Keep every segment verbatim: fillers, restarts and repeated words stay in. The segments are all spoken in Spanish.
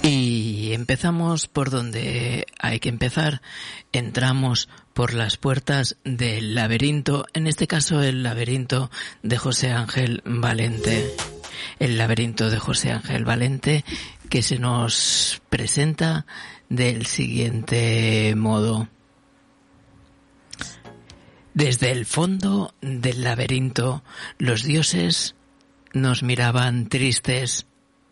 Y empezamos por donde hay que empezar. Entramos por las puertas del laberinto, en este caso el laberinto de José Ángel Valente. El laberinto de José Ángel Valente, que se nos presenta del siguiente modo. Desde el fondo del laberinto, los dioses nos miraban tristes.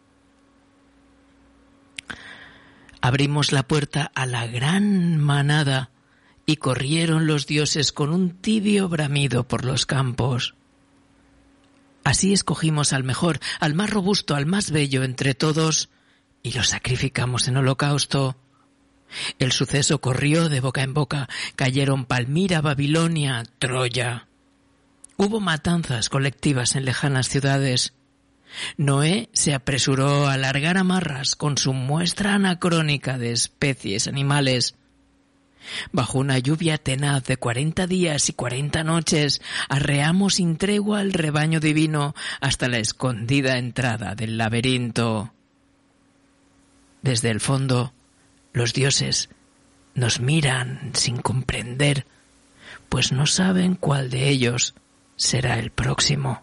Abrimos la puerta a la gran manada y corrieron los dioses con un tibio bramido por los campos. Así escogimos al mejor, al más robusto, al más bello entre todos y lo sacrificamos en holocausto. El suceso corrió de boca en boca. Cayeron Palmira, Babilonia, Troya. Hubo matanzas colectivas en lejanas ciudades. Noé se apresuró a largar amarras con su muestra anacrónica de especies animales. Bajo una lluvia tenaz de cuarenta días y cuarenta noches, arreamos sin tregua al rebaño divino hasta la escondida entrada del laberinto. Desde el fondo, los dioses nos miran sin comprender, pues no saben cuál de ellos será el próximo.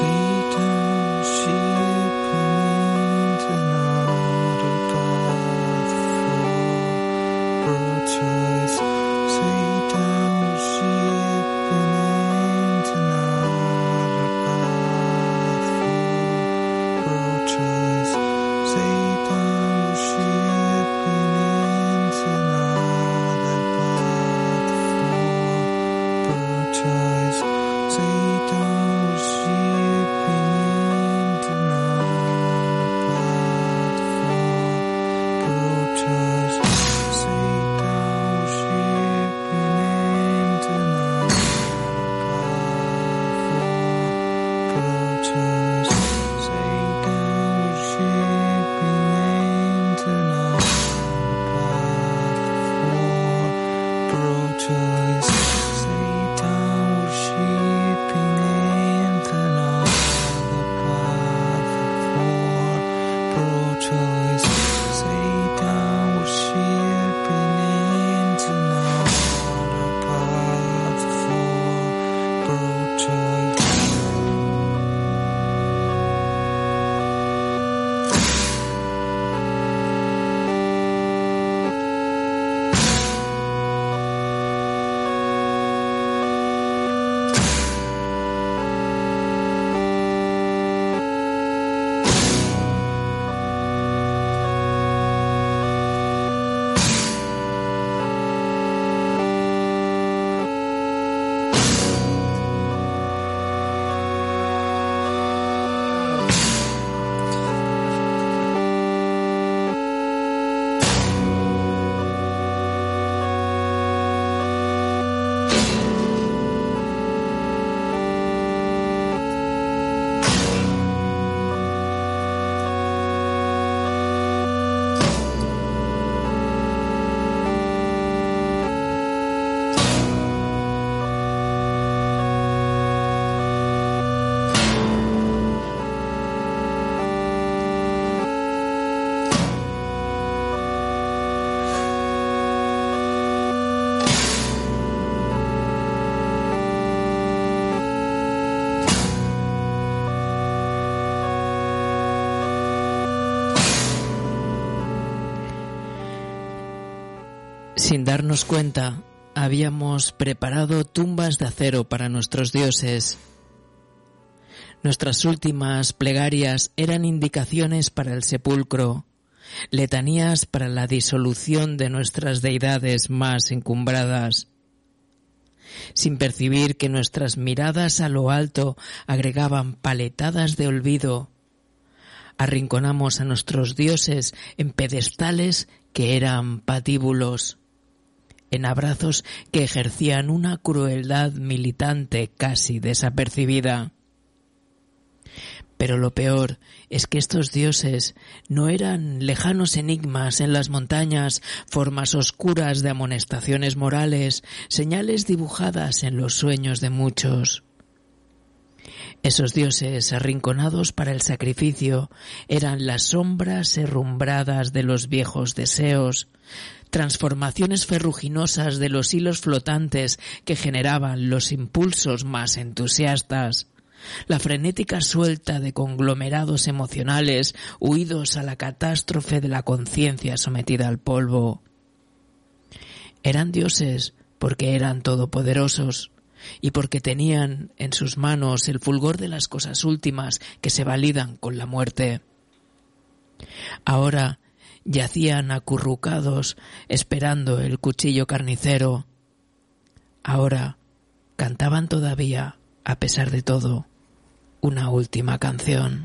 Sin darnos cuenta, habíamos preparado tumbas de acero para nuestros dioses. Nuestras últimas plegarias eran indicaciones para el sepulcro, letanías para la disolución de nuestras deidades más encumbradas. Sin percibir que nuestras miradas a lo alto agregaban paletadas de olvido, arrinconamos a nuestros dioses en pedestales que eran patíbulos, en abrazos que ejercían una crueldad militante casi desapercibida. Pero lo peor es que estos dioses no eran lejanos enigmas en las montañas, formas oscuras de amonestaciones morales, señales dibujadas en los sueños de muchos. Esos dioses arrinconados para el sacrificio eran las sombras herrumbradas de los viejos deseos, transformaciones ferruginosas de los hilos flotantes que generaban los impulsos más entusiastas, la frenética suelta de conglomerados emocionales huidos a la catástrofe de la conciencia sometida al polvo. Eran dioses porque eran todopoderosos y porque tenían en sus manos el fulgor de las cosas últimas que se validan con la muerte. Ahora yacían acurrucados esperando el cuchillo carnicero. Ahora cantaban todavía, a pesar de todo, una última canción.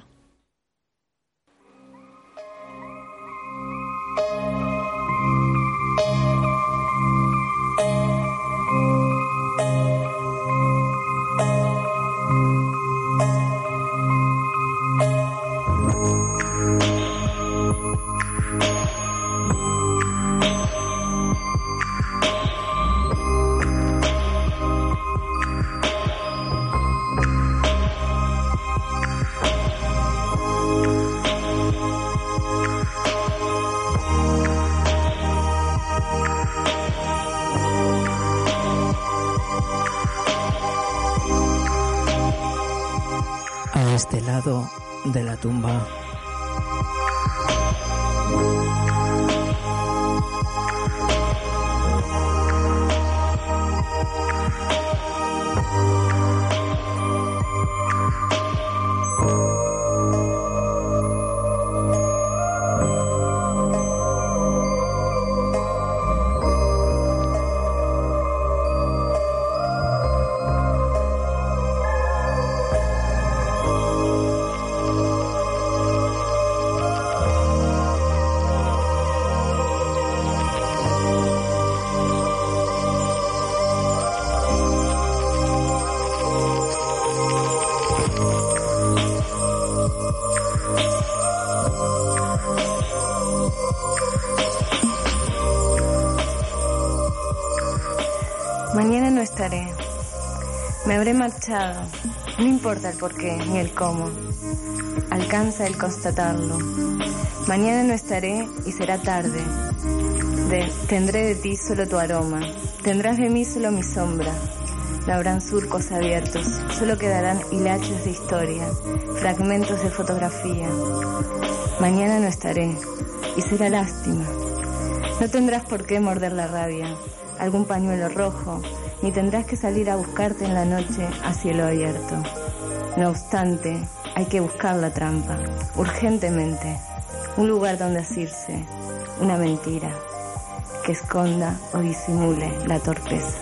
este lado de la tumba. Mañana no estaré. Me habré marchado. No importa el porqué ni el cómo. Alcanza el constatarlo. Mañana no estaré y será tarde. De, tendré de ti solo tu aroma. Tendrás de mí solo mi sombra. No habrán surcos abiertos. Solo quedarán hilachos de historia, fragmentos de fotografía. Mañana no estaré y será lástima. No tendrás por qué morder la rabia, algún pañuelo rojo, ni tendrás que salir a buscarte en la noche a cielo abierto. No obstante, hay que buscar la trampa, urgentemente, un lugar donde asirse, una mentira, que esconda o disimule la torpeza.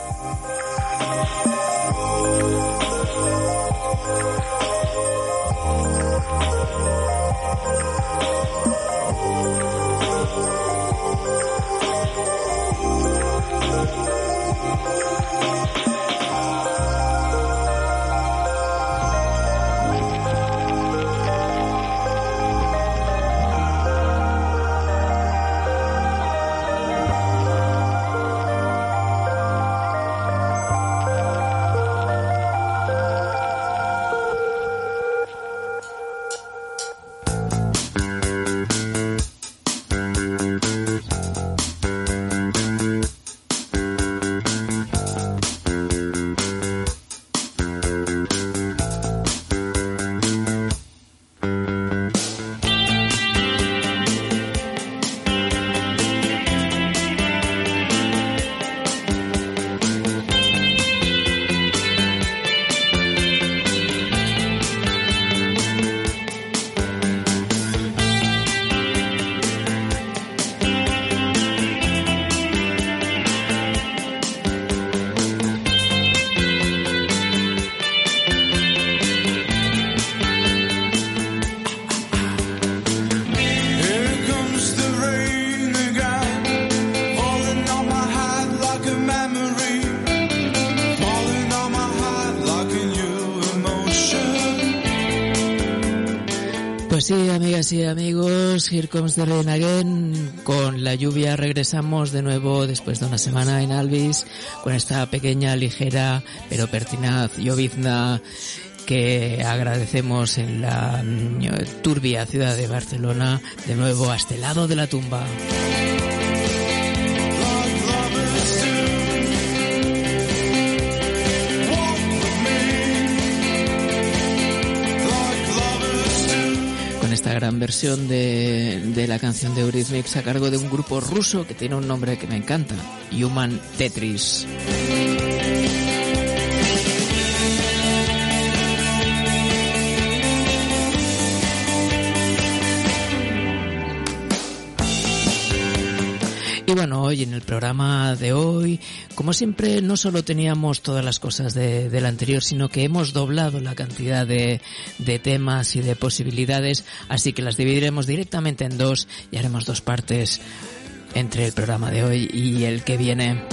Pues sí, amigas y amigos, Here Comes the Rain Again. Con la lluvia regresamos de nuevo después de una semana en Alvis con esta pequeña, ligera pero pertinaz llovizna que agradecemos en la turbia ciudad de Barcelona, de nuevo a este lado de la tumba. Esta gran versión de, de la canción de Eurythmics a cargo de un grupo ruso que tiene un nombre que me encanta, Human Tetris. Y bueno, hoy en el programa de hoy, como siempre, no solo teníamos todas las cosas de, del anterior, sino que hemos doblado la cantidad de, de temas y de posibilidades, así que las dividiremos directamente en dos y haremos dos partes entre el programa de hoy y el que viene.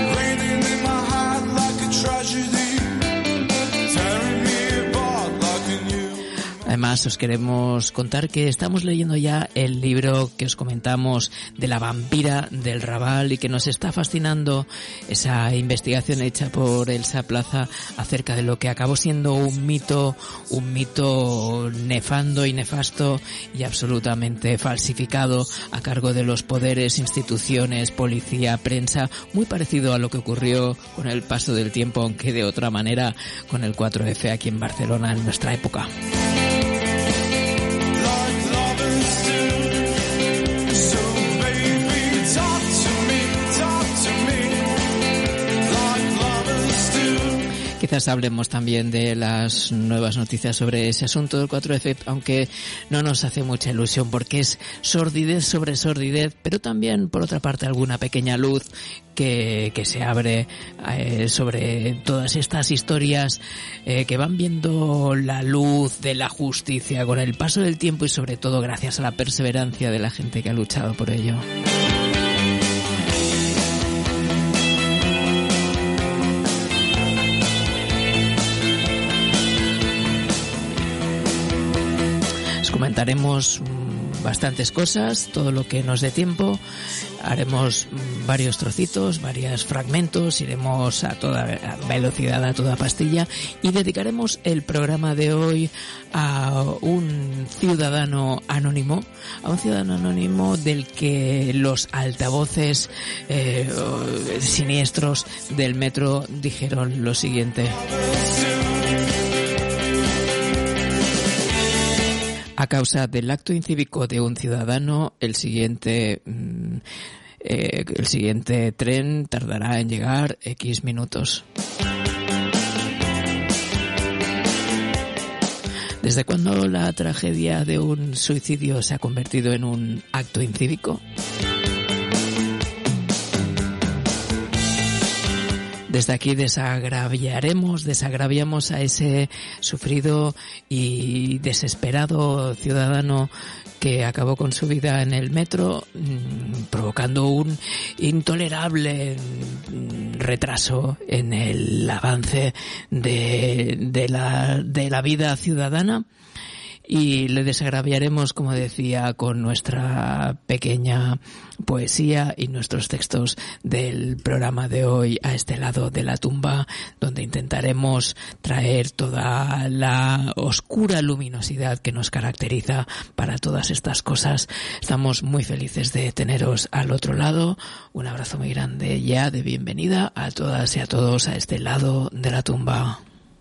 Además, os queremos contar que estamos leyendo ya el libro que os comentamos de la vampira del Raval y que nos está fascinando esa investigación hecha por Elsa Plaza acerca de lo que acabó siendo un mito, un mito nefando y nefasto y absolutamente falsificado a cargo de los poderes, instituciones, policía, prensa, muy parecido a lo que ocurrió con el paso del tiempo, aunque de otra manera con el cuatro efe aquí en Barcelona en nuestra época. Quizás hablemos también de las nuevas noticias sobre ese asunto del cuatro F, aunque no nos hace mucha ilusión porque es sordidez sobre sordidez, pero también, por otra parte, alguna pequeña luz que, que se abre eh, sobre todas estas historias eh, que van viendo la luz de la justicia con el paso del tiempo y sobre todo gracias a la perseverancia de la gente que ha luchado por ello. Comentaremos bastantes cosas, todo lo que nos dé tiempo. Haremos varios trocitos, varios fragmentos, iremos a toda velocidad, a toda pastilla, y dedicaremos el programa de hoy a un ciudadano anónimo, a un ciudadano anónimo del que los altavoces eh, siniestros del metro dijeron lo siguiente. A causa del acto incívico de un ciudadano, el siguiente eh, el siguiente tren tardará en llegar X minutos. ¿Desde cuándo la tragedia de un suicidio se ha convertido en un acto incívico? Desde aquí desagraviaremos, desagraviamos a ese sufrido y desesperado ciudadano que acabó con su vida en el metro, provocando un intolerable retraso en el avance de, de la, de la vida ciudadana. Y le desagraviaremos, como decía, con nuestra pequeña poesía y nuestros textos del programa de hoy, A este lado de la tumba, donde intentaremos traer toda la oscura luminosidad que nos caracteriza para todas estas cosas. Estamos muy felices de teneros al otro lado. Un abrazo muy grande ya de bienvenida a todas y a todos a este lado de la tumba.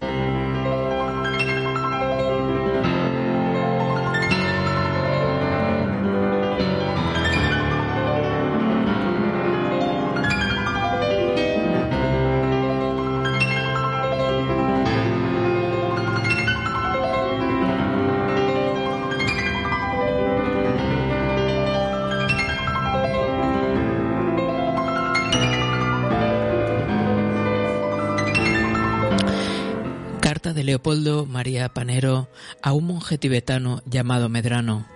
De Leopoldo María Panero a un monje tibetano llamado Medrano.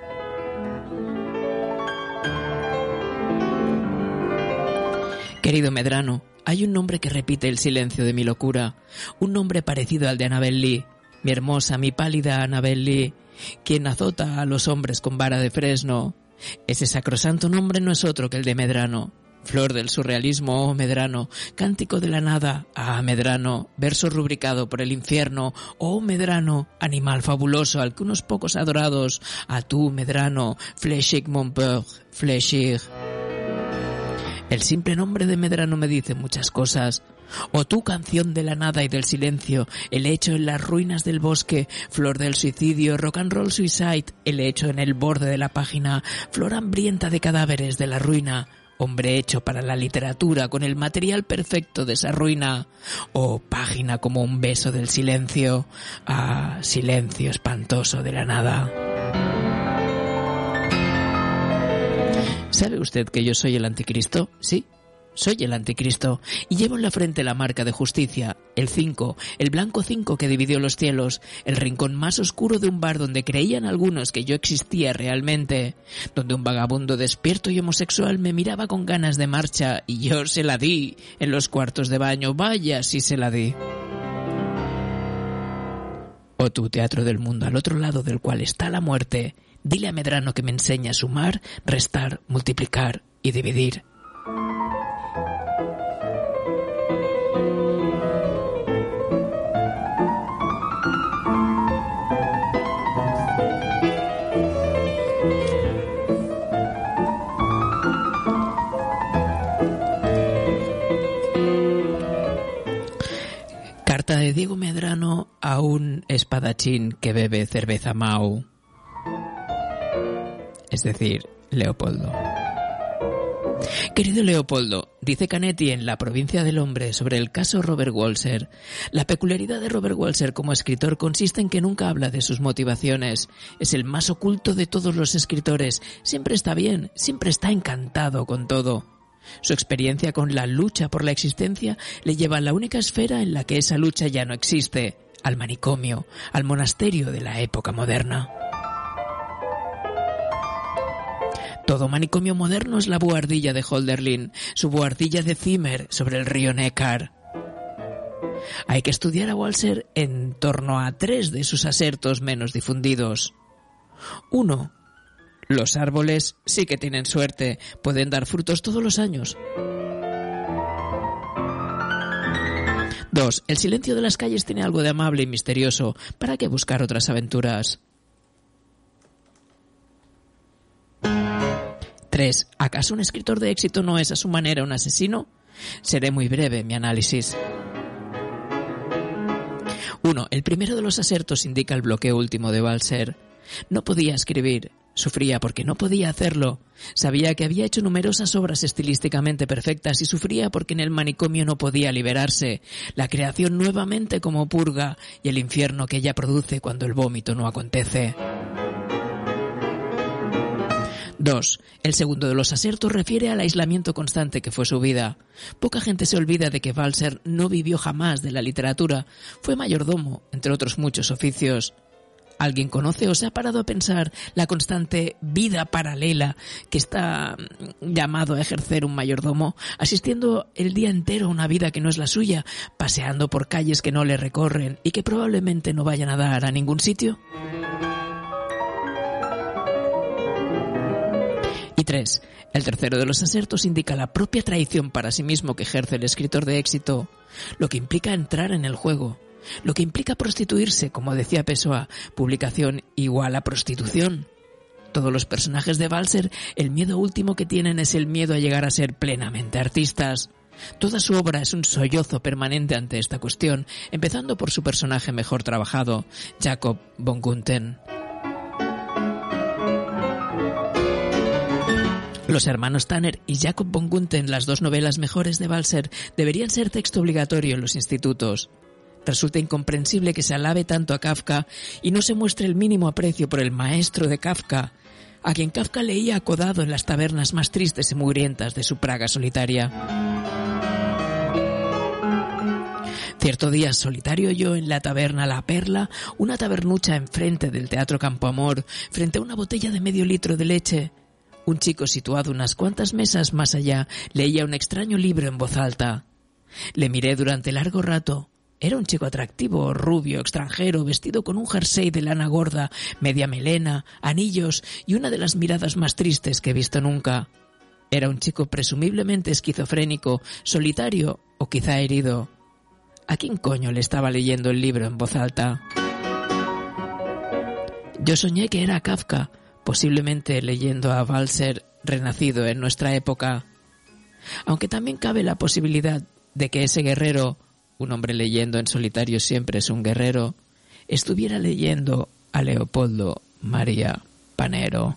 Querido Medrano, hay un nombre que repite el silencio de mi locura, un nombre parecido al de Annabel Lee, mi hermosa, mi pálida Annabel Lee, quien azota a los hombres con vara de fresno. Ese sacrosanto nombre no es otro que el de Medrano. Flor del surrealismo, oh Medrano, cántico de la nada, ah Medrano, verso rubricado por el infierno, oh Medrano, animal fabuloso al que unos pocos adorados, a tú Medrano, Fléchig mon peur, Fléchig. El simple nombre de Medrano me dice muchas cosas. O tú, canción de la nada y del silencio, el hecho en las ruinas del bosque, flor del suicidio, rock and roll suicide, el hecho en el borde de la página, flor hambrienta de cadáveres de la ruina, hombre hecho para la literatura con el material perfecto de esa ruina, o página como un beso del silencio, ah, silencio espantoso de la nada. ¿Sabe usted que yo soy el anticristo? Sí, soy el anticristo, y llevo en la frente la marca de justicia, el cinco, el blanco cinco que dividió los cielos, el rincón más oscuro de un bar donde creían algunos que yo existía realmente, donde un vagabundo despierto y homosexual me miraba con ganas de marcha y yo se la di en los cuartos de baño, vaya si se la di. O tu teatro del mundo al otro lado del cual está la muerte, dile a Medrano que me enseña a sumar, restar, multiplicar y dividir. Carta de Diego Medrano a un espadachín que bebe cerveza Mau, es decir, Leopoldo. Querido Leopoldo, dice Canetti en La provincia del hombre sobre el caso Robert Walser, la peculiaridad de Robert Walser como escritor consiste en que nunca habla de sus motivaciones. Es el más oculto de todos los escritores. Siempre está bien, siempre está encantado con todo. Su experiencia con la lucha por la existencia le lleva a la única esfera en la que esa lucha ya no existe, al manicomio, al monasterio de la época moderna. Todo manicomio moderno es la buhardilla de Hölderlin, su buhardilla de Zimmer sobre el río Neckar. Hay que estudiar a Walser en torno a tres de sus asertos menos difundidos. Uno, los árboles sí que tienen suerte, pueden dar frutos todos los años. Dos, el silencio de las calles tiene algo de amable y misterioso. ¿Para qué buscar otras aventuras? Tres, ¿acaso un escritor de éxito no es a su manera un asesino? Seré muy breve en mi análisis. Uno, el primero de los asertos indica el bloqueo último de Walser. No podía escribir, sufría porque no podía hacerlo. Sabía que había hecho numerosas obras estilísticamente perfectas y sufría porque en el manicomio no podía liberarse. La creación nuevamente como purga y el infierno que ella produce cuando el vómito no acontece. Dos. El segundo de los asertos refiere al aislamiento constante que fue su vida. Poca gente se olvida de que Walser no vivió jamás de la literatura. Fue mayordomo, entre otros muchos oficios. ¿Alguien conoce o se ha parado a pensar la constante vida paralela que está llamado a ejercer un mayordomo, asistiendo el día entero a una vida que no es la suya, paseando por calles que no le recorren y que probablemente no vayan a dar a ningún sitio? Y tres, el tercero de los asertos indica la propia traición para sí mismo que ejerce el escritor de éxito, lo que implica entrar en el juego, lo que implica prostituirse, como decía Pessoa, publicación igual a prostitución. Todos los personajes de Walser, el miedo último que tienen es el miedo a llegar a ser plenamente artistas. Toda su obra es un sollozo permanente ante esta cuestión, empezando por su personaje mejor trabajado, Jacob von Gunthen. Los hermanos Tanner y Jacob von Gunthen, las dos novelas mejores de Walser, deberían ser texto obligatorio en los institutos. Resulta incomprensible que se alabe tanto a Kafka y no se muestre el mínimo aprecio por el maestro de Kafka, a quien Kafka leía acodado en las tabernas más tristes y mugrientas de su Praga solitaria. Cierto día, solitario yo en la taberna La Perla, una tabernucha enfrente del Teatro Campo Amor, frente a una botella de medio litro de leche, un chico situado unas cuantas mesas más allá leía un extraño libro en voz alta. Le miré durante largo rato. Era un chico atractivo, rubio, extranjero, vestido con un jersey de lana gorda, media melena, anillos y una de las miradas más tristes que he visto nunca. Era un chico presumiblemente esquizofrénico, solitario o quizá herido. ¿A quién coño le estaba leyendo el libro en voz alta? Yo soñé que era Kafka, posiblemente leyendo a Walser renacido en nuestra época. Aunque también cabe la posibilidad de que ese guerrero, un hombre leyendo en solitario siempre es un guerrero, estuviera leyendo a Leopoldo María Panero.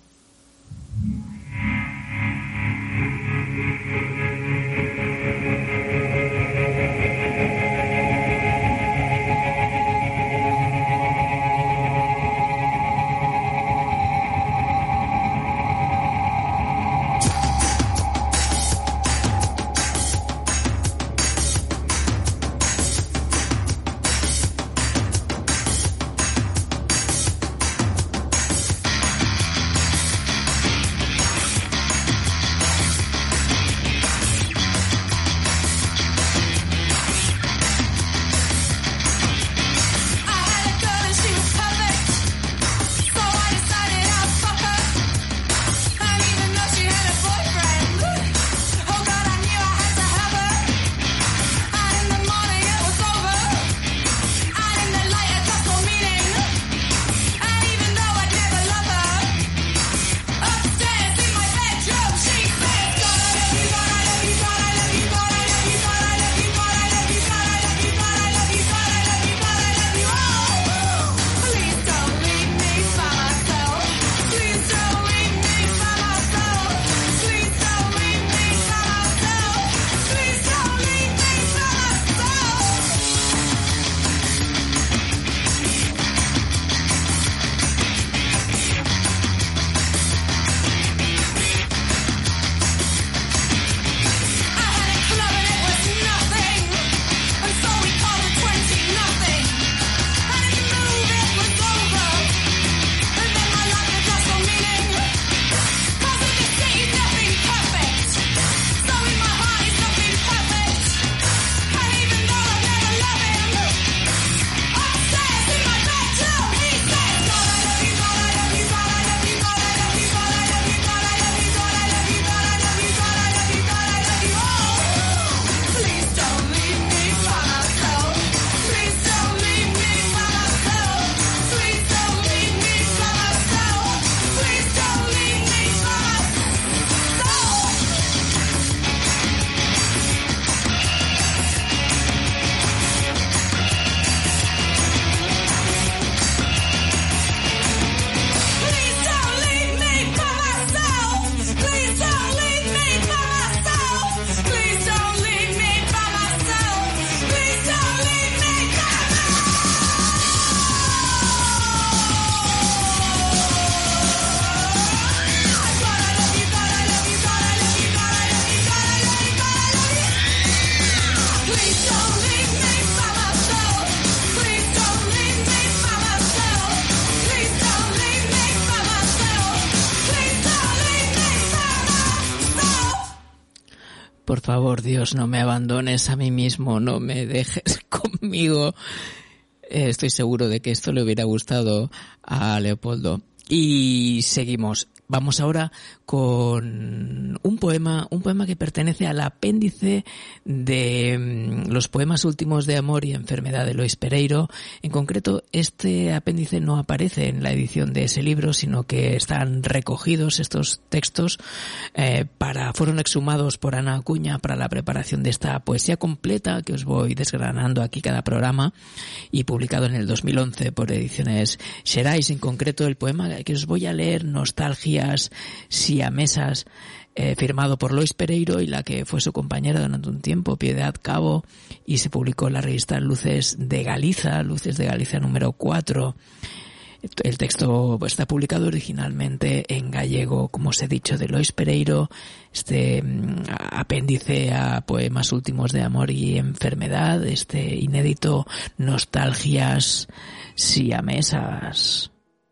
favor, Dios, no me abandones a mí mismo, no me dejes conmigo. Eh, estoy seguro de que esto le hubiera gustado a Leopoldo. Y seguimos. Vamos ahora con un poema, un poema que pertenece al apéndice de los poemas últimos de amor y enfermedad de Lois Pereiro. En concreto, este apéndice no aparece en la edición de ese libro, sino que están recogidos estos textos eh, para, fueron exhumados por Ana Acuña para la preparación de esta poesía completa que os voy desgranando aquí cada programa, y publicado en el dos mil once por Ediciones Xerais. En concreto, el poema que os voy a leer, Nostalgia siamesas, eh, firmado por Lois Pereiro, y la que fue su compañera durante un tiempo, Piedad Cabo, y se publicó en la revista Luces de Galiza, Luces de Galicia número cuatro. El texto está publicado originalmente en gallego, como os he dicho, de Lois Pereiro, este mm, apéndice a poemas últimos de amor y enfermedad, este inédito Nostalgias siamesas.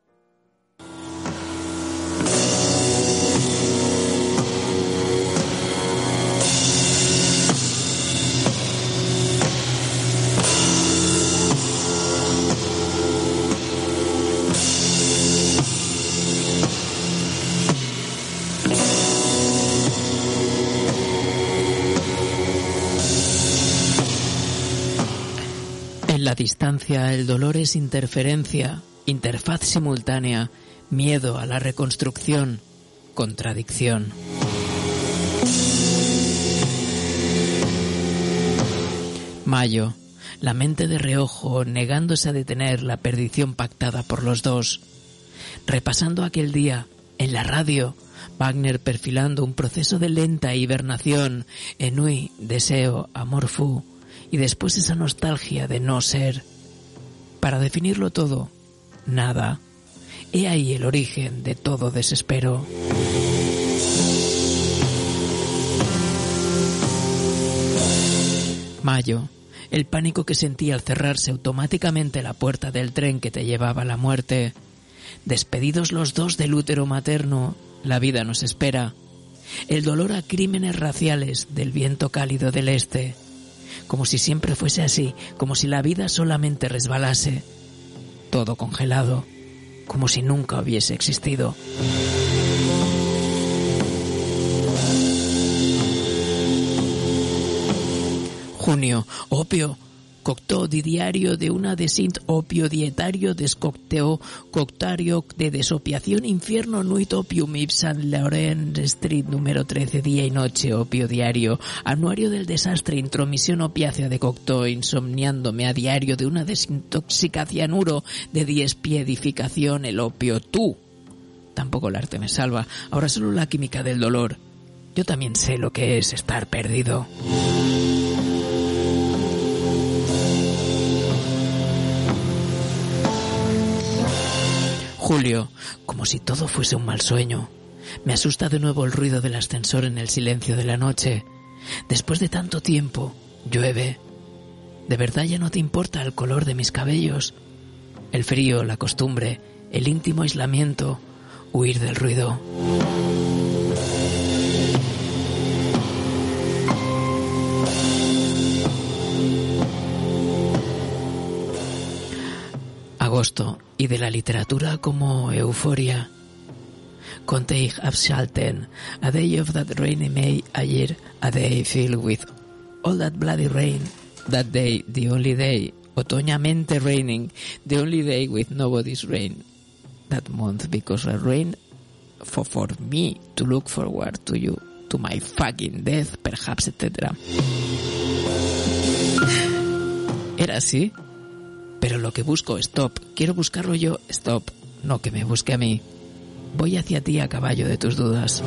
En la distancia, el dolor es interferencia, interfaz simultánea, miedo a la reconstrucción, contradicción. Mayo, la mente de reojo, negándose a detener la perdición pactada por los dos. Repasando aquel día, en la radio, Wagner perfilando un proceso de lenta hibernación, ennui, deseo, amor fu, y después esa nostalgia de no ser. Para definirlo todo, nada. He ahí el origen de todo desespero. Mayo, el pánico que sentí al cerrarse automáticamente la puerta del tren que te llevaba a la muerte. Despedidos los dos del útero materno, la vida nos espera. El dolor a crímenes raciales del viento cálido del este. Como si siempre fuese así, como si la vida solamente resbalase. Todo congelado, como si nunca hubiese existido. Junio, opio, cocteau di diario de una desint opio dietario descocteo coctario de desopiación infierno nuit opium ipsan Laurent Street número trece, día y noche opio diario, anuario del desastre, intromisión opiácea de cocteau, insomniándome a diario de una desintoxicacianuro de diespiedificación, el opio. Tú, tampoco el arte me salva, ahora solo la química del dolor. Yo también sé lo que es estar perdido. Julio, como si todo fuese un mal sueño. Me asusta de nuevo el ruido del ascensor en el silencio de la noche. Después de tanto tiempo, llueve. ¿De verdad ya no te importa el color de mis cabellos? El frío, la costumbre, el íntimo aislamiento, huir del ruido. Agosto, y de la literatura como euforia. Konnte ich abschalten, a day of that rainy May, ayer, a day filled with all that bloody rain, that day, the only day, otoñamente raining, the only day with nobody's rain, that month because of rain, for, for me to look forward to you, to my fucking death, perhaps, etcétera. ¿Era así? Pero lo que busco, stop. Quiero buscarlo yo, stop. No que me busque a mí. Voy hacia ti a caballo de tus dudas.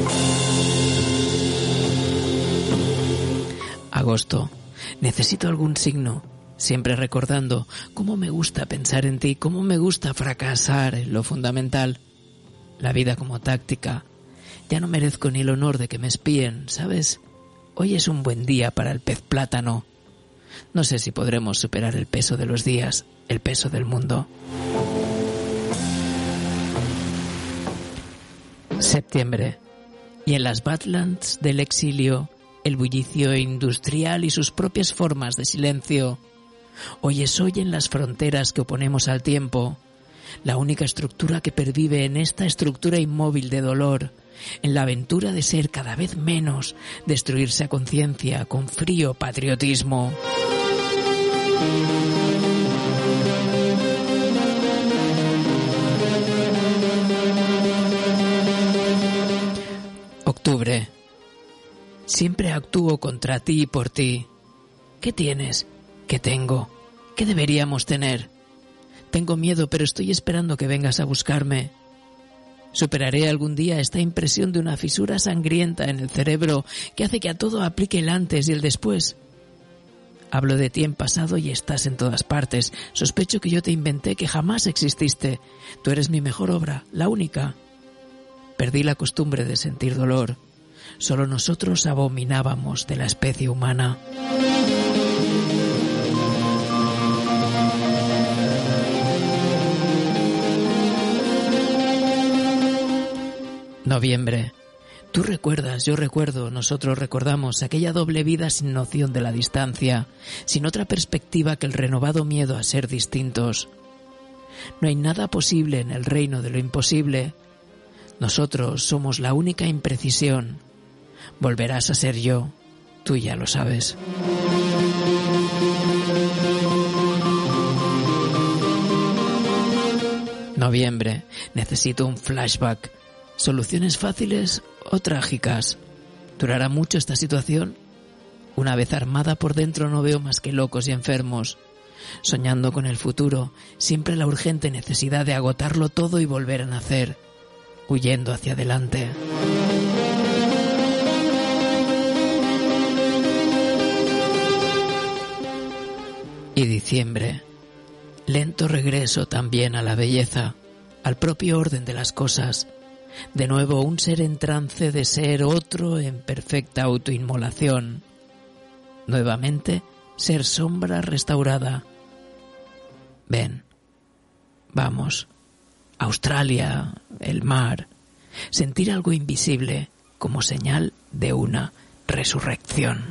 Agosto. Necesito algún signo. Siempre recordando cómo me gusta pensar en ti, cómo me gusta fracasar en lo fundamental. La vida como táctica. Ya no merezco ni el honor de que me espíen, ¿sabes? Hoy es un buen día para el pez plátano. No sé si podremos superar el peso de los días, el peso del mundo. Septiembre. Y en las Badlands del exilio, el bullicio industrial y sus propias formas de silencio. Oyes hoy en las fronteras que oponemos al tiempo, la única estructura que pervive en esta estructura inmóvil de dolor, en la aventura de ser cada vez menos, destruirse a conciencia con frío patriotismo. Octubre. Siempre actúo contra ti y por ti. ¿Qué tienes? ¿Qué tengo? ¿Qué deberíamos tener? Tengo miedo, pero estoy esperando que vengas a buscarme. Superaré algún día esta impresión de una fisura sangrienta en el cerebro que hace que a todo aplique el antes y el después. Hablo de ti en pasado y estás en todas partes. Sospecho que yo te inventé, que jamás exististe. Tú eres mi mejor obra, la única. Perdí la costumbre de sentir dolor. Solo nosotros abominábamos de la especie humana. Noviembre. Tú recuerdas, yo recuerdo, nosotros recordamos aquella doble vida sin noción de la distancia, sin otra perspectiva que el renovado miedo a ser distintos. No hay nada posible en el reino de lo imposible. Nosotros somos la única imprecisión. Volverás a ser yo, tú ya lo sabes. Noviembre. Necesito un flashback. ¿Soluciones fáciles o trágicas? ¿Durará mucho esta situación? Una vez armada por dentro no veo más que locos y enfermos. Soñando con el futuro, siempre la urgente necesidad de agotarlo todo y volver a nacer. Huyendo hacia adelante. Y diciembre. Lento regreso también a la belleza, al propio orden de las cosas. De nuevo un ser en trance de ser otro en perfecta autoinmolación. Nuevamente ser sombra restaurada. Ven, vamos, Australia, el mar, sentir algo invisible como señal de una resurrección.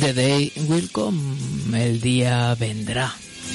The day will come, el día vendrá.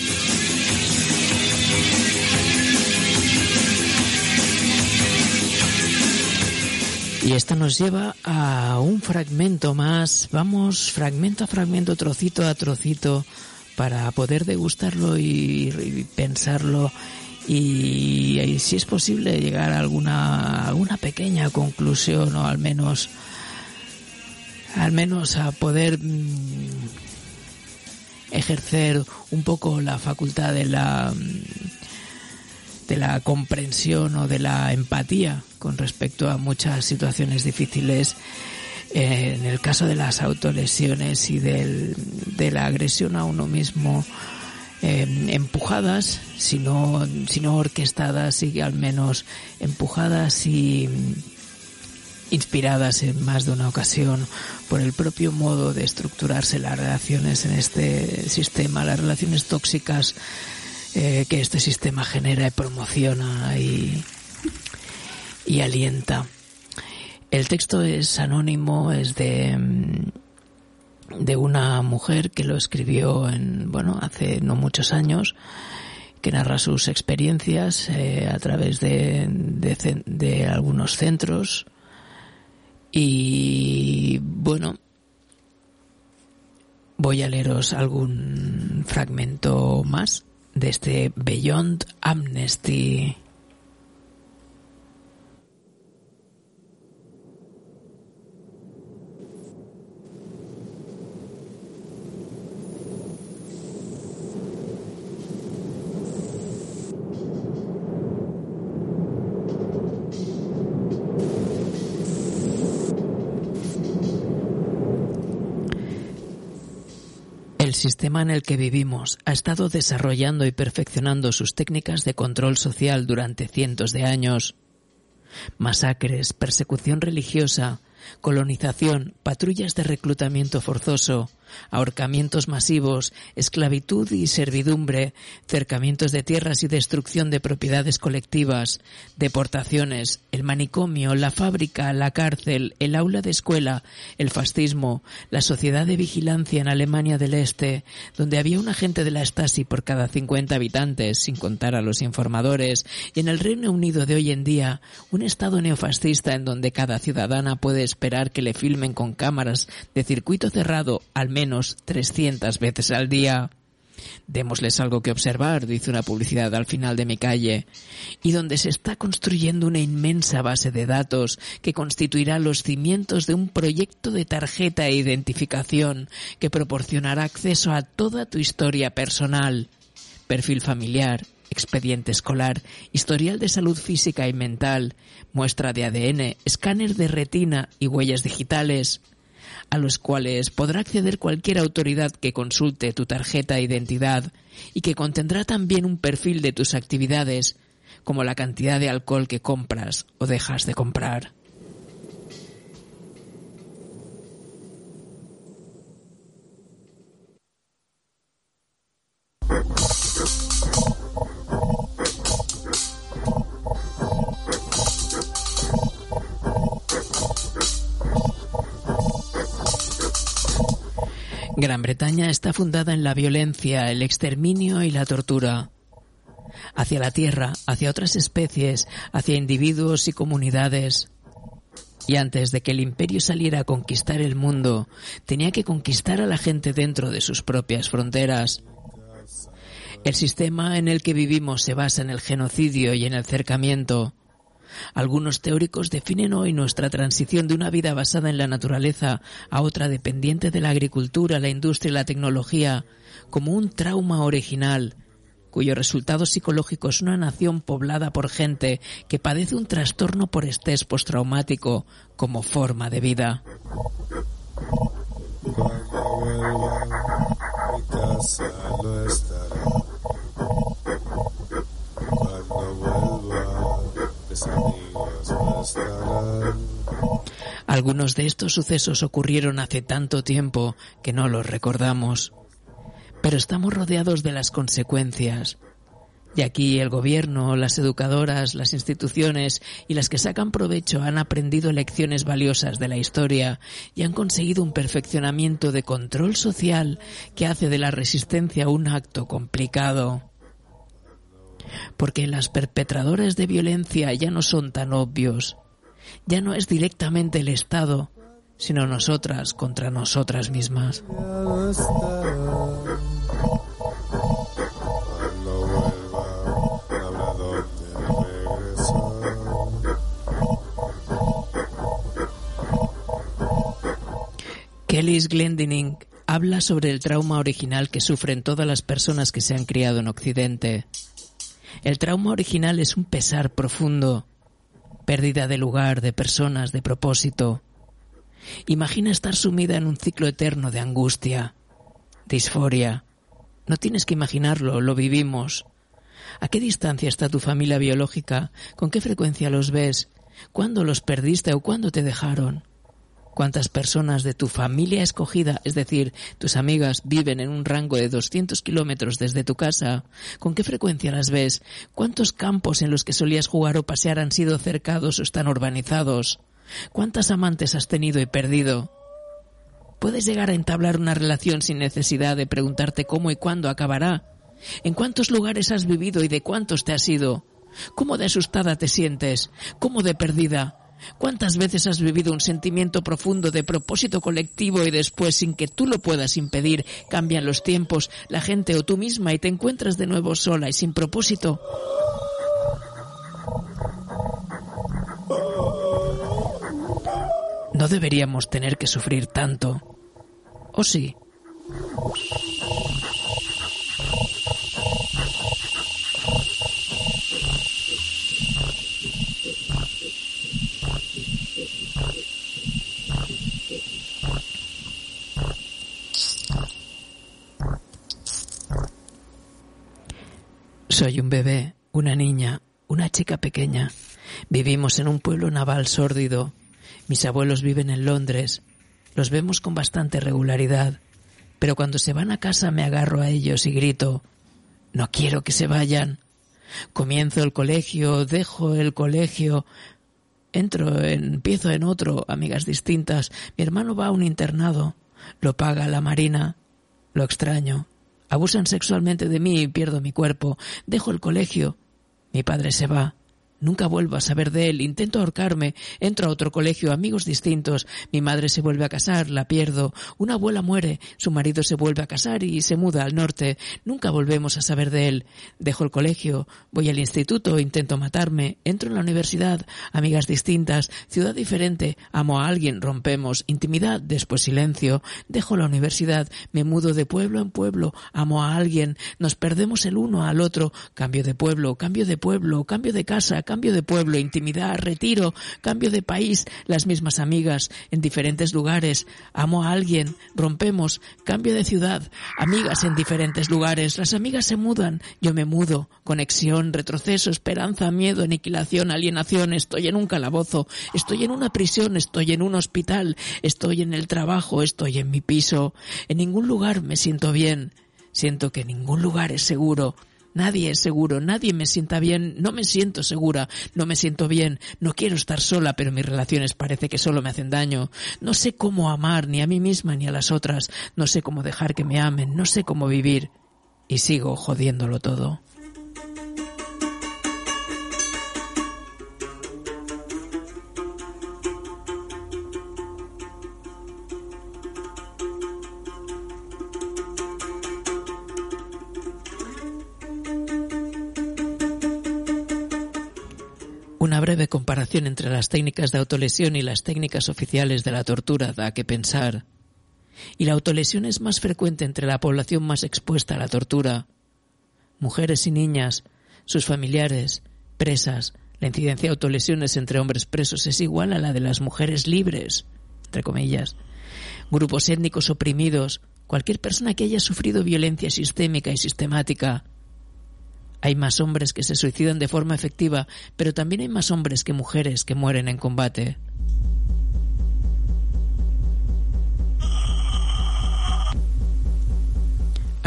Y esto nos lleva a un fragmento más, vamos fragmento a fragmento, trocito a trocito, para poder degustarlo y, y pensarlo y, y si es posible llegar a alguna, alguna pequeña conclusión o al menos, al menos a poder mmm, ejercer un poco la facultad de la... de la comprensión o de la empatía con respecto a muchas situaciones difíciles, eh, en el caso de las autolesiones y del, de la agresión a uno mismo, eh, empujadas, sino, sino orquestadas y al menos empujadas y inspiradas en más de una ocasión por el propio modo de estructurarse las relaciones en este sistema, las relaciones tóxicas Eh, que este sistema genera y promociona y, y alienta. El texto es anónimo, es de, de una mujer que lo escribió en, bueno, hace no muchos años, que narra sus experiencias eh, a través de, de, de algunos centros y, bueno, voy a leeros algún fragmento más de este Beyond Amnesty. El sistema en el que vivimos ha estado desarrollando y perfeccionando sus técnicas de control social durante cientos de años. Masacres, persecución religiosa, colonización, patrullas de reclutamiento forzoso, ahorcamientos masivos, esclavitud y servidumbre, cercamientos de tierras y destrucción de propiedades colectivas, deportaciones, el manicomio, la fábrica, la cárcel, el aula de escuela, el fascismo, la sociedad de vigilancia en Alemania del Este, donde había un agente de la Stasi por cada cincuenta habitantes, sin contar a los informadores, y en el Reino Unido de hoy en día, un estado neofascista en donde cada ciudadana puede esperar que le filmen con cámaras de circuito cerrado al menos trescientas veces al día. Démosles algo que observar, dice una publicidad al final de mi calle, y donde se está construyendo una inmensa base de datos que constituirá los cimientos de un proyecto de tarjeta e identificación que proporcionará acceso a toda tu historia personal, perfil familiar, expediente escolar, historial de salud física y mental, muestra de A D N, escáner de retina y huellas digitales, a los cuales podrá acceder cualquier autoridad que consulte tu tarjeta de identidad y que contendrá también un perfil de tus actividades, como la cantidad de alcohol que compras o dejas de comprar. Gran Bretaña está fundada en la violencia, el exterminio y la tortura. Hacia la tierra, hacia otras especies, hacia individuos y comunidades. Y antes de que el imperio saliera a conquistar el mundo, tenía que conquistar a la gente dentro de sus propias fronteras. El sistema en el que vivimos se basa en el genocidio y en el cercamiento. Algunos teóricos definen hoy nuestra transición de una vida basada en la naturaleza a otra dependiente de la agricultura, la industria y la tecnología como un trauma original, cuyo resultado psicológico es una nación poblada por gente que padece un trastorno por estrés postraumático como forma de vida. Cuando vuelva, mi casa no estará. Cuando vuelva, mis amigos no estarán. Algunos de estos sucesos ocurrieron hace tanto tiempo que no los recordamos, pero estamos rodeados de las consecuencias. Y aquí el gobierno, las educadoras, las instituciones y las que sacan provecho han aprendido lecciones valiosas de la historia y han conseguido un perfeccionamiento de control social que hace de la resistencia un acto complicado. Porque los perpetradores de violencia ya no son tan obvios. Ya no es directamente el Estado, sino nosotras contra nosotras mismas. Kellis Glendinning habla sobre el trauma original que sufren todas las personas que se han criado en Occidente. El trauma original es un pesar profundo, pérdida de lugar, de personas, de propósito. Imagina estar sumida en un ciclo eterno de angustia, disforia. No tienes que imaginarlo, lo vivimos. ¿A qué distancia está tu familia biológica? ¿Con qué frecuencia los ves? ¿Cuándo los perdiste o cuándo te dejaron? ¿Cuántas personas de tu familia escogida, es decir, tus amigas, viven en un rango de doscientos kilómetros desde tu casa? ¿Con qué frecuencia las ves? ¿Cuántos campos en los que solías jugar o pasear han sido cercados o están urbanizados? ¿Cuántas amantes has tenido y perdido? ¿Puedes llegar a entablar una relación sin necesidad de preguntarte cómo y cuándo acabará? ¿En cuántos lugares has vivido y de cuántos te has ido? ¿Cómo de asustada te sientes? ¿Cómo de perdida? ¿Cuántas veces has vivido un sentimiento profundo de propósito colectivo y después, sin que tú lo puedas impedir, cambian los tiempos, la gente o tú misma y te encuentras de nuevo sola y sin propósito? No deberíamos tener que sufrir tanto. ¿O sí? Soy un bebé, una niña, una chica pequeña. Vivimos en un pueblo naval sórdido. Mis abuelos viven en Londres. Los vemos con bastante regularidad. Pero cuando se van a casa me agarro a ellos y grito: no quiero que se vayan. Comienzo el colegio, dejo el colegio, entro, en, empiezo en otro, amigas distintas. Mi hermano va a un internado, lo paga la Marina, lo extraño. Abusan sexualmente de mí y pierdo mi cuerpo. Dejo el colegio. Mi padre se va. Nunca vuelvo a saber de él. Intento ahorcarme. Entro a otro colegio, amigos distintos. Mi madre se vuelve a casar, la pierdo. Una abuela muere. Su marido se vuelve a casar y se muda al norte. Nunca volvemos a saber de él. Dejo el colegio. Voy al instituto. Intento matarme. Entro en la universidad. Amigas distintas. Ciudad diferente. Amo a alguien. Rompemos. Intimidad. Después silencio. Dejo la universidad. Me mudo de pueblo en pueblo. Amo a alguien. Nos perdemos el uno al otro. Cambio de pueblo. Cambio de pueblo. Cambio de casa. Cambio de pueblo, intimidad, retiro, cambio de país, las mismas amigas, en diferentes lugares, amo a alguien, rompemos, cambio de ciudad, amigas en diferentes lugares, las amigas se mudan, yo me mudo, conexión, retroceso, esperanza, miedo, aniquilación, alienación, estoy en un calabozo, estoy en una prisión, estoy en un hospital, estoy en el trabajo, estoy en mi piso, en ningún lugar me siento bien, siento que ningún lugar es seguro. Nadie es seguro, nadie me sienta bien, no me siento segura, no me siento bien, no quiero estar sola, pero mis relaciones parece que solo me hacen daño. No sé cómo amar ni a mí misma ni a las otras, no sé cómo dejar que me amen, no sé cómo vivir. Y sigo jodiéndolo todo. Una breve comparación entre las técnicas de autolesión y las técnicas oficiales de la tortura da que pensar. Y la autolesión es más frecuente entre la población más expuesta a la tortura. Mujeres y niñas, sus familiares, presas. La incidencia de autolesiones entre hombres presos es igual a la de las mujeres libres, entre comillas. Grupos étnicos oprimidos, cualquier persona que haya sufrido violencia sistémica y sistemática. Hay más hombres que se suicidan de forma efectiva, pero también hay más hombres que mujeres que mueren en combate.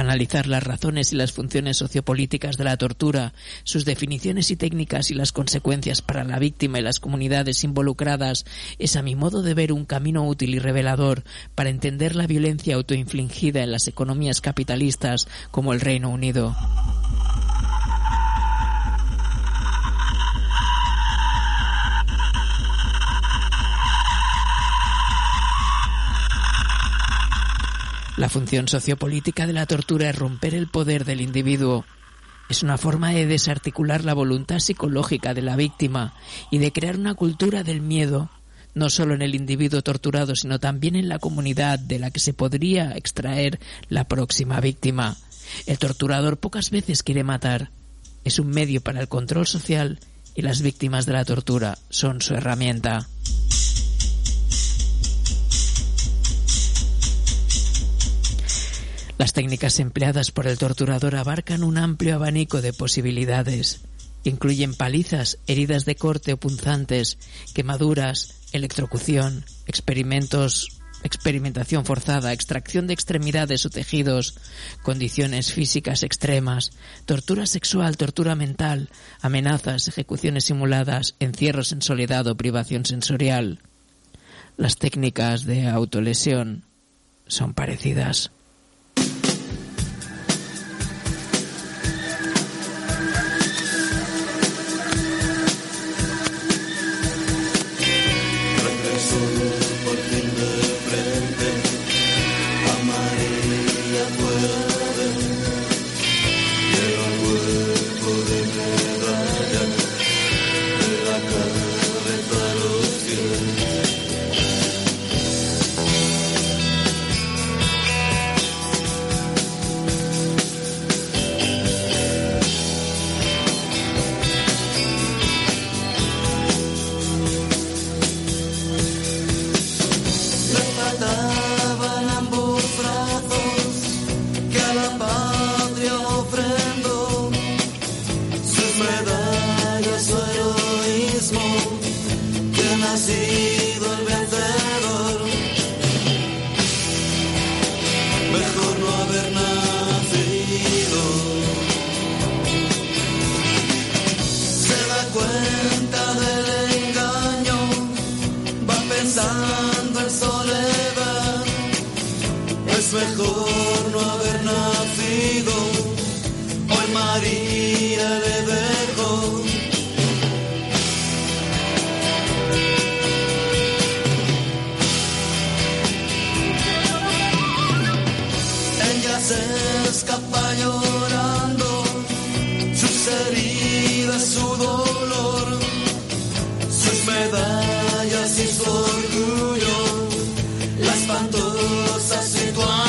analizar las razones y las funciones sociopolíticas de la tortura, sus definiciones y técnicas y las consecuencias para la víctima y las comunidades involucradas es, a mi modo de ver, un camino útil y revelador para entender la violencia autoinfligida en las economías capitalistas como el Reino Unido. La función sociopolítica de la tortura es romper el poder del individuo. Es una forma de desarticular la voluntad psicológica de la víctima y de crear una cultura del miedo, no solo en el individuo torturado, sino también en la comunidad de la que se podría extraer la próxima víctima. El torturador pocas veces quiere matar. Es un medio para el control social y las víctimas de la tortura son su herramienta. Las técnicas empleadas por el torturador abarcan un amplio abanico de posibilidades. Incluyen palizas, heridas de corte o punzantes, quemaduras, electrocución, experimentos, experimentación forzada, extracción de extremidades o tejidos, condiciones físicas extremas, tortura sexual, tortura mental, amenazas, ejecuciones simuladas, encierros en soledad o privación sensorial. Las técnicas de autolesión son parecidas. Mejor no haber nacido, hoy María le dejó. Ella se escapa llorando, sus heridas, su dolor, sus medallas y su orgullo, la espantosa situación.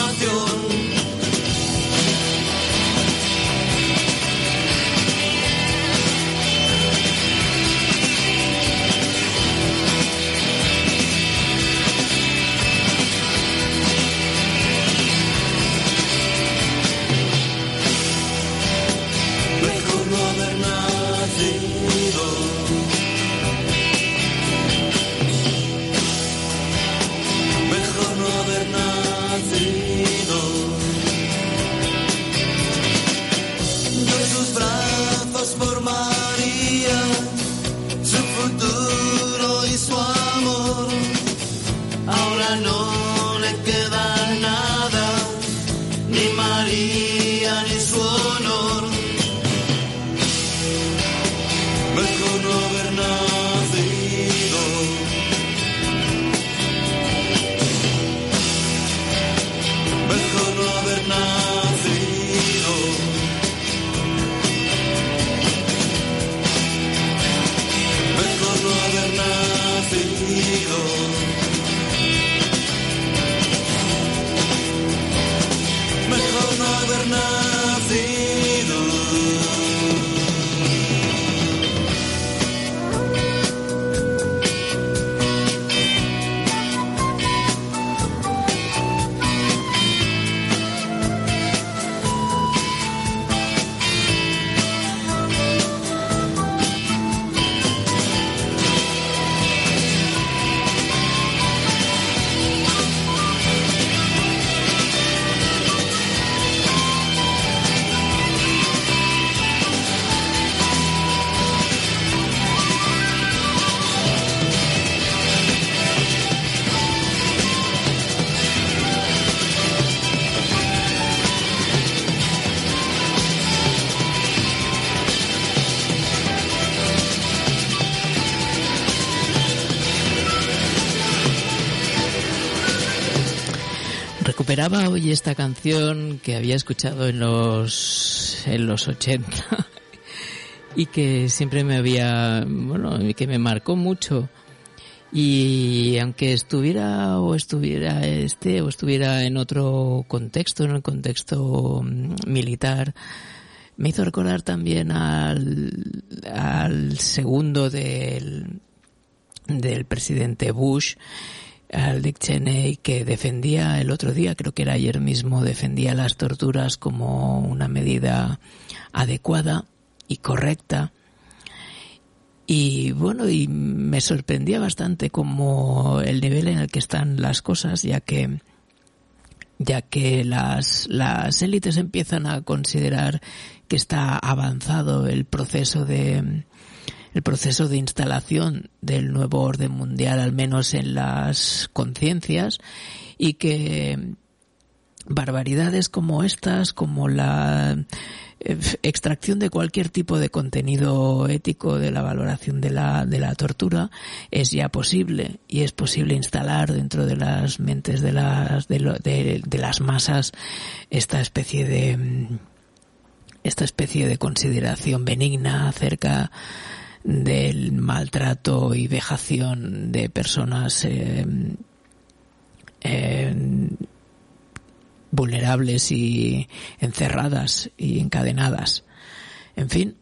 Mejor no haber nacido. Mejor no haber nacido. Doy sus brazos por María, su futuro y su amor. Ahora no le queda nada, ni María ni su honor. Mejor no haber nacido. Mejor no haber nacido. Mejor no haber nacido. Mejor no haber nacido. Recuperaba hoy esta canción que había escuchado en los en los ochenta y que siempre me había, bueno, que me marcó mucho. Y aunque estuviera o estuviera este o estuviera en otro contexto, en el contexto militar, me hizo recordar también al, al segundo del, del presidente Bush, al Dick Cheney, que defendía el otro día, creo que era ayer mismo, defendía las torturas como una medida adecuada y correcta. Y bueno, y me sorprendía bastante como el nivel en el que están las cosas, ya que ya que las las élites empiezan a considerar que está avanzado el proceso de el proceso de instalación del nuevo orden mundial, al menos en las conciencias, y que barbaridades como estas, como la extracción de cualquier tipo de contenido ético de la valoración de la de la tortura, es ya posible, y es posible instalar dentro de las mentes de las de, lo, de, de las masas esta especie de esta especie de consideración benigna acerca del maltrato y vejación de personas eh, eh, vulnerables y encerradas y encadenadas. En fin,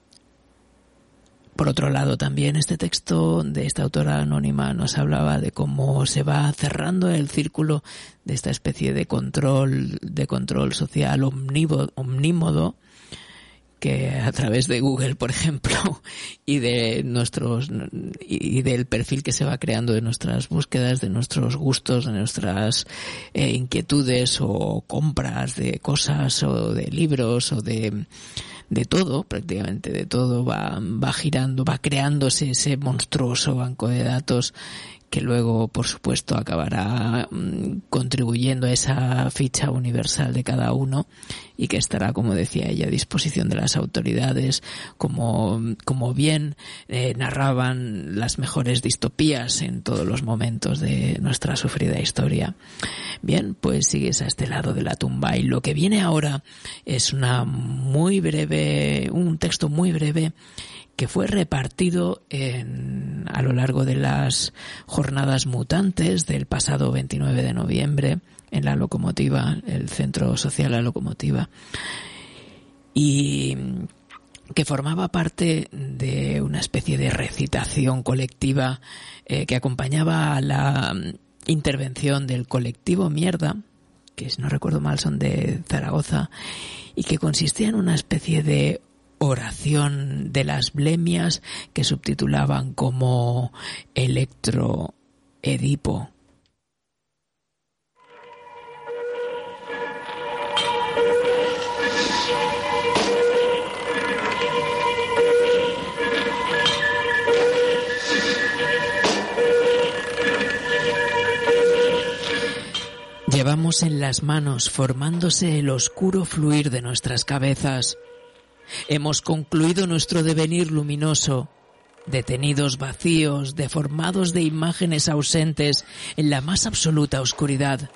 por otro lado, también este texto de esta autora anónima nos hablaba de cómo se va cerrando el círculo de esta especie de control, de control social omnívodo, omnímodo, que a través de Google, por ejemplo, y de nuestros y del perfil que se va creando de nuestras búsquedas, de nuestros gustos, de nuestras eh, inquietudes o compras de cosas o de libros o de de todo, prácticamente de todo, va va girando, va creándose ese monstruoso banco de datos que luego, por supuesto, acabará mmm, contribuyendo a esa ficha universal de cada uno, y que estará, como decía ella, a disposición de las autoridades, como, como bien eh, narraban las mejores distopías en todos los momentos de nuestra sufrida historia. Bien, pues sigues a este lado de la tumba, y lo que viene ahora es una muy breve, un texto muy breve que fue repartido en, a lo largo de las jornadas mutantes del pasado veintinueve de noviembre en La Locomotiva, el Centro Social La Locomotiva, y que formaba parte de una especie de recitación colectiva eh, que acompañaba a la intervención del colectivo Mierda, que si no recuerdo mal son de Zaragoza, y que consistía en una especie de oración de las blemias que subtitulaban como Electro Edipo. Llevamos en las manos formándose el oscuro fluir de nuestras cabezas. Hemos concluido nuestro devenir luminoso, detenidos vacíos, deformados de imágenes ausentes en la más absoluta oscuridad.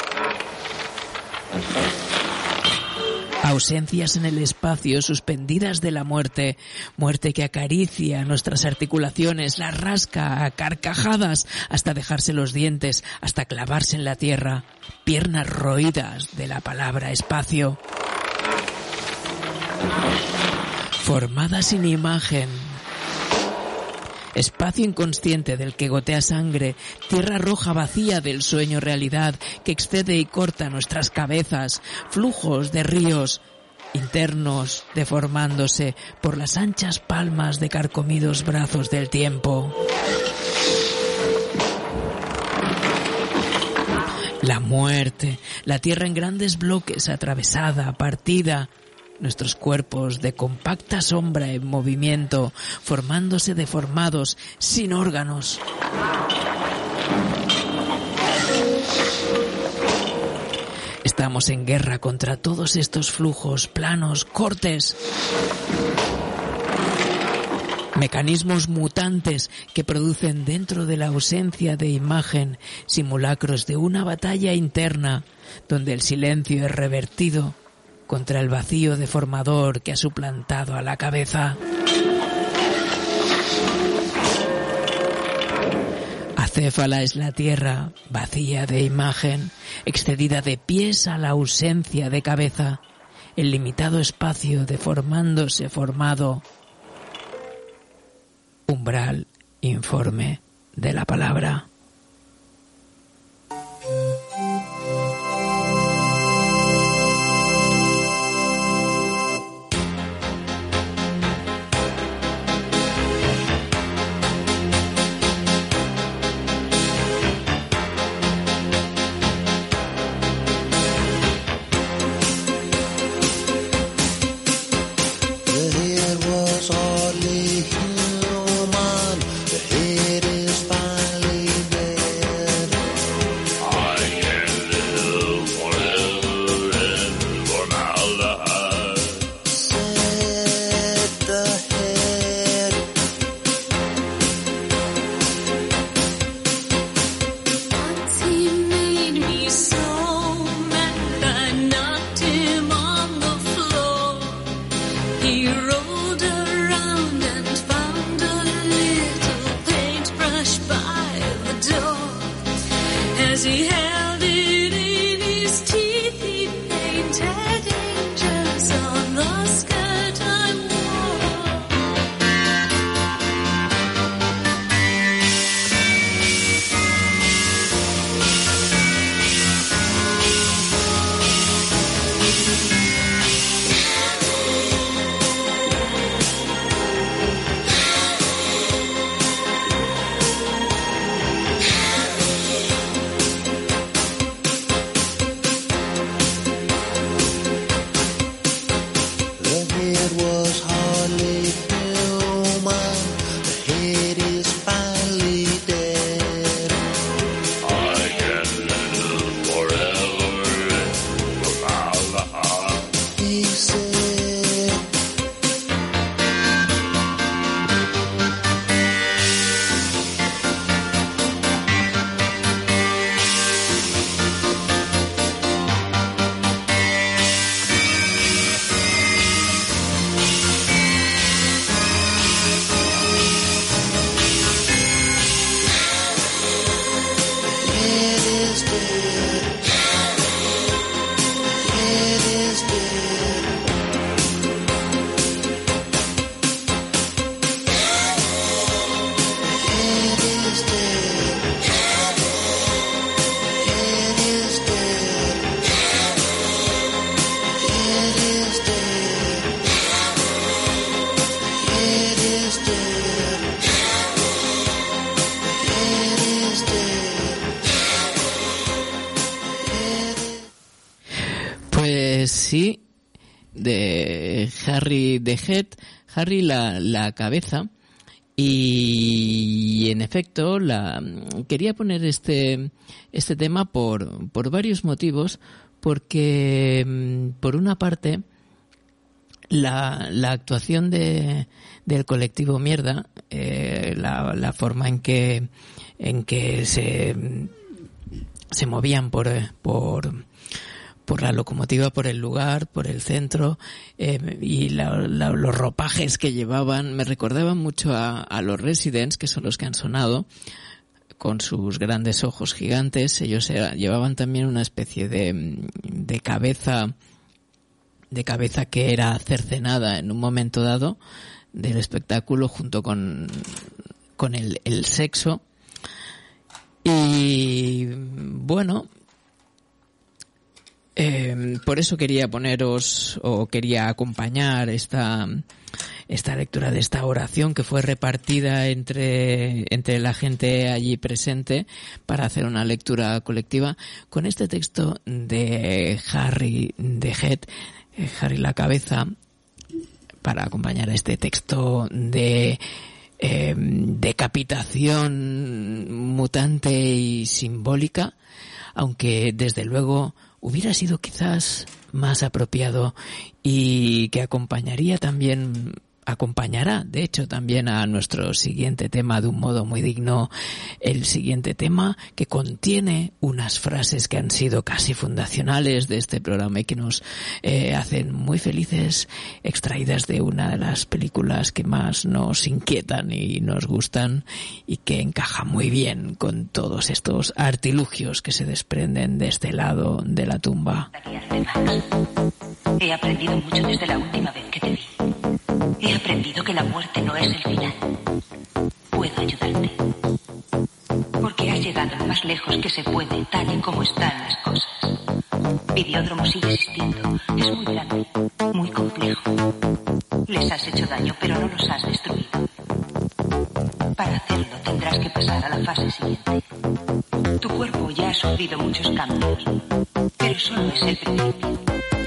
Ausencias en el espacio, suspendidas de la muerte, muerte que acaricia nuestras articulaciones, las rasca a carcajadas hasta dejarse los dientes, hasta clavarse en la tierra, piernas roídas de la palabra espacio. Formada sin imagen, espacio inconsciente del que gotea sangre, tierra roja vacía del sueño realidad que excede y corta nuestras cabezas, flujos de ríos internos deformándose por las anchas palmas de carcomidos brazos del tiempo. La muerte, la tierra en grandes bloques, atravesada, partida, nuestros cuerpos de compacta sombra en movimiento, formándose deformados, sin órganos. Estamos en guerra contra todos estos flujos, planos, cortes. mecanismos mutantes que producen dentro de la ausencia de imagen simulacros de una batalla interna donde el silencio es revertido contra el vacío deformador que ha suplantado a la cabeza. Acéfala es la tierra, vacía de imagen, excedida de pies a la ausencia de cabeza, el limitado espacio deformándose formado. Umbral informe de la palabra. Sí, de Harry the Head, Harry la, la cabeza, y en efecto la quería poner este este tema por por varios motivos, porque por una parte la la actuación de del colectivo Mierda, eh, la la forma en que en que se se movían por por por la locomotiva, por el lugar, por el centro, eh, y la, la, los ropajes que llevaban me recordaban mucho a, a los Residents, que son los que han sonado, con sus grandes ojos gigantes. Ellos era, llevaban también una especie de, de cabeza, de cabeza que era cercenada en un momento dado del espectáculo, junto con, con el, el sexo. Y bueno, Eh, por eso quería poneros, o quería acompañar esta esta lectura de esta oración que fue repartida entre entre la gente allí presente para hacer una lectura colectiva con este texto de Harry the Head, eh, Harry la cabeza, para acompañar a este texto de eh, decapitación mutante y simbólica, aunque desde luego hubiera sido quizás más apropiado y que acompañaría también acompañará, de hecho, también a nuestro siguiente tema de un modo muy digno. El siguiente tema que contiene unas frases que han sido casi fundacionales de este programa y que nos eh, hacen muy felices, extraídas de una de las películas que más nos inquietan y nos gustan y que encaja muy bien con todos estos artilugios que se desprenden de este lado de la tumba. He aprendido mucho desde la última vez que te vi. He aprendido que la muerte no es el final. Puedo ayudarte. Porque has llegado lo más lejos que se puede, tal y como están las cosas. Videódromo sigue existiendo. Es muy grande, muy complejo. Les has hecho daño, pero no los has destruido. Para hacerlo tendrás que pasar a la fase siguiente. Tu cuerpo ya ha sufrido muchos cambios, pero solo es el principio.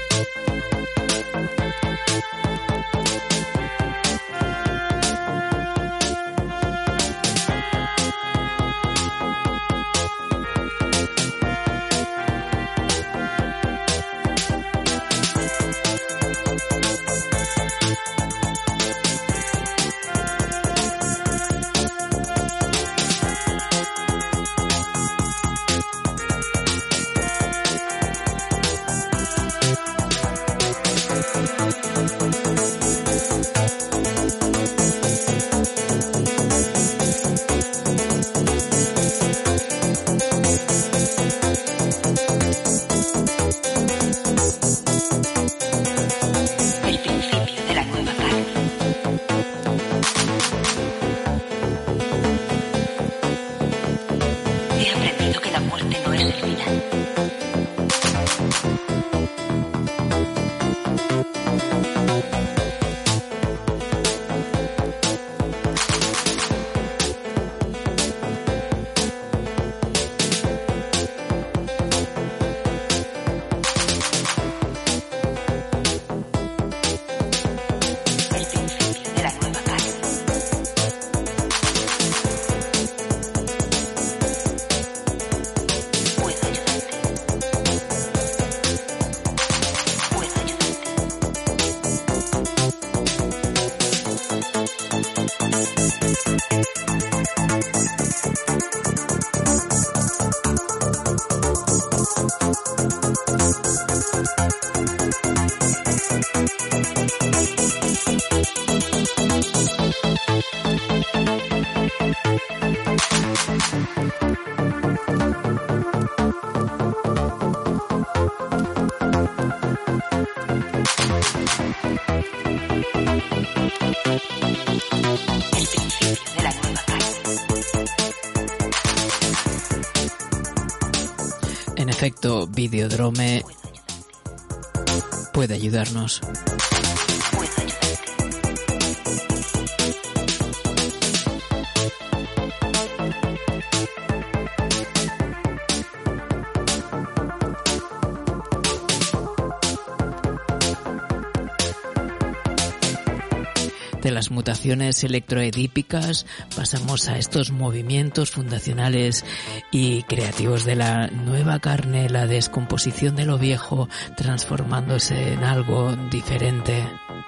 En efecto, Videódrome puede ayudarnos. De las mutaciones electroedípicas pasamos a estos movimientos fundacionales y creativos de la nueva carne, la descomposición de lo viejo transformándose en algo diferente.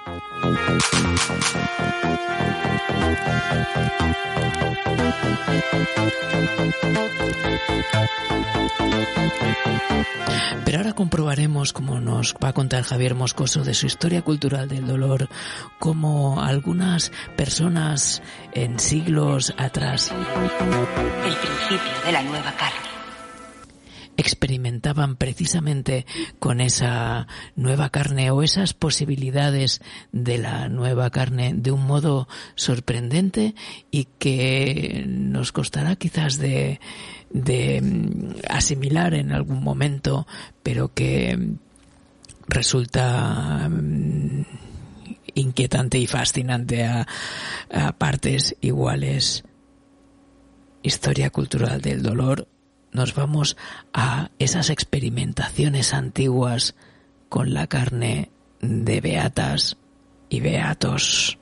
Pero ahora comprobaremos, como nos va a contar Javier Moscoso de su historia cultural del dolor, cómo algunas personas en siglos atrás, el principio de la nueva carne, experimentaban precisamente con esa nueva carne o esas posibilidades de la nueva carne de un modo sorprendente y que nos costará quizás de, de asimilar en algún momento, pero que resulta inquietante y fascinante a, a partes iguales. Historia cultural del dolor. Nos vamos a esas experimentaciones antiguas con la carne de beatas y beatos.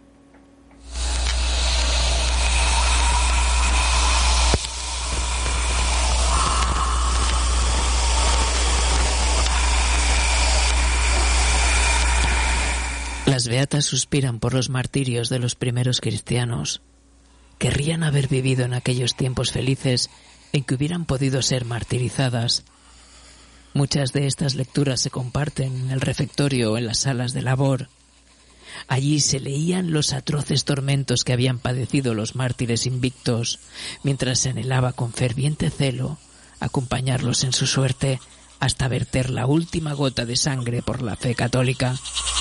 Las beatas suspiran por los martirios de los primeros cristianos. Querrían haber vivido en aquellos tiempos felices en que hubieran podido ser martirizadas. Muchas de estas lecturas se comparten en el refectorio o en las salas de labor. Allí se leían los atroces tormentos que habían padecido los mártires invictos, mientras se anhelaba con ferviente celo acompañarlos en su suerte hasta verter la última gota de sangre por la fe católica.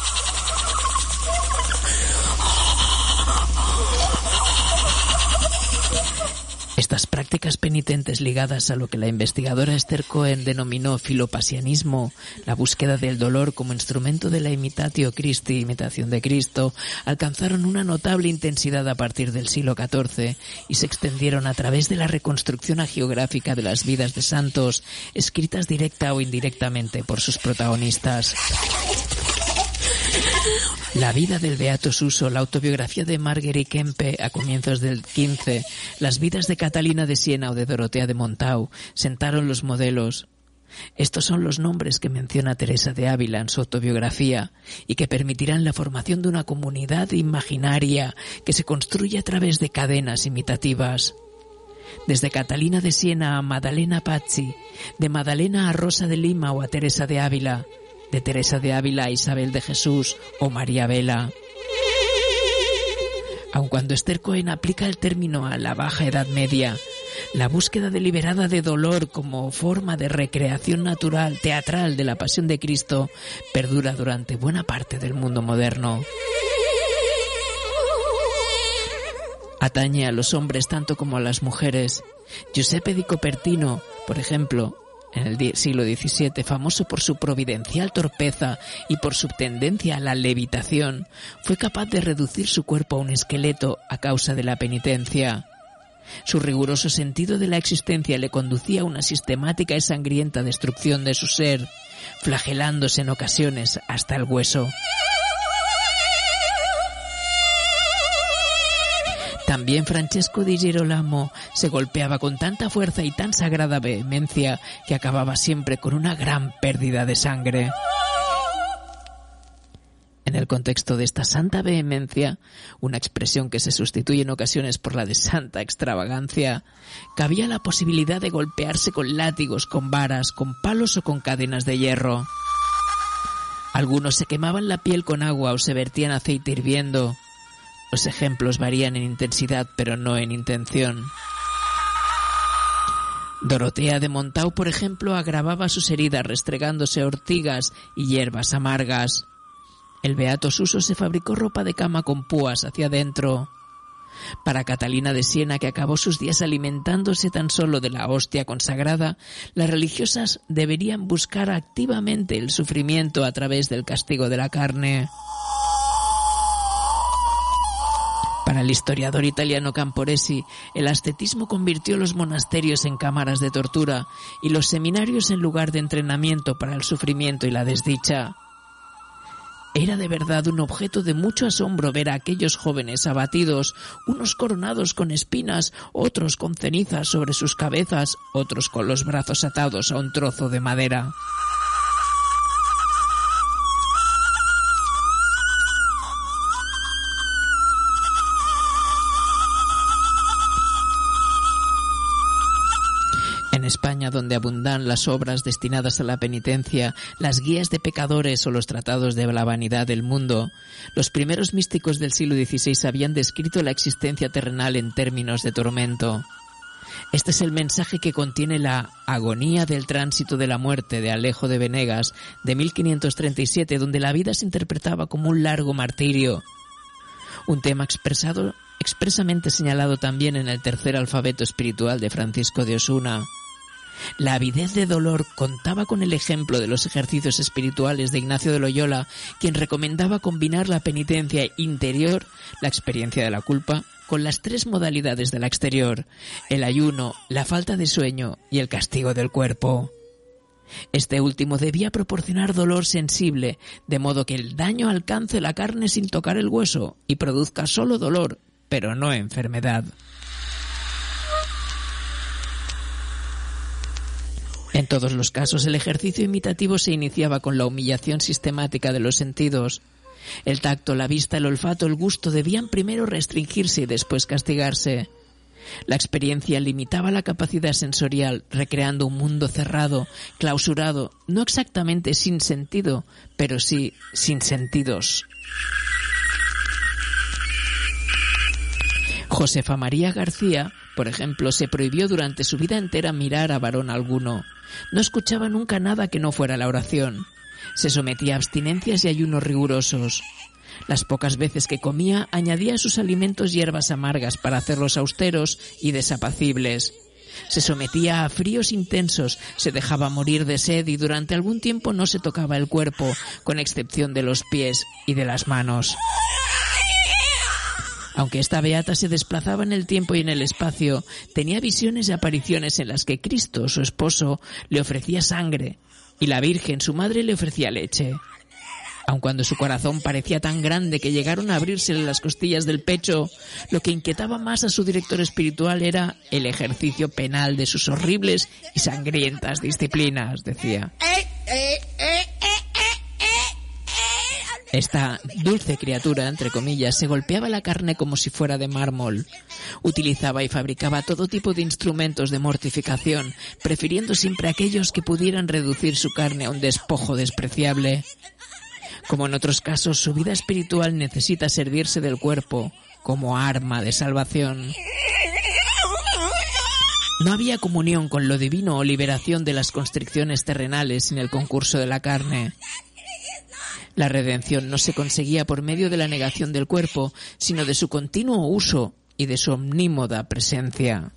Estas prácticas penitentes ligadas a lo que la investigadora Esther Cohen denominó filopasianismo, la búsqueda del dolor como instrumento de la imitatio Christi, imitación de Cristo, alcanzaron una notable intensidad a partir del siglo catorce y se extendieron a través de la reconstrucción hagiográfica de las vidas de santos, escritas directa o indirectamente por sus protagonistas. La vida del Beato Suso, la autobiografía de Marguerite Kempe a comienzos del quince, las vidas de Catalina de Siena o de Dorotea de Montau sentaron los modelos. Estos son los nombres que menciona Teresa de Ávila en su autobiografía y que permitirán la formación de una comunidad imaginaria que se construye a través de cadenas imitativas. Desde Catalina de Siena a Maddalena Pazzi, de Maddalena a Rosa de Lima o a Teresa de Ávila, de Teresa de Ávila a Isabel de Jesús o María Vela. Aun cuando Esther Cohen aplica el término a la Baja Edad Media, la búsqueda deliberada de dolor como forma de recreación natural, teatral de la Pasión de Cristo, perdura durante buena parte del mundo moderno. Atañe a los hombres tanto como a las mujeres. Giuseppe di Copertino, por ejemplo, en el siglo diecisiete, famoso por su providencial torpeza y por su tendencia a la levitación, fue capaz de reducir su cuerpo a un esqueleto a causa de la penitencia. Su riguroso sentido de la existencia le conducía a una sistemática y sangrienta destrucción de su ser, flagelándose en ocasiones hasta el hueso. También Francesco di Girolamo se golpeaba con tanta fuerza y tan sagrada vehemencia que acababa siempre con una gran pérdida de sangre. En el contexto de esta santa vehemencia, una expresión que se sustituye en ocasiones por la de santa extravagancia, cabía la posibilidad de golpearse con látigos, con varas, con palos o con cadenas de hierro. Algunos se quemaban la piel con agua o se vertían aceite hirviendo. Los ejemplos varían en intensidad, pero no en intención. Dorotea de Montau, por ejemplo, agravaba sus heridas restregándose ortigas y hierbas amargas. El Beato Suso se fabricó ropa de cama con púas hacia adentro. Para Catalina de Siena, que acabó sus días alimentándose tan solo de la hostia consagrada, las religiosas deberían buscar activamente el sufrimiento a través del castigo de la carne. Para el historiador italiano Camporesi, el ascetismo convirtió los monasterios en cámaras de tortura y los seminarios en lugar de entrenamiento para el sufrimiento y la desdicha. Era de verdad un objeto de mucho asombro ver a aquellos jóvenes abatidos, unos coronados con espinas, otros con cenizas sobre sus cabezas, otros con los brazos atados a un trozo de madera. En España, donde abundan las obras destinadas a la penitencia, las guías de pecadores o los tratados de la vanidad del mundo, los primeros místicos del siglo dieciséis habían descrito la existencia terrenal en términos de tormento. Este es el mensaje que contiene la Agonía del tránsito de la muerte de Alejo de Venegas de mil quinientos treinta y siete, donde la vida se interpretaba como un largo martirio. Un tema expresado, expresamente señalado también en el tercer alfabeto espiritual de Francisco de Osuna. La avidez de dolor contaba con el ejemplo de los ejercicios espirituales de Ignacio de Loyola, quien recomendaba combinar la penitencia interior, la experiencia de la culpa, con las tres modalidades de la exterior: el ayuno, la falta de sueño y el castigo del cuerpo. Este último debía proporcionar dolor sensible, de modo que el daño alcance la carne sin tocar el hueso y produzca solo dolor, pero no enfermedad. En todos los casos, el ejercicio imitativo se iniciaba con la humillación sistemática de los sentidos. El tacto, la vista, el olfato, el gusto debían primero restringirse y después castigarse. La experiencia limitaba la capacidad sensorial, recreando un mundo cerrado, clausurado, no exactamente sin sentido, pero sí sin sentidos. Josefa María García, por ejemplo, se prohibió durante su vida entera mirar a varón alguno. No escuchaba nunca nada que no fuera la oración. Se sometía a abstinencias y ayunos rigurosos. Las pocas veces que comía, añadía a sus alimentos hierbas amargas para hacerlos austeros y desapacibles. Se sometía a fríos intensos, se dejaba morir de sed y durante algún tiempo no se tocaba el cuerpo, con excepción de los pies y de las manos. Aunque esta beata se desplazaba en el tiempo y en el espacio, tenía visiones y apariciones en las que Cristo, su esposo, le ofrecía sangre y la Virgen, su madre, le ofrecía leche. Aun cuando su corazón parecía tan grande que llegaron a abrírsele las costillas del pecho, lo que inquietaba más a su director espiritual era el ejercicio penal de sus horribles y sangrientas disciplinas, decía. Esta dulce criatura, entre comillas, se golpeaba la carne como si fuera de mármol. Utilizaba y fabricaba todo tipo de instrumentos de mortificación, prefiriendo siempre aquellos que pudieran reducir su carne a un despojo despreciable. Como en otros casos, su vida espiritual necesita servirse del cuerpo como arma de salvación. No había comunión con lo divino o liberación de las constricciones terrenales sin el concurso de la carne. La redención no se conseguía por medio de la negación del cuerpo, sino de su continuo uso y de su omnímoda presencia.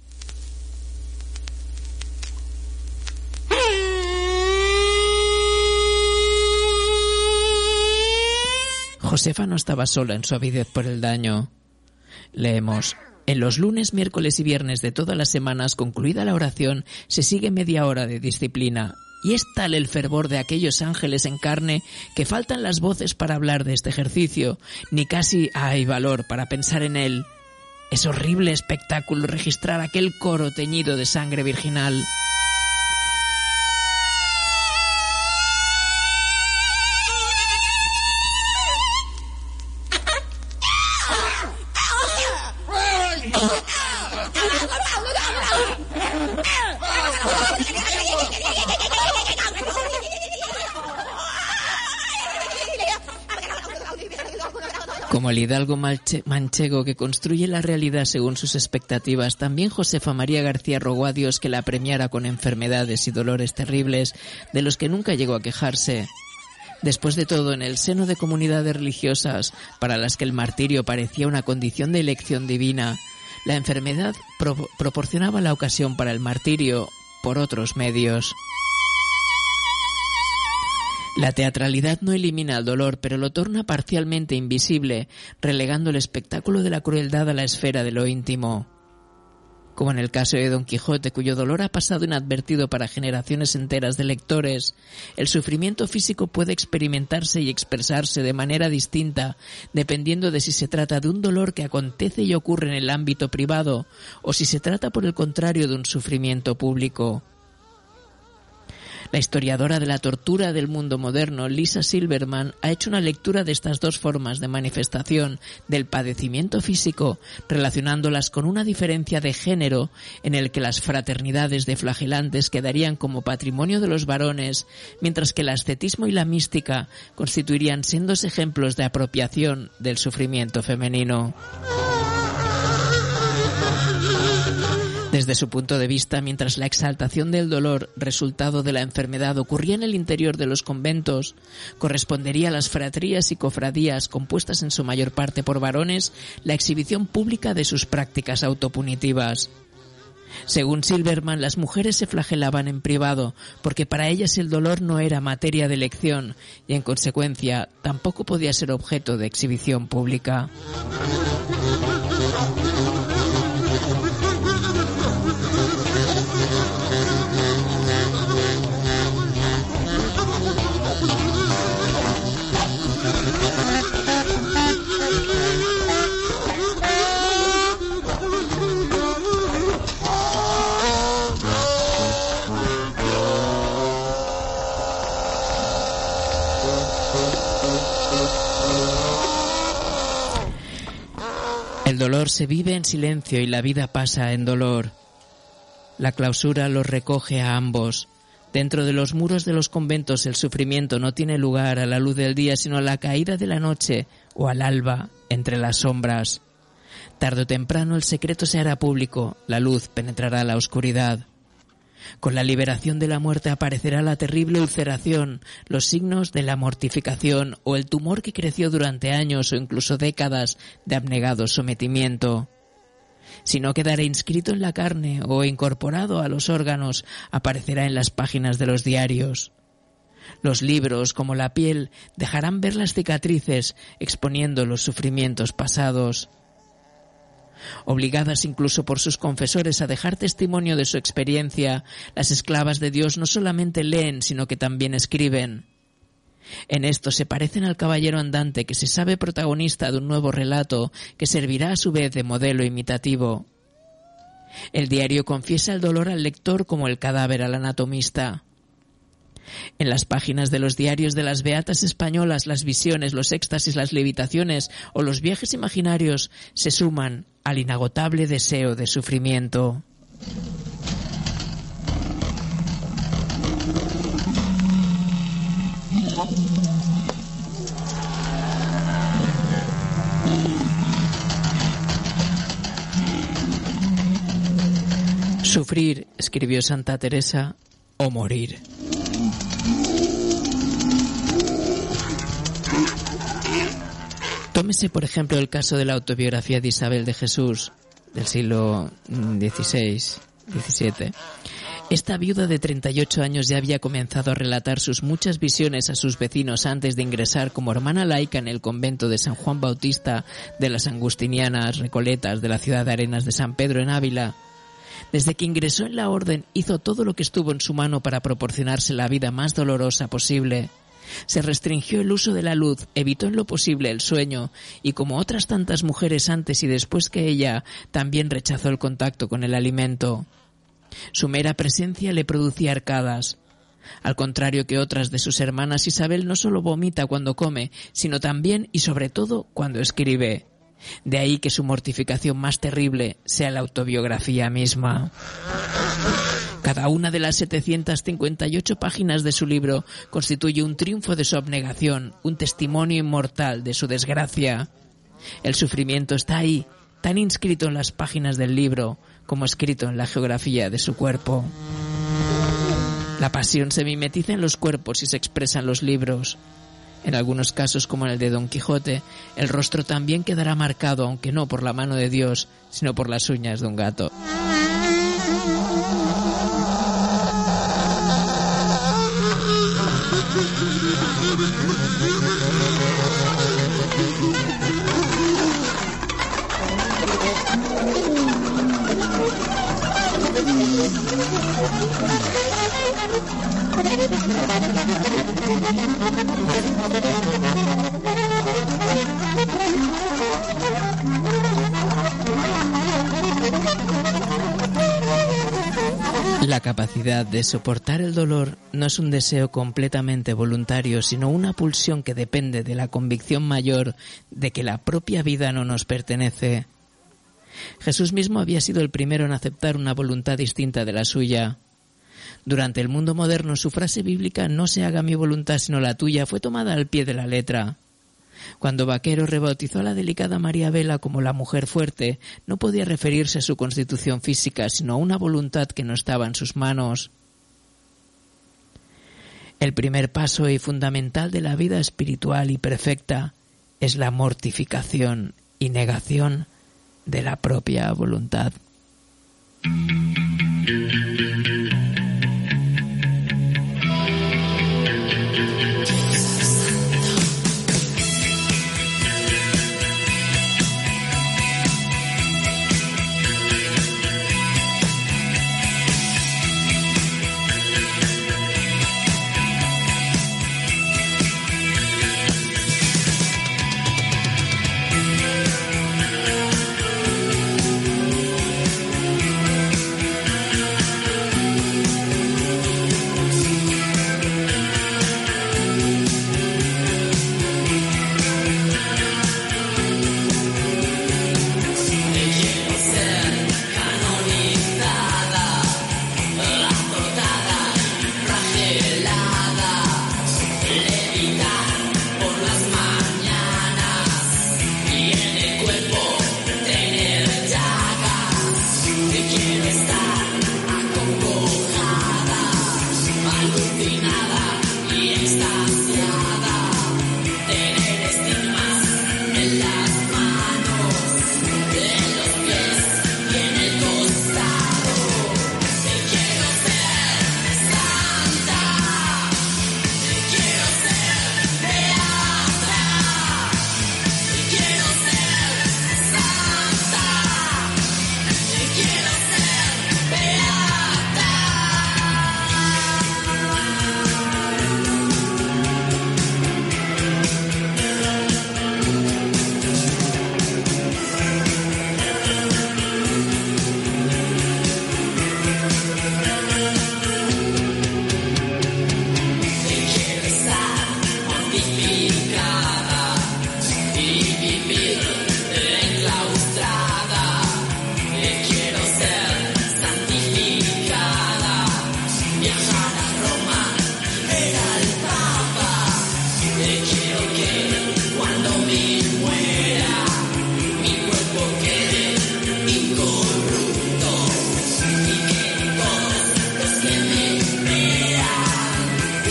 Josefa no estaba sola en su avidez por el daño. Leemos: en los lunes, miércoles y viernes de todas las semanas, concluida la oración, se sigue media hora de disciplina. Y es tal el fervor de aquellos ángeles en carne que faltan las voces para hablar de este ejercicio, ni casi hay valor para pensar en él. Es horrible espectáculo registrar aquel coro teñido de sangre virginal. Como el hidalgo manchego que construye la realidad según sus expectativas, también Josefa María García rogó a Dios que la premiara con enfermedades y dolores terribles de los que nunca llegó a quejarse. Después de todo, en el seno de comunidades religiosas para las que el martirio parecía una condición de elección divina, la enfermedad pro- proporcionaba la ocasión para el martirio por otros medios. La teatralidad no elimina el dolor, pero lo torna parcialmente invisible, relegando el espectáculo de la crueldad a la esfera de lo íntimo. Como en el caso de Don Quijote, cuyo dolor ha pasado inadvertido para generaciones enteras de lectores, el sufrimiento físico puede experimentarse y expresarse de manera distinta, dependiendo de si se trata de un dolor que acontece y ocurre en el ámbito privado, o si se trata, por el contrario, de un sufrimiento público. La historiadora de la tortura del mundo moderno, Lisa Silverman, ha hecho una lectura de estas dos formas de manifestación del padecimiento físico, relacionándolas con una diferencia de género en el que las fraternidades de flagelantes quedarían como patrimonio de los varones, mientras que el ascetismo y la mística constituirían sendos ejemplos de apropiación del sufrimiento femenino. Desde su punto de vista, mientras la exaltación del dolor, resultado de la enfermedad, ocurría en el interior de los conventos, correspondería a las fratrías y cofradías, compuestas en su mayor parte por varones, la exhibición pública de sus prácticas autopunitivas. Según Silverman, las mujeres se flagelaban en privado, porque para ellas el dolor no era materia de elección y, en consecuencia, tampoco podía ser objeto de exhibición pública. El dolor se vive en silencio y la vida pasa en dolor. La clausura los recoge a ambos. Dentro de los muros de los conventos el sufrimiento no tiene lugar a la luz del día, sino a la caída de la noche o al alba entre las sombras. Tarde o temprano el secreto se hará público, la luz penetrará la oscuridad. Con la liberación de la muerte aparecerá la terrible ulceración, los signos de la mortificación o el tumor que creció durante años o incluso décadas de abnegado sometimiento. Si no quedará inscrito en la carne o incorporado a los órganos, aparecerá en las páginas de los diarios. Los libros, como la piel, dejarán ver las cicatrices, exponiendo los sufrimientos pasados. Obligadas incluso por sus confesores a dejar testimonio de su experiencia, las esclavas de Dios no solamente leen, sino que también escriben. En esto se parecen al caballero andante que se sabe protagonista de un nuevo relato que servirá a su vez de modelo imitativo. El diario confiesa el dolor al lector como el cadáver al anatomista. En las páginas de los diarios de las beatas españolas, las visiones, los éxtasis, las levitaciones o los viajes imaginarios se suman al inagotable deseo de sufrimiento. Sufrir, escribió Santa Teresa, o morir. Tómese, por ejemplo, el caso de la autobiografía de Isabel de Jesús, del siglo dieciséis diecisiete. Esta viuda de treinta y ocho años ya había comenzado a relatar sus muchas visiones a sus vecinos antes de ingresar como hermana laica en el convento de San Juan Bautista de las Agustinianas Recoletas de la ciudad de Arenas de San Pedro en Ávila. Desde que ingresó en la orden hizo todo lo que estuvo en su mano para proporcionarse la vida más dolorosa posible. Se restringió el uso de la luz, evitó en lo posible el sueño y, como otras tantas mujeres antes y después que ella, también rechazó el contacto con el alimento. Su mera presencia le producía arcadas. Al contrario que otras de sus hermanas, Isabel no solo vomita cuando come, sino también y sobre todo cuando escribe. De ahí que su mortificación más terrible sea la autobiografía misma. Cada una de las setecientas cincuenta y ocho páginas de su libro constituye un triunfo de su abnegación, un testimonio inmortal de su desgracia. El sufrimiento está ahí, tan inscrito en las páginas del libro como escrito en la geografía de su cuerpo. La pasión se mimetiza en los cuerpos y se expresa en los libros. En algunos casos, como en el de Don Quijote, el rostro también quedará marcado, aunque no por la mano de Dios, sino por las uñas de un gato. La capacidad de soportar el dolor no es un deseo completamente voluntario, sino una pulsión que depende de la convicción mayor de que la propia vida no nos pertenece. Jesús mismo había sido el primero en aceptar una voluntad distinta de la suya. Durante el mundo moderno, su frase bíblica «No se haga mi voluntad sino la tuya» fue tomada al pie de la letra. Cuando Vaquero rebautizó a la delicada María Vela como la mujer fuerte, no podía referirse a su constitución física, sino a una voluntad que no estaba en sus manos. El primer paso y fundamental de la vida espiritual y perfecta es la mortificación y negación de la propia voluntad.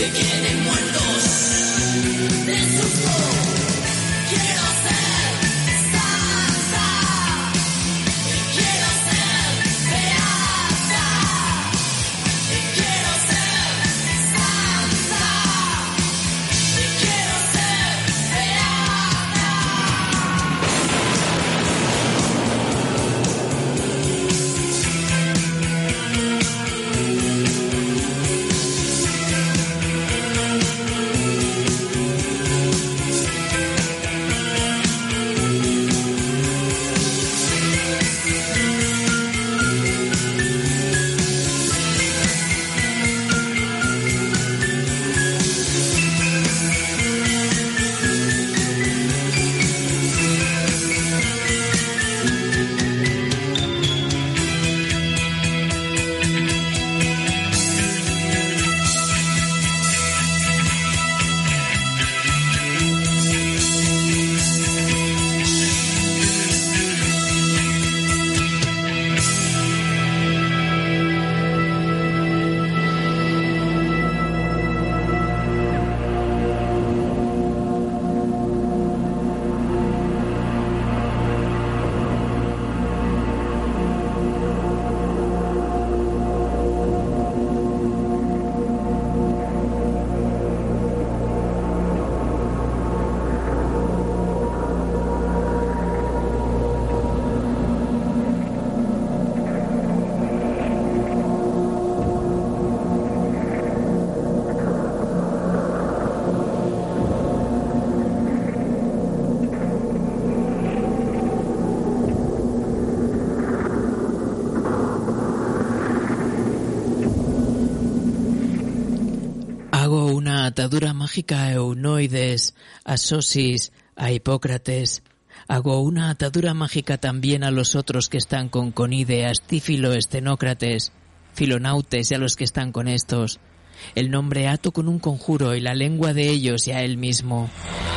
Atadura mágica a Eunoides, a Sosis, a Hipócrates. Hago una atadura mágica también a los otros que están con Conide, a Estífilo, Estenócrates, Filonautes y a los que están con estos. El nombre ato con un conjuro y la lengua de ellos y a él mismo.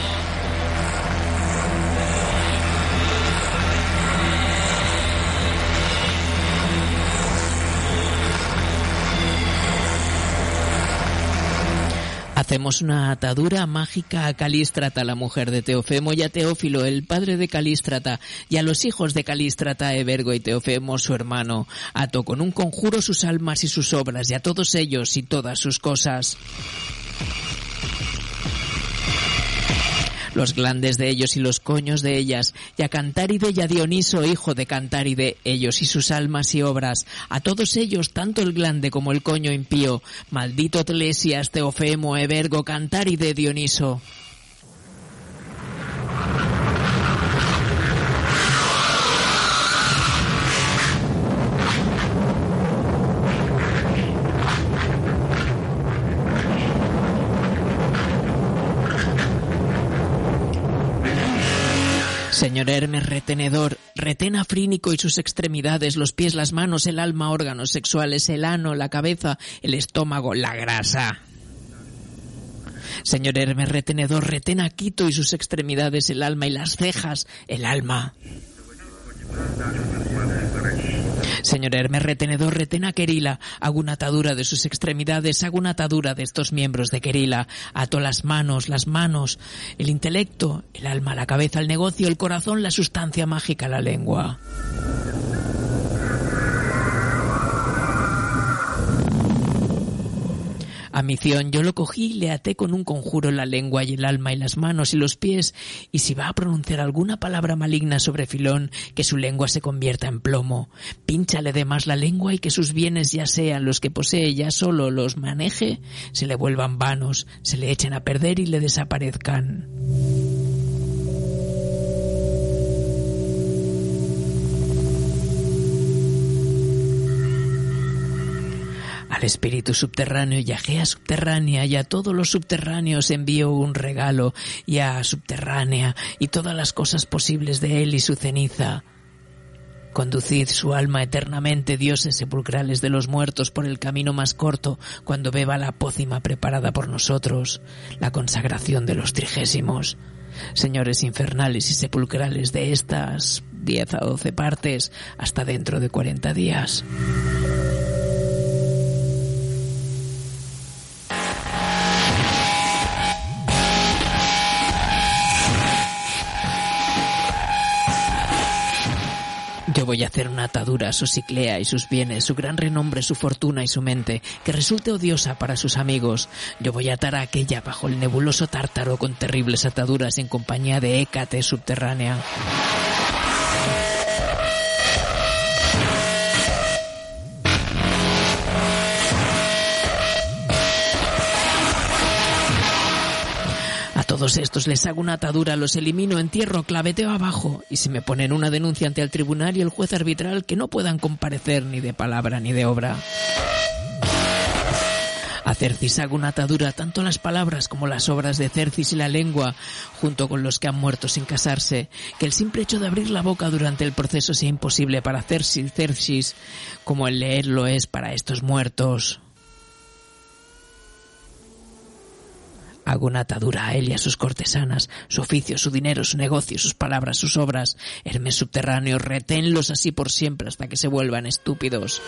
Hacemos una atadura mágica a Calístrata, la mujer de Teofemo, y a Teófilo, el padre de Calístrata, y a los hijos de Calístrata, Evergo y Teofemo, su hermano. Ato con un conjuro sus almas y sus obras, y a todos ellos y todas sus cosas. Los glandes de ellos y los coños de ellas, y a Cantáride y a Dioniso, hijo de Cantáride, ellos y sus almas y obras, a todos ellos, tanto el glande como el coño impío, maldito Tlesias, Teofemo, Evergo, Cantáride, Dioniso. Señor Hermes retenedor, retén a Frínico y sus extremidades, los pies, las manos, el alma, órganos sexuales, el ano, la cabeza, el estómago, la grasa. Señor Hermes retenedor, retén a Quito y sus extremidades, el alma y las cejas, el alma. Señor Hermes retenedor, retén a Querila, hago una atadura de sus extremidades, hago una atadura de estos miembros de Querila, ato las manos, las manos, el intelecto, el alma, la cabeza, el negocio, el corazón, la sustancia mágica, la lengua. A Mición yo lo cogí y le até con un conjuro la lengua y el alma y las manos y los pies, y si va a pronunciar alguna palabra maligna sobre Filón, que su lengua se convierta en plomo. Pínchale de más la lengua y que sus bienes, ya sean los que posee, ya solo los maneje, se le vuelvan vanos, se le echen a perder y le desaparezcan. Al espíritu subterráneo y a Gea subterránea y a todos los subterráneos envío un regalo, y a subterránea y todas las cosas posibles de él y su ceniza. Conducid su alma eternamente, dioses sepulcrales de los muertos, por el camino más corto, cuando beba la pócima preparada por nosotros, la consagración de los trigésimos. Señores infernales y sepulcrales de estas diez a doce partes, hasta dentro de cuarenta días. voy a hacer una atadura a su Siclea y sus bienes, su gran renombre, su fortuna y su mente, que resulte odiosa para sus amigos. Yo voy a atar a aquella bajo el nebuloso Tártaro con terribles ataduras en compañía de Hécate subterránea. A todos estos les hago una atadura, los elimino, entierro, claveteo abajo, y si me ponen una denuncia ante el tribunal y el juez arbitral, que no puedan comparecer ni de palabra ni de obra. A Cercis hago una atadura, tanto las palabras como las obras de Cercis y la lengua, junto con los que han muerto sin casarse, que el simple hecho de abrir la boca durante el proceso sea imposible para Cercis, Cercis, como el leer lo es para estos muertos. Hago una atadura a él y a sus cortesanas, su oficio, su dinero, su negocio, sus palabras, sus obras. Hermes subterráneo, reténlos así por siempre hasta que se vuelvan estúpidos.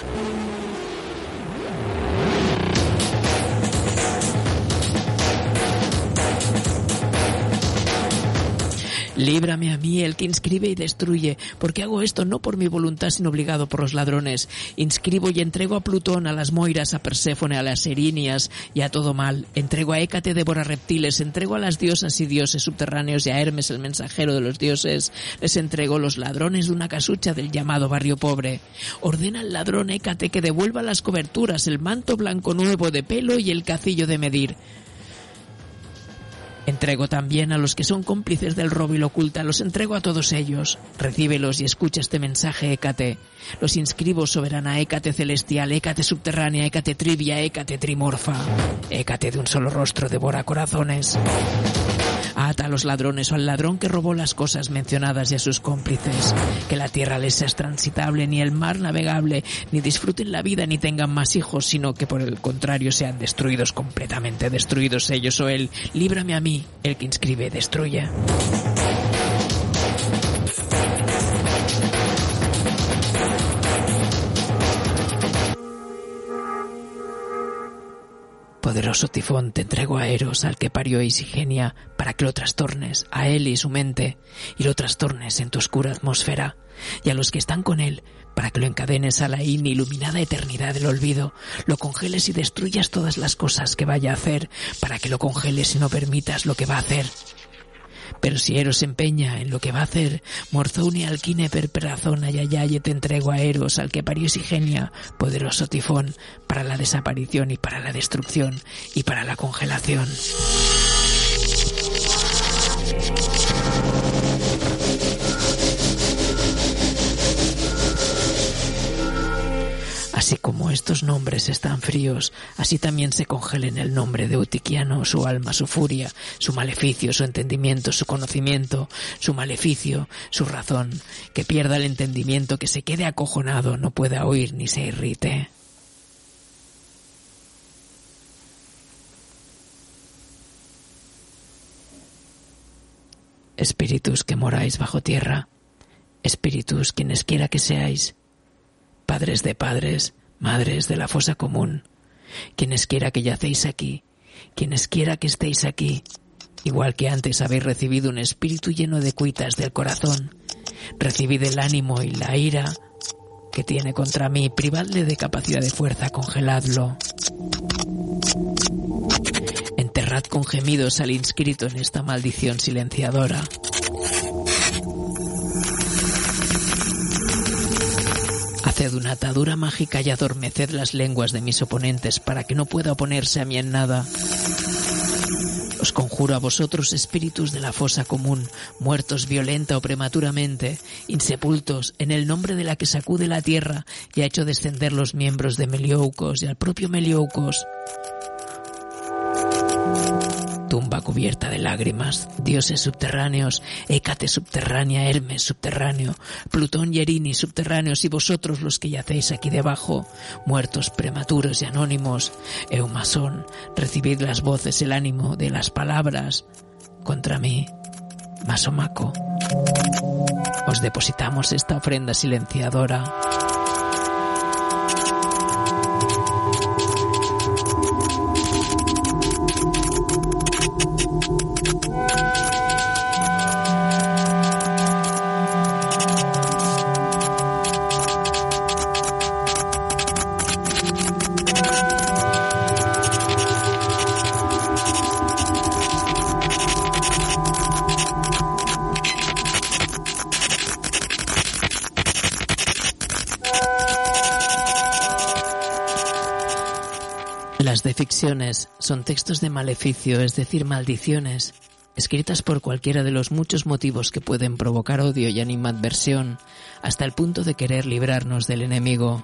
Líbrame a mí, el que inscribe y destruye, porque hago esto no por mi voluntad, sino obligado por los ladrones. Inscribo y entrego a Plutón, a las Moiras, a Perséfone, a las Erinias y a todo mal. Entrego a Hécate, devora reptiles, entrego a las diosas y dioses subterráneos y a Hermes, el mensajero de los dioses. Les entrego los ladrones de una casucha del llamado barrio pobre. Ordena al ladrón Hécate que devuelva las coberturas, el manto blanco nuevo de pelo y el cacillo de medir. Entrego también a los que son cómplices del robo y lo ocultan, los entrego a todos ellos. Recíbelos y escucha este mensaje, Hécate. Los inscribo, soberana Hécate celestial, Hécate subterránea, Hécate trivia, Hécate trimorfa. Hécate de un solo rostro devora corazones. Ata a los ladrones o al ladrón que robó las cosas mencionadas y a sus cómplices. Que la tierra les sea transitable, ni el mar navegable, ni disfruten la vida, ni tengan más hijos, sino que por el contrario sean destruidos completamente, destruidos ellos o él. Líbrame a mí, el que inscribe destruye. Poderoso Tifón, te entrego a Eros, al que parió Isigenia, para que lo trastornes, a él y su mente, y lo trastornes en tu oscura atmósfera, y a los que están con él, para que lo encadenes a la inimiluminada eternidad del olvido, lo congeles y destruyas todas las cosas que vaya a hacer, para que lo congeles y no permitas lo que va a hacer. Pero si Eros se empeña en lo que va a hacer, Morzone, Alquine, Perperazona y Ayaye, te entrego a Eros, al que parió Isigenia, poderoso Tifón, para la desaparición y para la destrucción y para la congelación. Así como estos nombres están fríos, así también se congelen el nombre de Eutiquiano, su alma, su furia, su maleficio, su entendimiento, su conocimiento, su maleficio, su razón, que pierda el entendimiento, que se quede acojonado, no pueda oír ni se irrite. Espíritus que moráis bajo tierra, espíritus quienes quiera que seáis, padres de padres, madres de la fosa común, quienes quiera que yacéis aquí, quienes quiera que estéis aquí, igual que antes habéis recibido un espíritu lleno de cuitas del corazón, recibid el ánimo y la ira que tiene contra mí, privadle de capacidad de fuerza, congeladlo. Enterrad con gemidos al inscrito en esta maldición silenciadora. Haced una atadura mágica y adormeced las lenguas de mis oponentes para que no pueda oponerse a mí en nada. Os conjuro a vosotros, espíritus de la fosa común, muertos violenta o prematuramente, insepultos, en el nombre de la que sacude la tierra y ha hecho descender los miembros de Melioucos y al propio Melioucos. Tumba cubierta de lágrimas, dioses subterráneos, Hécate subterránea, Hermes subterráneo, Plutón y Erini subterráneos y vosotros los que yacéis aquí debajo, muertos prematuros y anónimos, Eumasón, recibid las voces, el ánimo de las palabras contra mí, Masomaco. Os depositamos esta ofrenda silenciadora. Las de ficciones son textos de maleficio, es decir, maldiciones, escritas por cualquiera de los muchos motivos que pueden provocar odio y animadversión, hasta el punto de querer librarnos del enemigo.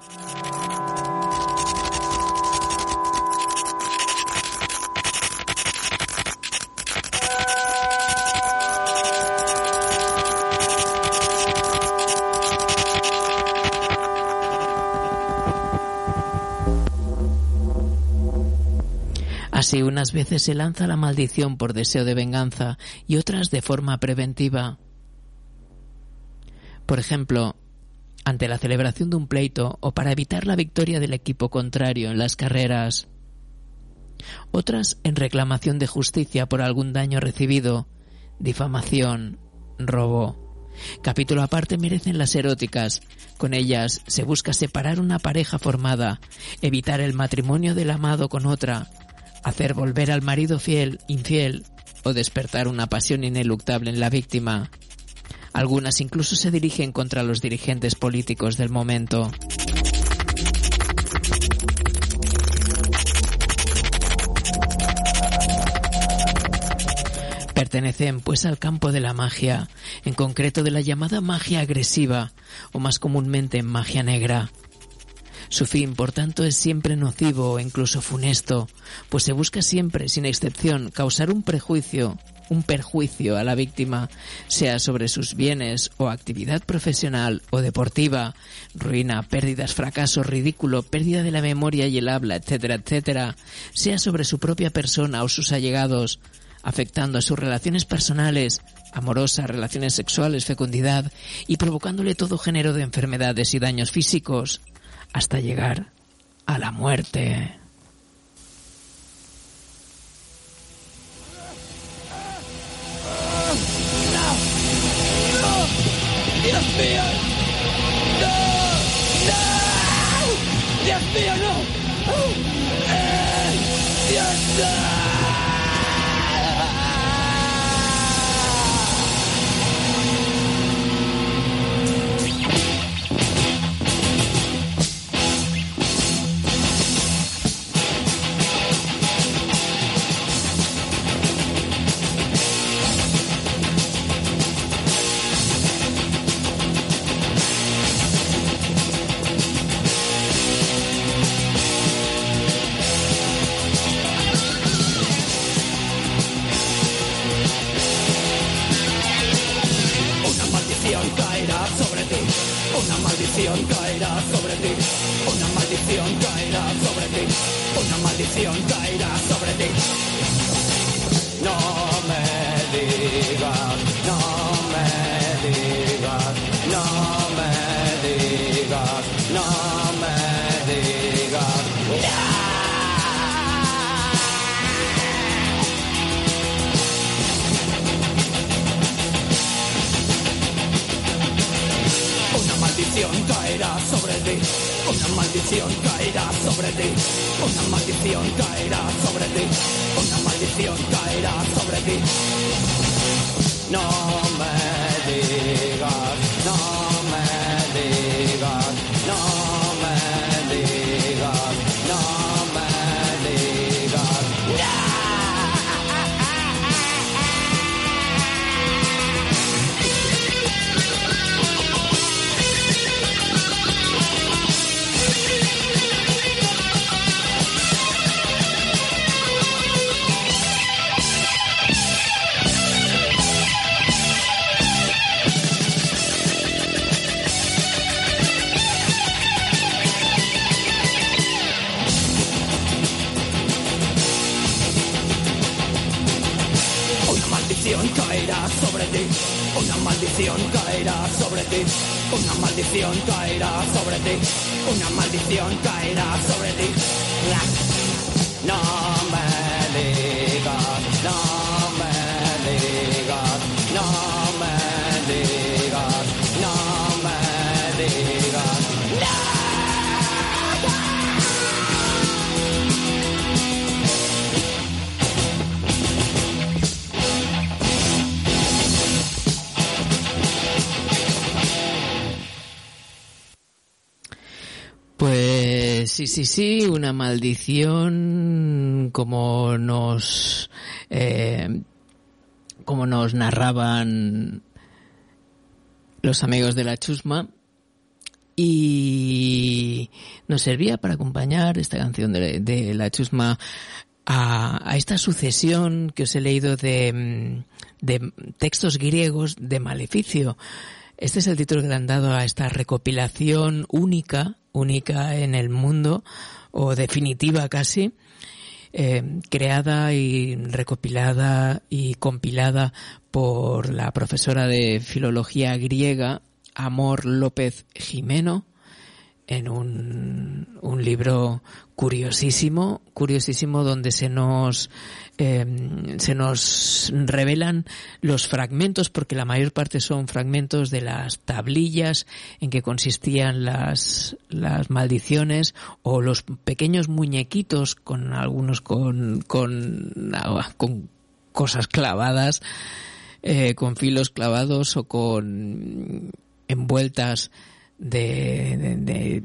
Así, unas veces se lanza la maldición por deseo de venganza y otras de forma preventiva. Por ejemplo, ante la celebración de un pleito o para evitar la victoria del equipo contrario en las carreras. Otras en reclamación de justicia por algún daño recibido, difamación, robo. Capítulo aparte merecen las eróticas. Con ellas se busca separar una pareja formada, evitar el matrimonio del amado con otra, hacer volver al marido fiel, infiel, o despertar una pasión ineluctable en la víctima. Algunas incluso se dirigen contra los dirigentes políticos del momento. Pertenecen pues al campo de la magia, en concreto de la llamada magia agresiva, o más comúnmente magia negra. Su fin, por tanto, es siempre nocivo o incluso funesto, pues se busca siempre, sin excepción, causar un prejuicio, un perjuicio a la víctima, sea sobre sus bienes o actividad profesional o deportiva, ruina, pérdidas, fracaso, ridículo, pérdida de la memoria y el habla, etcétera, etcétera, sea sobre su propia persona o sus allegados, afectando a sus relaciones personales, amorosas, relaciones sexuales, fecundidad, y provocándole todo género de enfermedades y daños físicos, hasta llegar a la muerte. ¡Dios mío! ¡No! ¡No! ¡Dios mío, no! ¡Oh! ¡Eh! ¡Dios, no! Una maldición caerá sobre ti, una maldición caerá sobre ti, una maldición caerá sobre ti. No me digas, no me digas, no me digas, no me digas. ¡No! Una maldición caerá sobre ti, una maldición caerá sobre ti, una maldición caerá sobre ti, una maldición caerá sobre ti. No me digas, no me digas, no me digas, no me digas. ¡No! Caerá sobre ti, una maldición caerá sobre ti, una maldición caerá sobre ti, una maldición caerá sobre ti. No me digas, no me digas, no me digas, no me digas, no. Pues Sí, sí, sí, una maldición como nos eh, como nos narraban los amigos de la chusma, y nos servía para acompañar esta canción de, de la chusma a, a esta sucesión que os he leído de, de textos griegos de maleficio. Este es el título que le han dado a esta recopilación única, única en el mundo, o definitiva casi, eh, creada y recopilada y compilada por la profesora de filología griega Amor López Jimeno, en un, un libro curiosísimo, curiosísimo donde se nos eh, se nos revelan los fragmentos, porque la mayor parte son fragmentos de las tablillas en que consistían las las maldiciones, o los pequeños muñequitos con algunos con con con cosas clavadas, eh, con filos clavados o con envueltas de de, de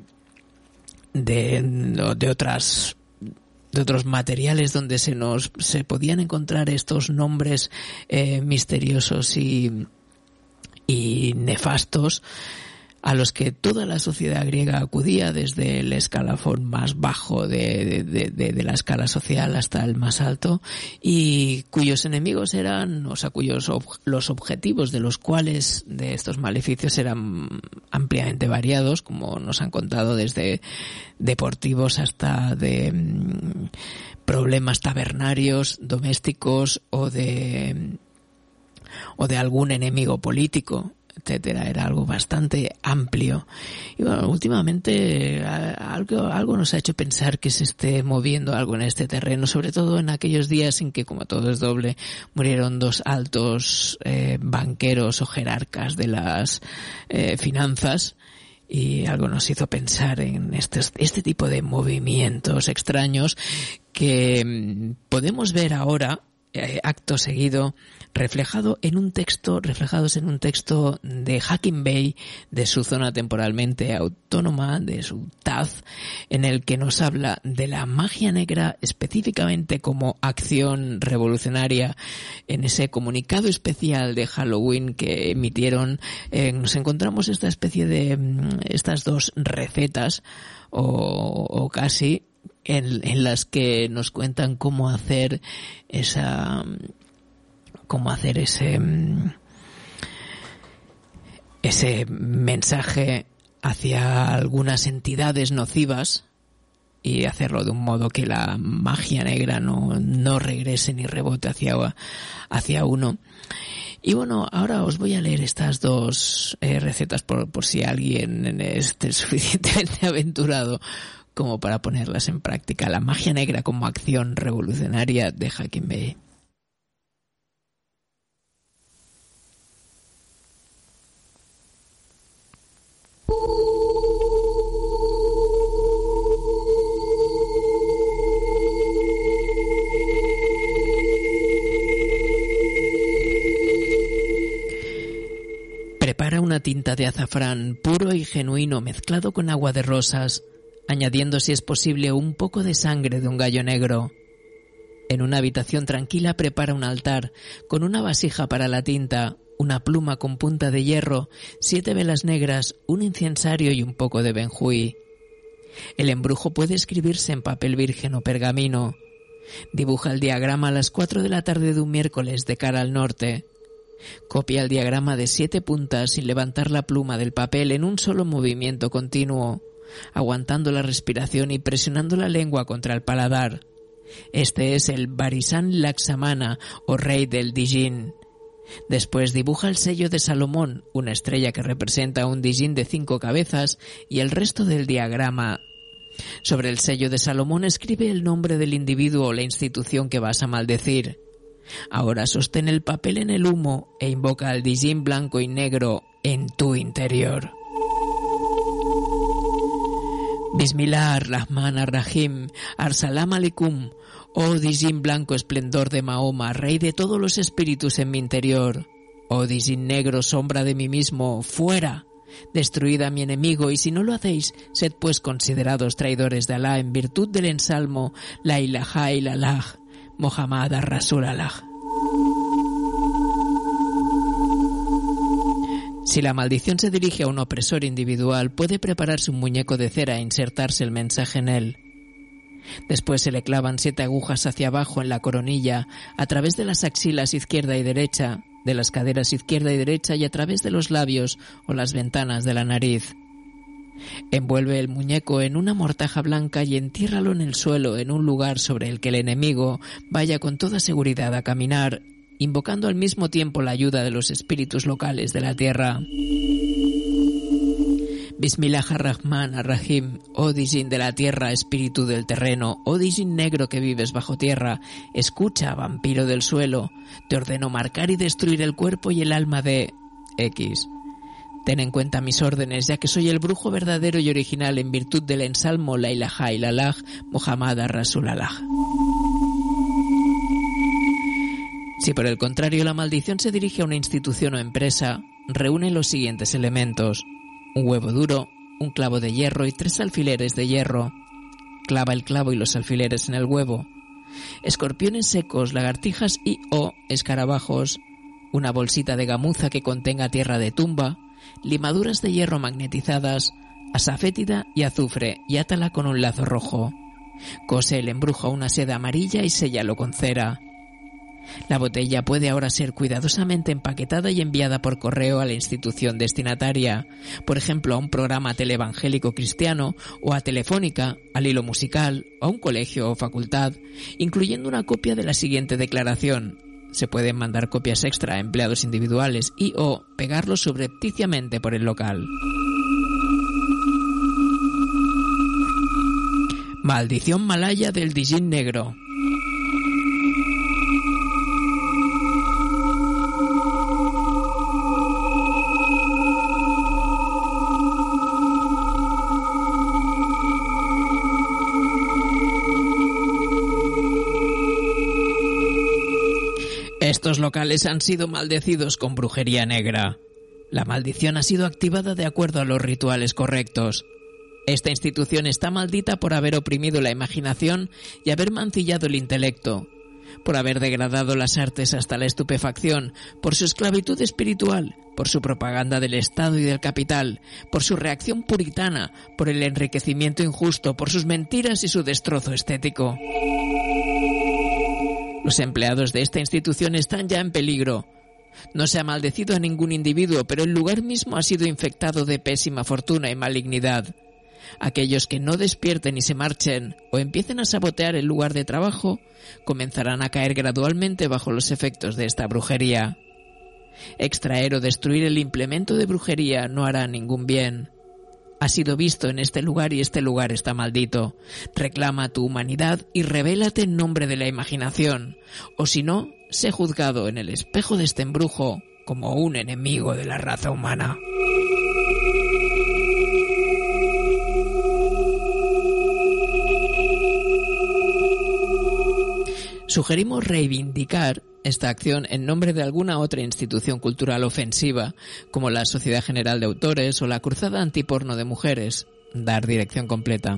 de de otras de otros materiales donde se nos se podían encontrar estos nombres eh, misteriosos y y nefastos, a los que toda la sociedad griega acudía, desde el escalafón más bajo de, de, de, de la escala social hasta el más alto, y cuyos enemigos eran, o sea, cuyos ob- los objetivos de los cuales de estos maleficios eran ampliamente variados, como nos han contado, desde deportivos hasta de mm, problemas tabernarios, domésticos, o de o de algún enemigo político, etcétera. Era algo bastante amplio. Y bueno, últimamente algo, algo nos ha hecho pensar que se esté moviendo algo en este terreno, sobre todo en aquellos días en que, como todo es doble, murieron dos altos eh, banqueros o jerarcas de las eh, finanzas, y algo nos hizo pensar en este, este tipo de movimientos extraños que mm, podemos ver ahora, eh, acto seguido, reflejado en un texto, reflejados en un texto de Hakim Bey, de su zona temporalmente autónoma, de su Taz, en el que nos habla de la magia negra específicamente como acción revolucionaria. En ese comunicado especial de Halloween que emitieron, eh, nos encontramos esta especie de estas dos recetas, o, o casi, en, en las que nos cuentan cómo hacer esa cómo hacer ese ese mensaje hacia algunas entidades nocivas, y hacerlo de un modo que la magia negra no, no regrese ni rebote hacia, hacia uno. Y bueno, ahora os voy a leer estas dos eh, recetas por, por si alguien esté suficientemente aventurado como para ponerlas en práctica. La magia negra como acción revolucionaria de Hakim Bey. Prepara una tinta de azafrán puro y genuino mezclado con agua de rosas, añadiendo si es posible un poco de sangre de un gallo negro. En una habitación tranquila prepara un altar con una vasija para la tinta, una pluma con punta de hierro, siete velas negras, un incensario y un poco de benjuí. El embrujo puede escribirse en papel virgen o pergamino. Dibuja el diagrama a las cuatro de la tarde de un miércoles de cara al norte. Copia el diagrama de siete puntas sin levantar la pluma del papel en un solo movimiento continuo, aguantando la respiración y presionando la lengua contra el paladar. Este es el Barisan Laksamana, o rey del Dijin. Después dibuja el sello de Salomón, una estrella que representa un Dijin de cinco cabezas, y el resto del diagrama. Sobre el sello de Salomón escribe el nombre del individuo o la institución que vas a maldecir. Ahora sostén el papel en el humo e invoca al Dijin blanco y negro en tu interior. Bismillah ar-Rahman ar-Rahim, ar-Salam alikum, oh Dijin blanco esplendor de Mahoma, rey de todos los espíritus en mi interior. Oh Dijin negro, sombra de mí mismo, fuera. Destruid a mi enemigo, y si no lo hacéis, sed pues considerados traidores de Alá en virtud del ensalmo La ilaha illallah, Muhammad ar-Rasulallah. Si la maldición se dirige a un opresor individual, puede prepararse un muñeco de cera e insertarse el mensaje en él. Después se le clavan siete agujas hacia abajo en la coronilla, a través de las axilas izquierda y derecha, de las caderas izquierda y derecha y a través de los labios o las ventanas de la nariz. Envuelve el muñeco en una mortaja blanca y entiérralo en el suelo en un lugar sobre el que el enemigo vaya con toda seguridad a caminar, invocando al mismo tiempo la ayuda de los espíritus locales de la tierra. Bismillah ar-Rahman ar-Rahim, oh Dijin de la tierra, espíritu del terreno, oh Dijin negro que vives bajo tierra, escucha, vampiro del suelo, te ordeno marcar y destruir el cuerpo y el alma de X. Ten en cuenta mis órdenes, ya que soy el brujo verdadero y original en virtud del ensalmo La ilaha illallah, Muhammad ar-Rasulallah. Si por el contrario la maldición se dirige a una institución o empresa, reúne los siguientes elementos: un huevo duro, un clavo de hierro y tres alfileres de hierro. Clava el clavo y los alfileres en el huevo. Escorpiones secos, lagartijas y o escarabajos. Una bolsita de gamuza que contenga tierra de tumba. Limaduras de hierro magnetizadas. Asafétida y azufre y átala con un lazo rojo. Cose el embrujo a una seda amarilla y séllalo con cera. La botella puede ahora ser cuidadosamente empaquetada y enviada por correo a la institución destinataria, por ejemplo a un programa televangélico cristiano o a Telefónica, al hilo musical, o a un colegio o facultad, incluyendo una copia de la siguiente declaración. Se pueden mandar copias extra a empleados individuales y o pegarlos subrepticiamente por el local. Maldición malaya del Dijin negro. Estos locales han sido maldecidos con brujería negra. La maldición ha sido activada de acuerdo a los rituales correctos. Esta institución está maldita por haber oprimido la imaginación y haber mancillado el intelecto, por haber degradado las artes hasta la estupefacción, por su esclavitud espiritual, por su propaganda del Estado y del capital, por su reacción puritana, por el enriquecimiento injusto, por sus mentiras y su destrozo estético. Los empleados de esta institución están ya en peligro. No se ha maldecido a ningún individuo, pero el lugar mismo ha sido infectado de pésima fortuna y malignidad. Aquellos que no despierten y se marchen o empiecen a sabotear el lugar de trabajo comenzarán a caer gradualmente bajo los efectos de esta brujería. Extraer o destruir el implemento de brujería no hará ningún bien. Ha sido visto en este lugar y este lugar está maldito. Reclama tu humanidad y rebélate en nombre de la imaginación, o si no, sé juzgado en el espejo de este embrujo como un enemigo de la raza humana. Sugerimos reivindicar esta acción en nombre de alguna otra institución cultural ofensiva, como la Sociedad General de Autores o la Cruzada Antiporno de Mujeres. Dar dirección completa.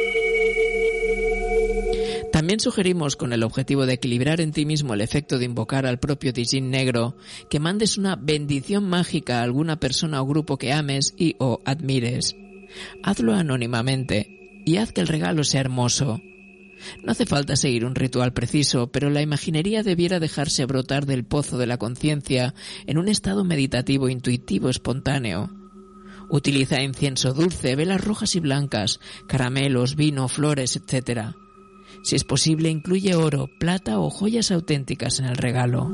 También sugerimos, con el objetivo de equilibrar en ti mismo el efecto de invocar al propio Dijin negro, que mandes una bendición mágica a alguna persona o grupo que ames y o admires. Hazlo anónimamente y haz que el regalo sea hermoso. No hace falta seguir un ritual preciso, pero la imaginería debiera dejarse brotar del pozo de la conciencia en un estado meditativo, intuitivo, espontáneo. Utiliza incienso dulce, velas rojas y blancas, caramelos, vino, flores, etcétera. Si es posible, incluye oro, plata o joyas auténticas en el regalo.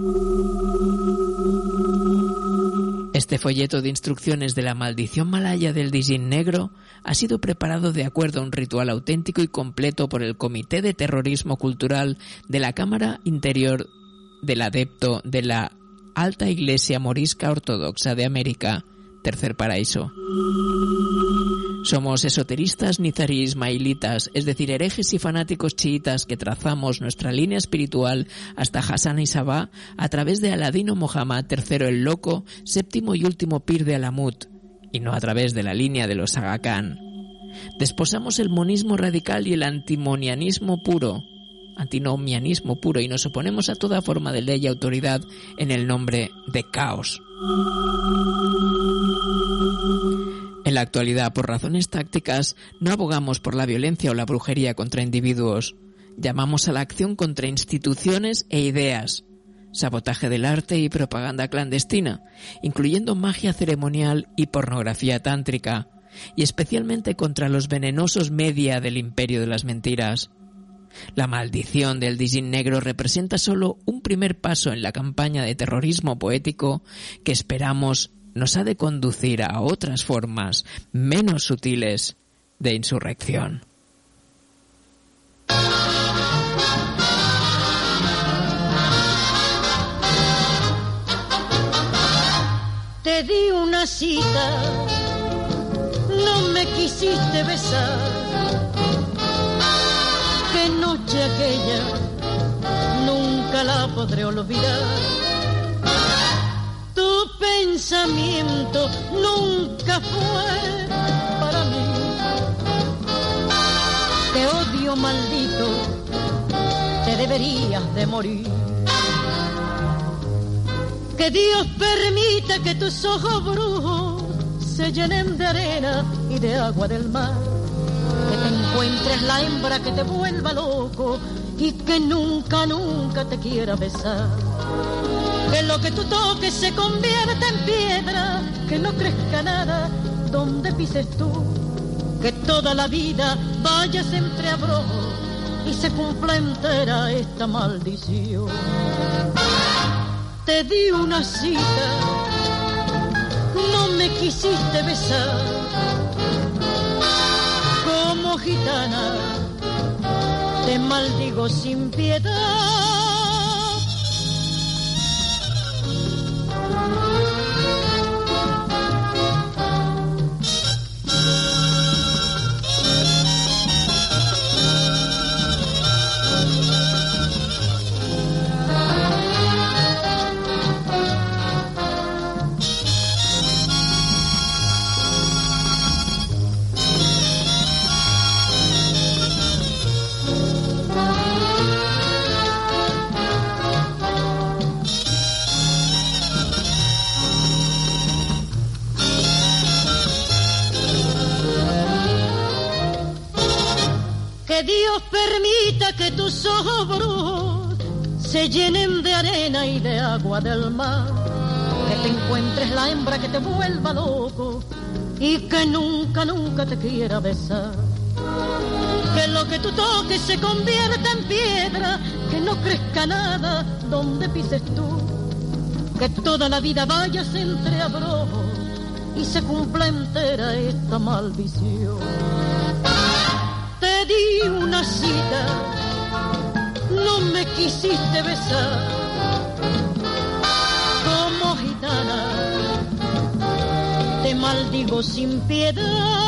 Este folleto de instrucciones de la maldición malaya del Dijin negro ha sido preparado de acuerdo a un ritual auténtico y completo por el Comité de Terrorismo Cultural de la Cámara Interior del Adepto de la Alta Iglesia Morisca Ortodoxa de América, Tercer Paraíso. Somos esoteristas nizarí ismailitas, es decir, herejes y fanáticos chiitas que trazamos nuestra línea espiritual hasta Hassan y Sabah a través de Aladino Mohammad tercero el Loco, séptimo y último pir de Alamut, y no a través de la línea de los Aga Khan. Desposamos el monismo radical y el antimonianismo puro, antinomianismo puro, y nos oponemos a toda forma de ley y autoridad en el nombre de caos. En la actualidad, por razones tácticas, no abogamos por la violencia o la brujería contra individuos. Llamamos a la acción contra instituciones e ideas, sabotaje del arte y propaganda clandestina, incluyendo magia ceremonial y pornografía tántrica, y especialmente contra los venenosos media del imperio de las mentiras. La maldición del Dijin negro representa solo un primer paso en la campaña de terrorismo poético que esperamos nos ha de conducir a otras formas menos sutiles de insurrección. Te di una cita, no me quisiste besar. Qué noche aquella, nunca la podré olvidar. Tu pensamiento nunca fue para mí. Te odio, maldito, te deberías de morir. Que Dios permita que tus ojos brujos se llenen de arena y de agua del mar. Que te encuentres la hembra que te vuelva loco y que nunca, nunca te quiera besar. Que lo que tú toques se convierta en piedra, que no crezca nada donde pises tú. Que toda la vida vayas entre abrojos y se cumpla entera esta maldición. Te di una cita, no me quisiste besar. Como gitana, te maldigo sin piedad. Que Dios permita que tus ojos brujos se llenen de arena y de agua del mar. Que te encuentres la hembra que te vuelva loco y que nunca, nunca te quiera besar. Que lo que tú toques se convierta en piedra, que no crezca nada donde pises tú. Que toda la vida vayas entre abrojos y se cumpla entera esta maldición. Te di una cita, no me quisiste besar. Como gitana, te maldigo sin piedad.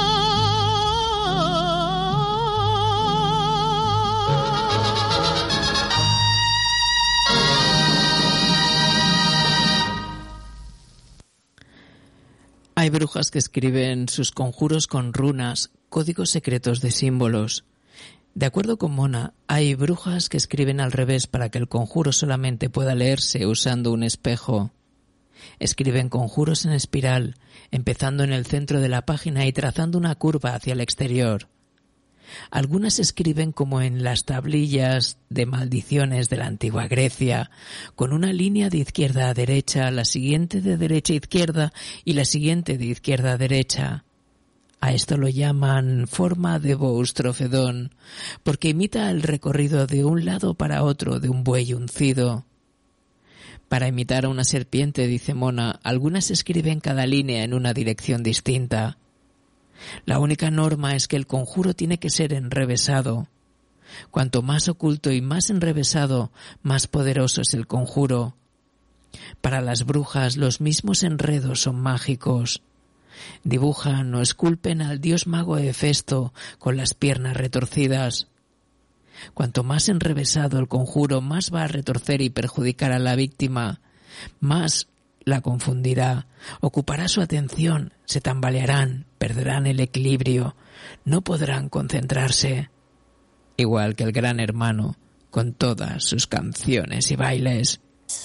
Hay brujas que escriben sus conjuros con runas, códigos secretos de símbolos. De acuerdo con Mona, hay brujas que escriben al revés para que el conjuro solamente pueda leerse usando un espejo. Escriben conjuros en espiral, empezando en el centro de la página y trazando una curva hacia el exterior. Algunas escriben como en las tablillas de maldiciones de la antigua Grecia, con una línea de izquierda a derecha, la siguiente de derecha a izquierda y la siguiente de izquierda a derecha. A esto lo llaman forma de boustrofedón, porque imita el recorrido de un lado para otro de un buey uncido. Para imitar a una serpiente, dice Mona, algunas escriben cada línea en una dirección distinta. La única norma es que el conjuro tiene que ser enrevesado. Cuanto más oculto y más enrevesado, más poderoso es el conjuro. Para las brujas, los mismos enredos son mágicos. Dibujan o esculpen al dios mago Hefesto con las piernas retorcidas. Cuanto más enrevesado el conjuro, más va a retorcer y perjudicar a la víctima, más la confundirá, ocupará su atención, se tambalearán, perderán el equilibrio, no podrán concentrarse. Igual que el Gran Hermano, con todas sus canciones y bailes.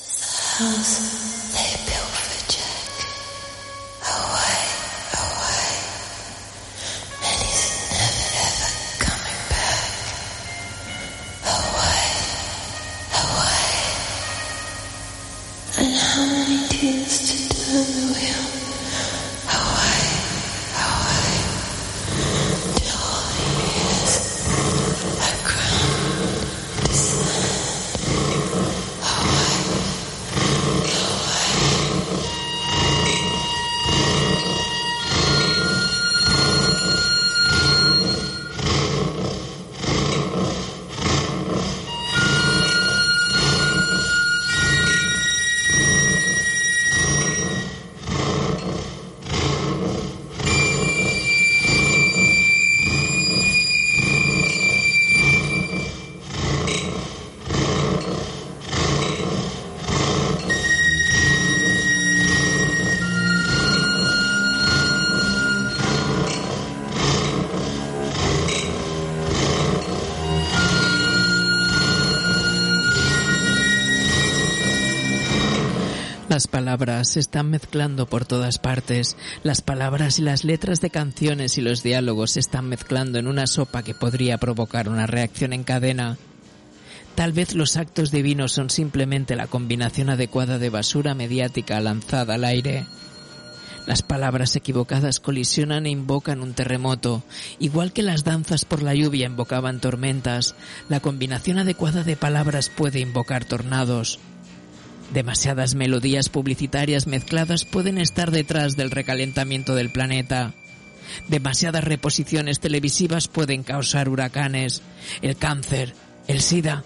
Las palabras se están mezclando por todas partes. Las palabras y las letras de canciones y los diálogos se están mezclando en una sopa que podría provocar una reacción en cadena. Tal vez los actos divinos son simplemente la combinación adecuada de basura mediática lanzada al aire. Las palabras equivocadas colisionan e invocan un terremoto. Igual que las danzas por la lluvia invocaban tormentas, la combinación adecuada de palabras puede invocar tornados. Demasiadas melodías publicitarias mezcladas pueden estar detrás del recalentamiento del planeta. Demasiadas reposiciones televisivas pueden causar huracanes, el cáncer, el SIDA.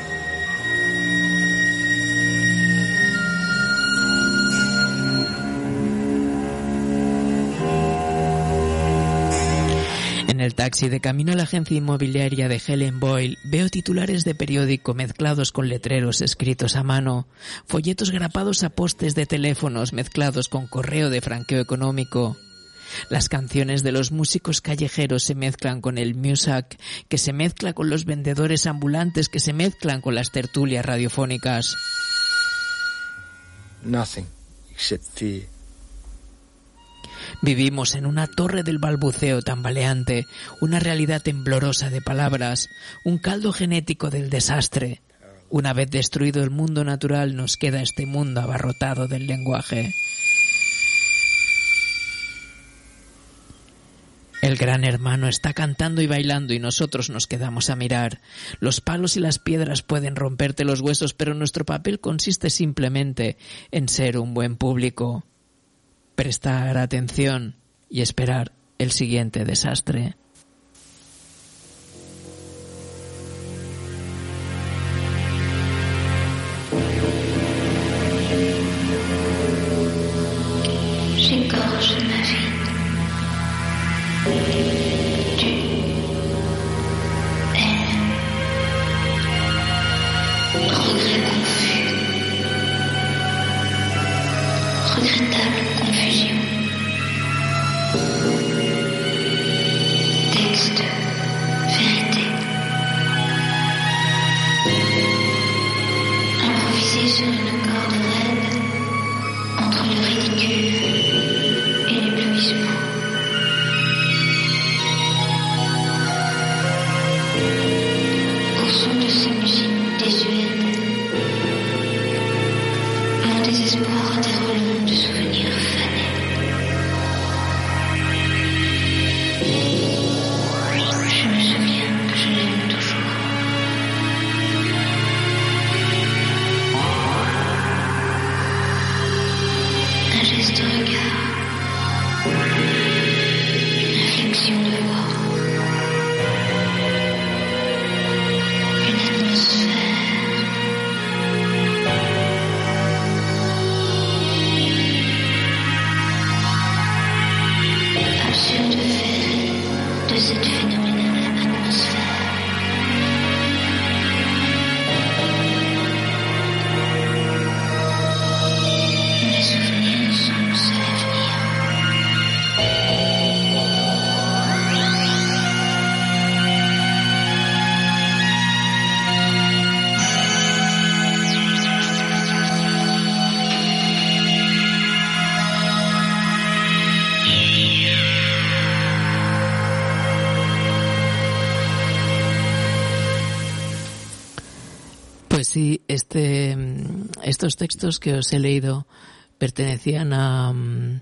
En el taxi de camino a la agencia inmobiliaria de Helen Boyle veo titulares de periódico mezclados con letreros escritos a mano, folletos grapados a postes de teléfonos mezclados con correo de franqueo económico. Las canciones de los músicos callejeros se mezclan con el Muzak, que se mezcla con los vendedores ambulantes, que se mezclan con las tertulias radiofónicas. Nothing except fear. Vivimos en una torre del balbuceo tambaleante, una realidad temblorosa de palabras, un caldo genético del desastre. Una vez destruido el mundo natural, nos queda este mundo abarrotado del lenguaje. El Gran Hermano está cantando y bailando y nosotros nos quedamos a mirar. Los palos y las piedras pueden romperte los huesos, pero nuestro papel consiste simplemente en ser un buen público. Prestar atención y esperar el siguiente desastre. J'égorge ma vie. Tu, elle, regret confus, regrettable confusion, texte, vérité, improvisé sur une corde raide entre le ridicule et l'éblouissement. Au son de ces musiques désuètes, mon désespoir a des relents de souvenirs fanés. Je me souviens que je l'aime toujours. Un geste de regard, une inflexion de voix, une atmosphère. Absurde féerie de cette phénoménale atmosphère. Mes souvenirs. Sí, este, estos textos que os he leído pertenecían a,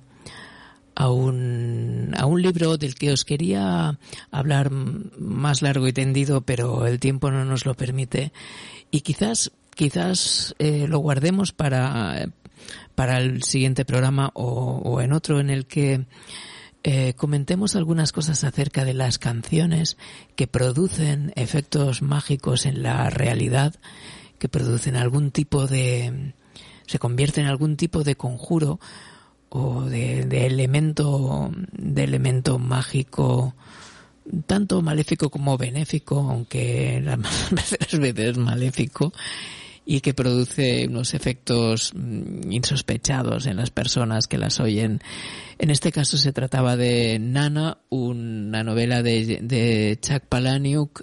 a un, a un libro del que os quería hablar más largo y tendido, pero el tiempo no nos lo permite. Y quizás, quizás eh, lo guardemos para, para el siguiente programa o, o en otro en el que Eh, comentemos algunas cosas acerca de las canciones que producen efectos mágicos en la realidad, que producen algún tipo de, se convierten en algún tipo de conjuro o de, de elemento, de elemento mágico, tanto maléfico como benéfico, aunque las veces es maléfico, y que produce unos efectos insospechados en las personas que las oyen. En este caso se trataba de Nana, una novela de, de Chuck Palahniuk,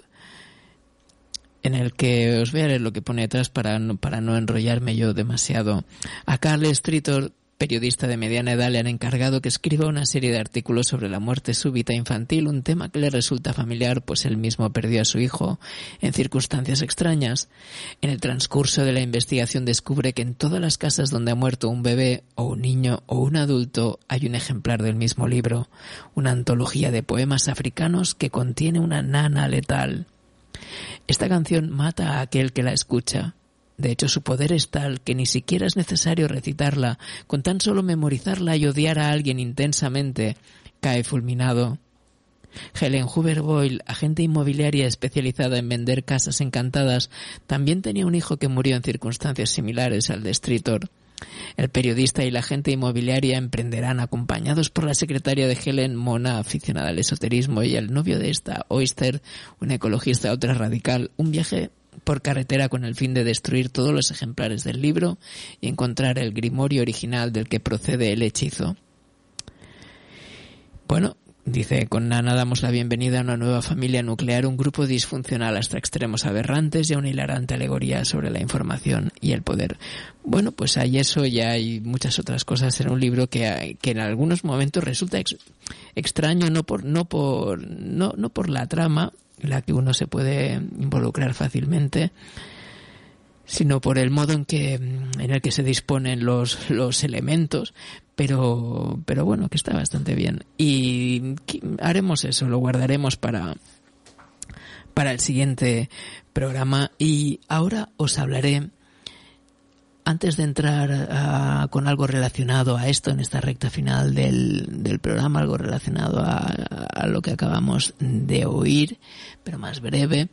en el que os voy a leer lo que pone detrás para no, para no enrollarme yo demasiado. A Carl Streeter, periodista de mediana edad, le han encargado que escriba una serie de artículos sobre la muerte súbita infantil, un tema que le resulta familiar, pues él mismo perdió a su hijo en circunstancias extrañas. En el transcurso de la investigación descubre que en todas las casas donde ha muerto un bebé o un niño o un adulto hay un ejemplar del mismo libro, una antología de poemas africanos que contiene una nana letal. Esta canción mata a aquel que la escucha. De hecho, su poder es tal que ni siquiera es necesario recitarla. Con tan solo memorizarla y odiar a alguien intensamente, cae fulminado. Helen Hoover Boyle, agente inmobiliaria especializada en vender casas encantadas, también tenía un hijo que murió en circunstancias similares al de Streeter. El periodista y la agente inmobiliaria emprenderán, acompañados por la secretaria de Helen, Mona, aficionada al esoterismo, y el novio de esta, Oyster, un ecologista ultra radical, un viaje por carretera con el fin de destruir todos los ejemplares del libro y encontrar el grimorio original del que procede el hechizo. Bueno, dice, con Nana damos la bienvenida a una nueva familia nuclear, un grupo disfuncional hasta extremos aberrantes y a una hilarante alegoría sobre la información y el poder. Bueno, pues hay eso y hay muchas otras cosas en un libro que, hay, que en algunos momentos resulta ex, extraño, no por, no por, no, no por la trama, en la que uno se puede involucrar fácilmente, sino por el modo en que en el que se disponen los los elementos, pero pero bueno, que está bastante bien. Y haremos eso, lo guardaremos para para el siguiente programa. Y ahora os hablaré, antes de entrar a, con algo relacionado a esto en esta recta final del, del programa, algo relacionado a, a lo que acabamos de oír, pero más breve,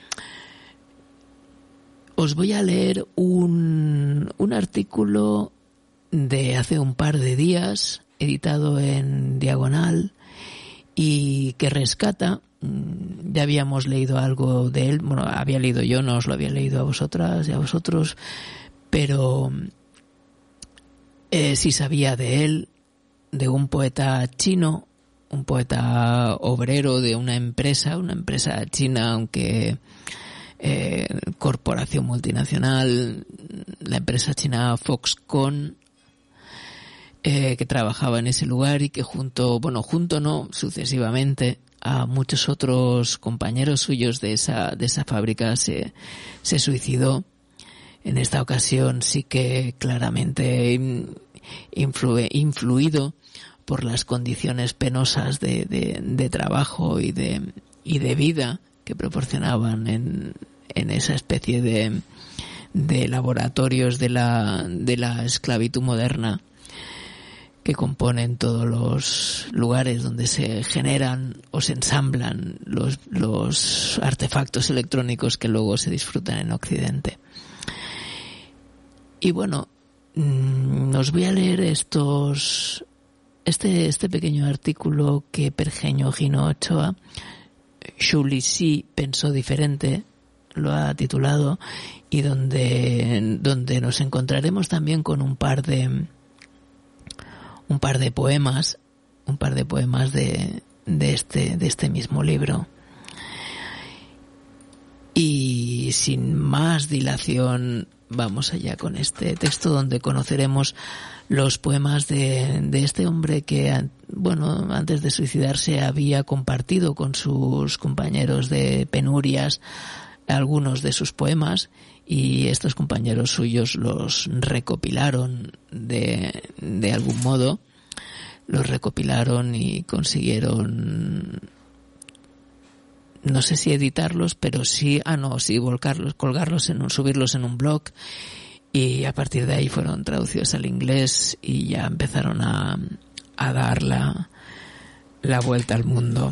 os voy a leer un, un artículo de hace un par de días, editado en Diagonal, y que rescata, ya habíamos leído algo de él, bueno, había leído yo, no os lo había leído a vosotras y a vosotros, pero eh, sí sabía de él, de un poeta chino, un poeta obrero de una empresa, una empresa china, aunque eh, corporación multinacional, la empresa china Foxconn, eh, que trabajaba en ese lugar y que junto, bueno, junto no, sucesivamente a muchos otros compañeros suyos de esa de esa fábrica se se suicidó. En esta ocasión sí que claramente influ, influido por las condiciones penosas de, de, de trabajo y de y de vida que proporcionaban en, en esa especie de, de laboratorios de la de la esclavitud moderna que componen todos los lugares donde se generan o se ensamblan los, los artefactos electrónicos que luego se disfrutan en Occidente. Y bueno, mmm, os voy a leer estos este este pequeño artículo que Pergeño Gino Ochoa, Xu Lixi pensó diferente, lo ha titulado, y donde donde nos encontraremos también con un par de un par de poemas, un par de poemas de de este de este mismo libro. Y sin más dilación, vamos allá con este texto donde conoceremos los poemas de, de este hombre que, bueno, antes de suicidarse había compartido con sus compañeros de penurias algunos de sus poemas y estos compañeros suyos los recopilaron de, de algún modo, los recopilaron y consiguieron, no sé si editarlos, pero sí, ah no, sí volcarlos, colgarlos en un, subirlos en un blog, y a partir de ahí fueron traducidos al inglés y ya empezaron a, a dar la, la vuelta al mundo.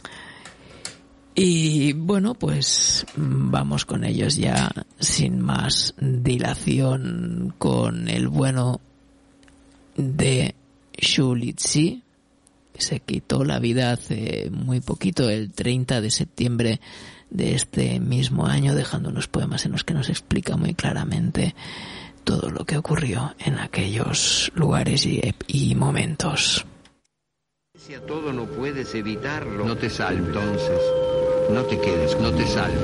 Y bueno, pues vamos con ellos ya sin más dilación, con el bueno de Xu Lizhi, que se quitó la vida hace muy poquito, el treinta de septiembre de este mismo año, dejando unos poemas en los que nos explica muy claramente todo lo que ocurrió en aquellos lugares y, y momentos. Si a todo no puedes evitarlo, no te salves. Entonces, no te quedes, no te salves.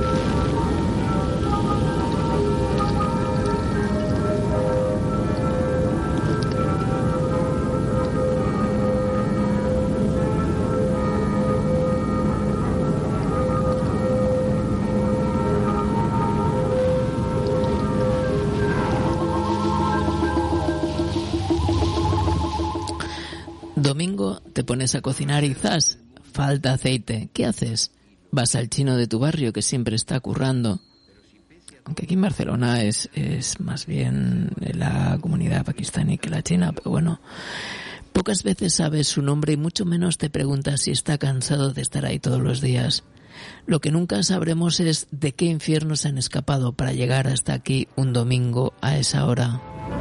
Domingo te pones a cocinar y ¡zas! Falta aceite. ¿Qué haces? Vas al chino de tu barrio que siempre está currando. Aunque aquí en Barcelona es, es más bien la comunidad pakistaní que la china, pero bueno. Pocas veces sabes su nombre y mucho menos te preguntas si está cansado de estar ahí todos los días. Lo que nunca sabremos es de qué infierno se han escapado para llegar hasta aquí un domingo a esa hora.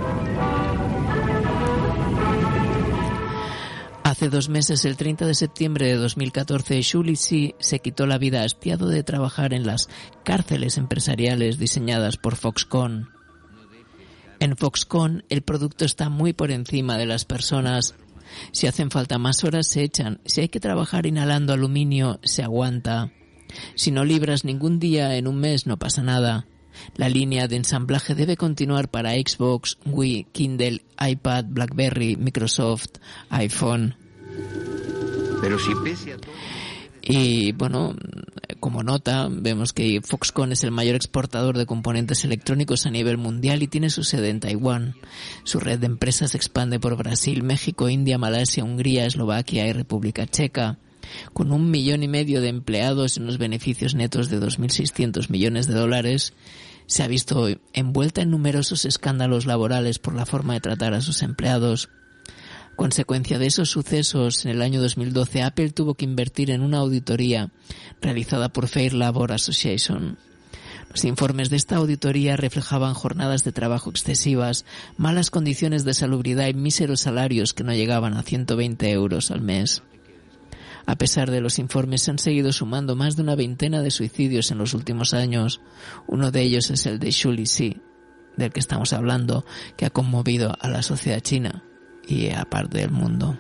Hace dos meses, el treinta de septiembre de dos mil catorce, Xu Lizhi se quitó la vida hastiado de trabajar en las cárceles empresariales diseñadas por Foxconn. En Foxconn, el producto está muy por encima de las personas. Si hacen falta más horas, se echan. Si hay que trabajar inhalando aluminio, se aguanta. Si no libras ningún día en un mes, no pasa nada. La línea de ensamblaje debe continuar para Xbox, Wii, Kindle, iPad, BlackBerry, Microsoft, iPhone. Pero si pese a todo... Y bueno, como nota, vemos que Foxconn es el mayor exportador de componentes electrónicos a nivel mundial y tiene su sede en Taiwán. Su red de empresas se expande por Brasil, México, India, Malasia, Hungría, Eslovaquia y República Checa. Con un millón y medio de empleados y unos beneficios netos de dos mil seiscientos millones de dólares, se ha visto envuelta en numerosos escándalos laborales por la forma de tratar a sus empleados. Consecuencia de esos sucesos, en el año dos mil doce Apple tuvo que invertir en una auditoría realizada por Fair Labor Association. Los informes de esta auditoría reflejaban jornadas de trabajo excesivas, malas condiciones de salubridad y míseros salarios que no llegaban a ciento veinte euros al mes. A pesar de los informes, se han seguido sumando más de una veintena de suicidios en los últimos años. Uno de ellos es el de Xu Lizhi, del que estamos hablando, que ha conmovido a la sociedad china y a parte del mundo.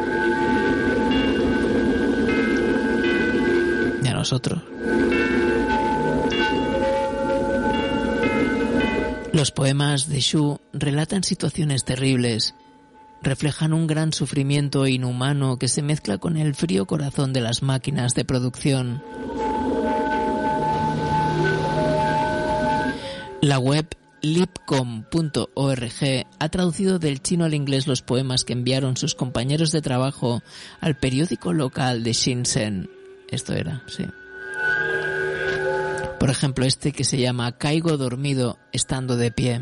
Y a nosotros. Los poemas de Xu relatan situaciones terribles. Reflejan un gran sufrimiento inhumano que se mezcla con el frío corazón de las máquinas de producción. La web libcom punto org ha traducido del chino al inglés los poemas que enviaron sus compañeros de trabajo al periódico local de Shenzhen. Esto era, sí. Por ejemplo, este que se llama Caigo dormido estando de pie.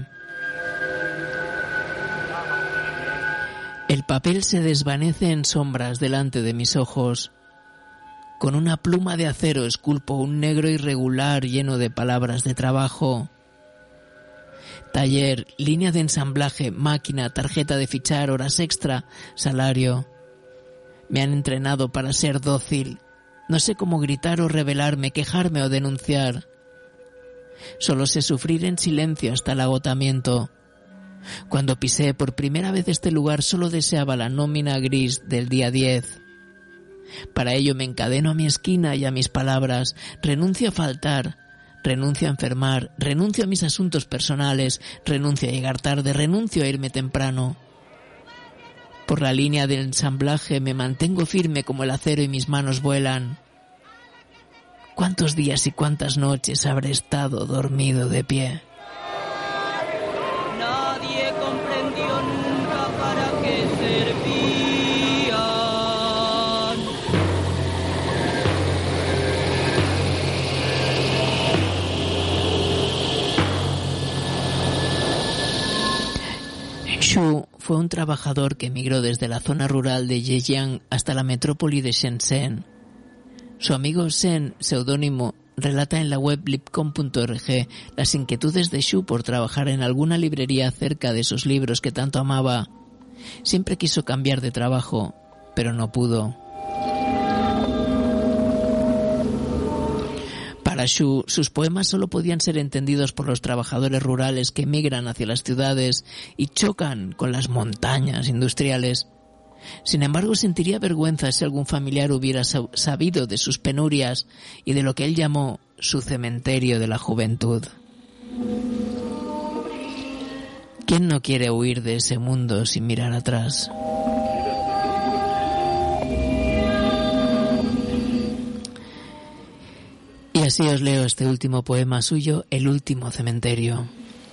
El papel se desvanece en sombras delante de mis ojos. Con una pluma de acero esculpo un negro irregular lleno de palabras de trabajo. Taller, línea de ensamblaje, máquina, tarjeta de fichar, horas extra, salario. Me han entrenado para ser dócil. No sé cómo gritar o rebelarme, quejarme o denunciar. Solo sé sufrir en silencio hasta el agotamiento. Cuando pisé por primera vez este lugar solo deseaba la nómina gris del día diez. Para ello me encadeno a mi esquina y a mis palabras. Renuncio a faltar, renuncio a enfermar, renuncio a mis asuntos personales, renuncio a llegar tarde, renuncio a irme temprano. Por la línea del ensamblaje me mantengo firme como el acero y mis manos vuelan. ¿Cuántos días y cuántas noches habré estado dormido de pie? Xu fue un trabajador que emigró desde la zona rural de Zhejiang hasta la metrópoli de Shenzhen. Su amigo Shen, seudónimo, relata en la web libcom punto org las inquietudes de Xu por trabajar en alguna librería cerca de esos libros que tanto amaba. Siempre quiso cambiar de trabajo, pero no pudo. Para Xu, sus poemas solo podían ser entendidos por los trabajadores rurales que emigran hacia las ciudades y chocan con las montañas industriales. Sin embargo, sentiría vergüenza si algún familiar hubiera sabido de sus penurias y de lo que él llamó su cementerio de la juventud. ¿Quién no quiere huir de ese mundo sin mirar atrás? Y así os leo este último poema suyo, El último cementerio.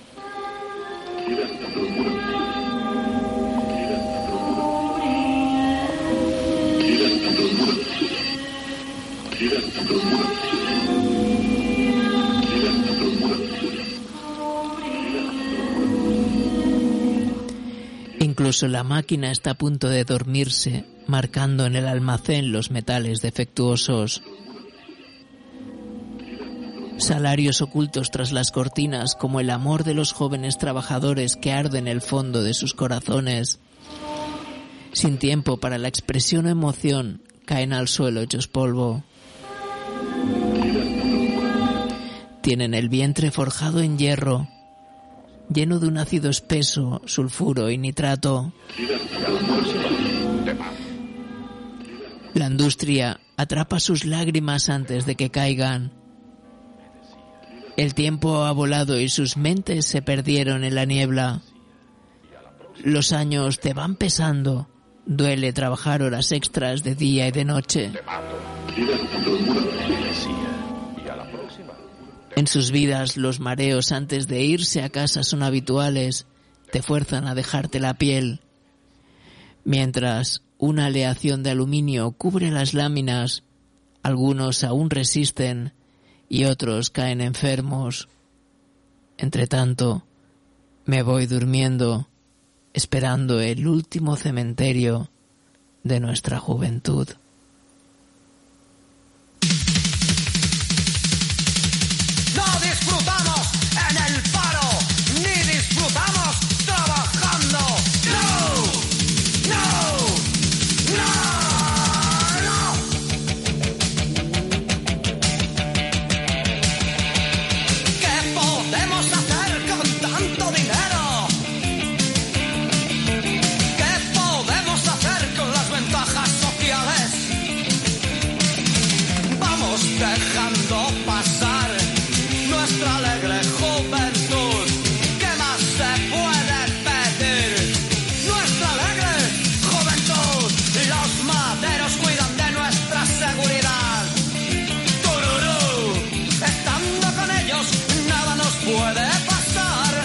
Incluso la máquina está a punto de dormirse, marcando en el almacén los metales defectuosos. Salarios ocultos tras las cortinas, como el amor de los jóvenes trabajadores que arde en el fondo de sus corazones. Sin tiempo para la expresión o emoción, caen al suelo hechos polvo. Tienen el vientre forjado en hierro, lleno de un ácido espeso, sulfuro y nitrato. La industria atrapa sus lágrimas antes de que caigan. El tiempo ha volado y sus mentes se perdieron en la niebla. Los años te van pesando. Duele trabajar horas extras de día y de noche. En sus vidas los mareos antes de irse a casa son habituales. Te fuerzan a dejarte la piel. Mientras una aleación de aluminio cubre las láminas, algunos aún resisten y otros caen enfermos. Entretanto, me voy durmiendo, esperando el último cementerio de nuestra juventud. No disfrutamos en el paro, ni disfrutamos trabajando. No, no, no, no. ¿Qué podemos hacer con tanto dinero? ¿Qué podemos hacer con las ventajas sociales? Vamos dejando pasar nuestra alegre juventud. ¿Qué más se puede pedir? Nuestra alegre juventud. Los maderos cuidan de nuestra seguridad. Tururú. Estando con ellos, nada nos puede pasar.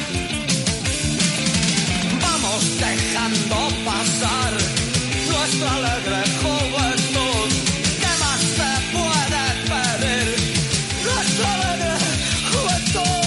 Vamos dejando pasar nuestra alegre juventud. ¿Qué más se puede pedir? Nuestra alegre juventud.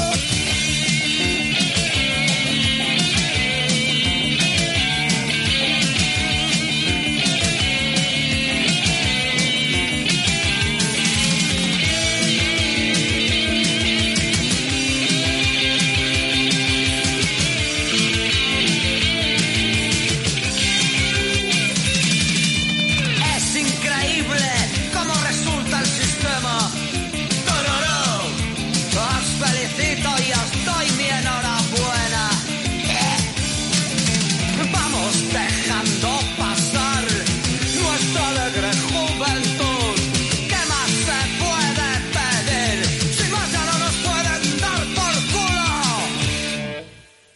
Es increíble cómo resulta el sistema. Tururú. Os felicito y os doy mi enhorabuena. Eh. Vamos dejando pasar nuestra alegre juventud. ¿Qué más se puede pedir? Si más ya no nos pueden dar por culo.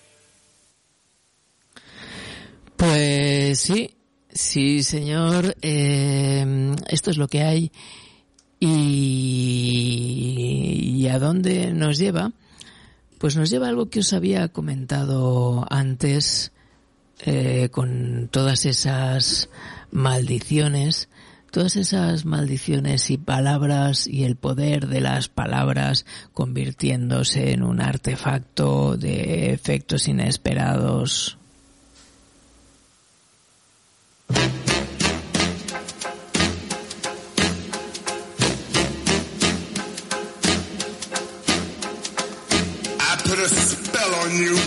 Pues sí, sí señor, eh, esto es lo que hay. Y, ¿y a dónde nos lleva? Pues nos lleva a algo que os había comentado antes, eh, con todas esas maldiciones, todas esas maldiciones y palabras y el poder de las palabras convirtiéndose en un artefacto de efectos inesperados. a spell on you.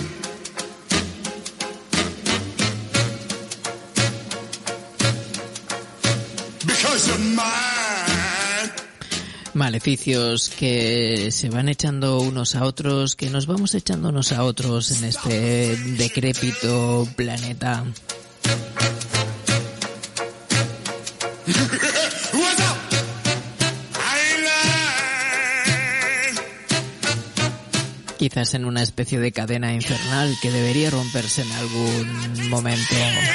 Because you're mine. Maleficios que se van echando unos a otros, que nos vamos echando unos a otros en este decrépito planeta. Quizás en una especie de cadena infernal que debería romperse en algún momento.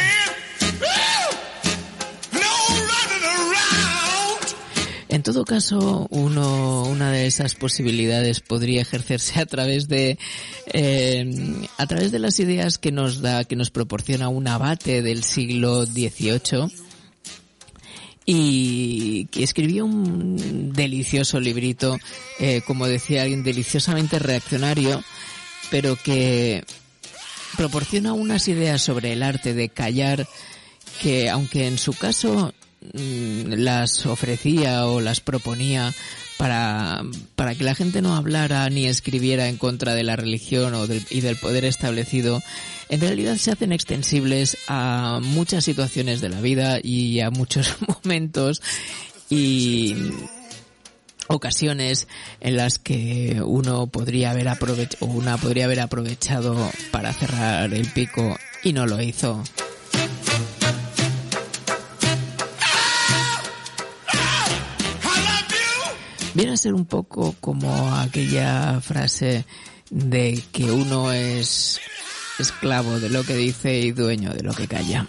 En todo caso, uno, una de esas posibilidades podría ejercerse a través de eh, a través de las ideas que nos da, que nos proporciona un abate del siglo dieciocho, y que escribió un delicioso librito, eh, como decía alguien, deliciosamente reaccionario, pero que proporciona unas ideas sobre el arte de callar que, aunque en su caso las ofrecía o las proponía para para que la gente no hablara ni escribiera en contra de la religión o del, y del poder establecido, en realidad se hacen extensibles a muchas situaciones de la vida y a muchos momentos y ocasiones en las que uno podría haber aprovechado, o una podría haber aprovechado para cerrar el pico y no lo hizo. Viene a ser un poco como aquella frase de que uno es esclavo de lo que dice y dueño de lo que calla.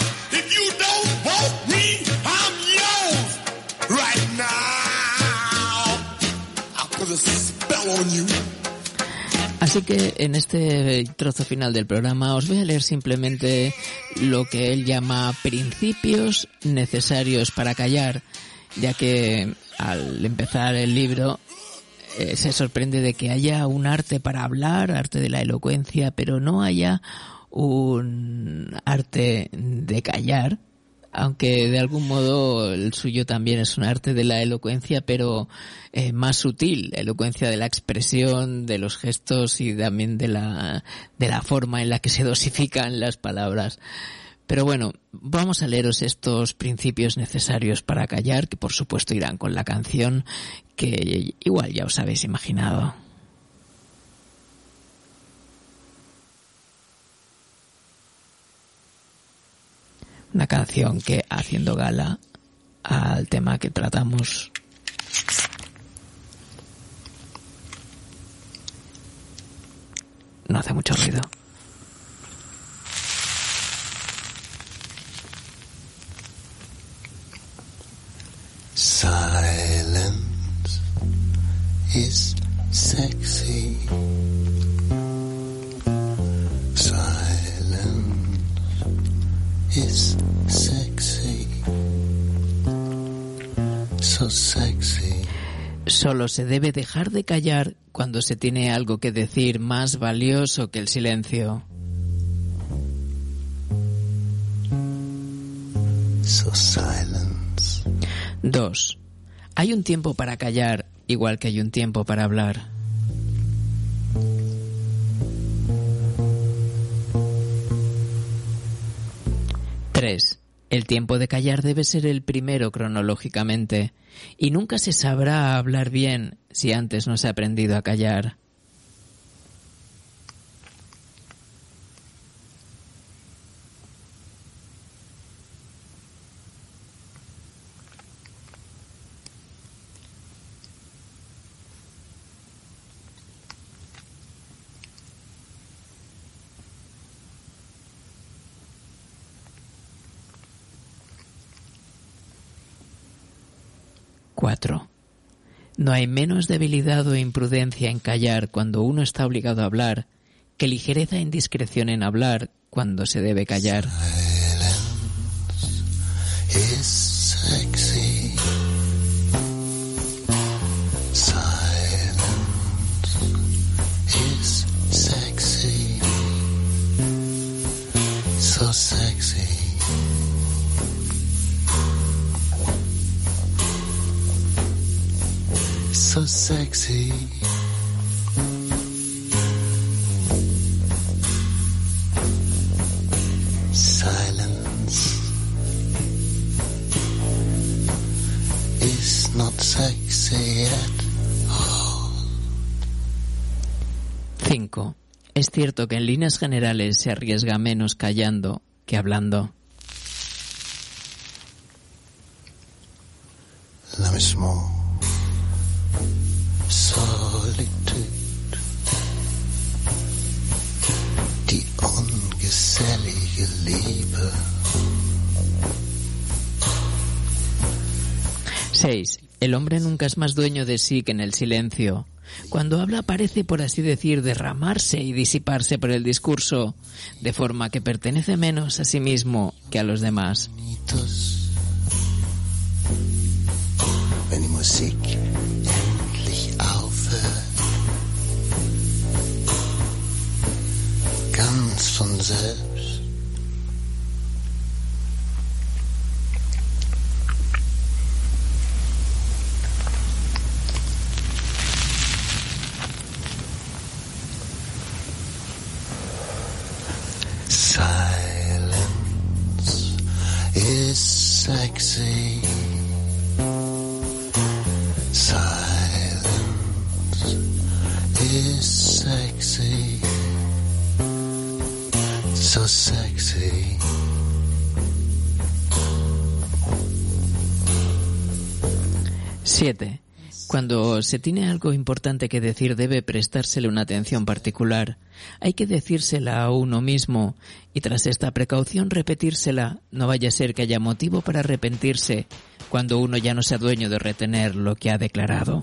Así que en este trozo final del programa os voy a leer simplemente lo que él llama principios necesarios para callar, ya que al empezar el libro eh, se sorprende de que haya un arte para hablar, arte de la elocuencia, pero no haya un arte de callar, aunque de algún modo el suyo también es un arte de la elocuencia, pero eh, más sutil, elocuencia de la expresión, de los gestos y también de la de la forma en la que se dosifican las palabras. Pero bueno, vamos a leeros estos principios necesarios para callar, que por supuesto irán con la canción, que igual ya os habéis imaginado. Una canción que, haciendo gala al tema que tratamos, no hace mucho ruido. Silence is sexy. Silence is sexy. So sexy. Solo se debe dejar de callar cuando se tiene algo que decir más valioso que el silencio. So silence. Dos. Hay un tiempo para callar, igual que hay un tiempo para hablar. Tres. El tiempo de callar debe ser el primero cronológicamente, y nunca se sabrá hablar bien si antes no se ha aprendido a callar. Cuatro. No hay menos debilidad o imprudencia en callar cuando uno está obligado a hablar que ligereza e indiscreción en hablar cuando se debe callar. Silence is sexy. Silence is sexy. So sexy. So sexy. cinco. Es cierto que en líneas generales se arriesga menos callando que hablando. La misma Solitude, die ungesellige Liebe. seis. El hombre nunca es más dueño de sí que en el silencio. Cuando habla parece, por así decir, derramarse y disiparse por el discurso, de forma que pertenece menos a sí mismo que a los demás. Wenn die Musik endlich aufhört, ganz von selbst. Silence is sexy. Silence is sexy. So sexy. siete. Cuando se tiene algo importante que decir debe prestársele una atención particular. Hay que decírsela a uno mismo y tras esta precaución repetírsela, no vaya a ser que haya motivo para arrepentirse cuando uno ya no sea dueño de retener lo que ha declarado.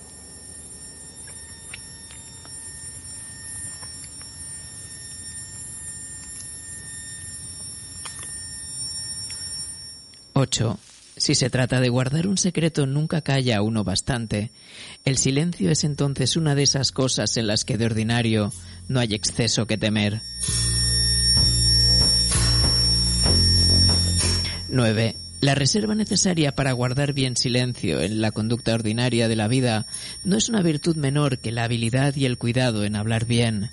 ocho. Si se trata de guardar un secreto, nunca calla uno bastante. El silencio es entonces una de esas cosas en las que de ordinario no hay exceso que temer. nueve. La reserva necesaria para guardar bien silencio en la conducta ordinaria de la vida no es una virtud menor que la habilidad y el cuidado en hablar bien.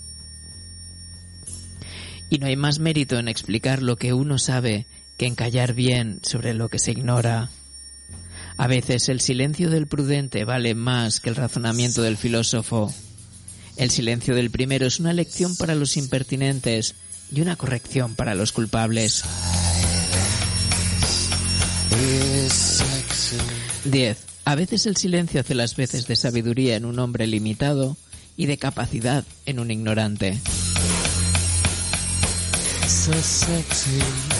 Y no hay más mérito en explicar lo que uno sabe que en callar bien sobre lo que se ignora. A veces el silencio del prudente vale más que el razonamiento del filósofo. El silencio del primero es una lección para los impertinentes y una corrección para los culpables. diez. A veces el silencio hace las veces de sabiduría en un hombre limitado y de capacidad en un ignorante. So sexy.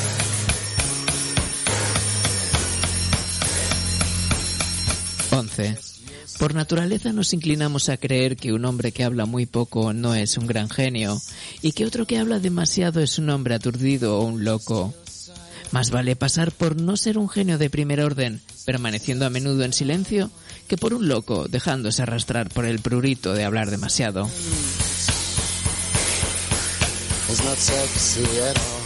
once. Por naturaleza nos inclinamos a creer que un hombre que habla muy poco no es un gran genio y que otro que habla demasiado es un hombre aturdido o un loco. Más vale pasar por no ser un genio de primer orden, permaneciendo a menudo en silencio, que por un loco dejándose arrastrar por el prurito de hablar demasiado. It's not sexy at all.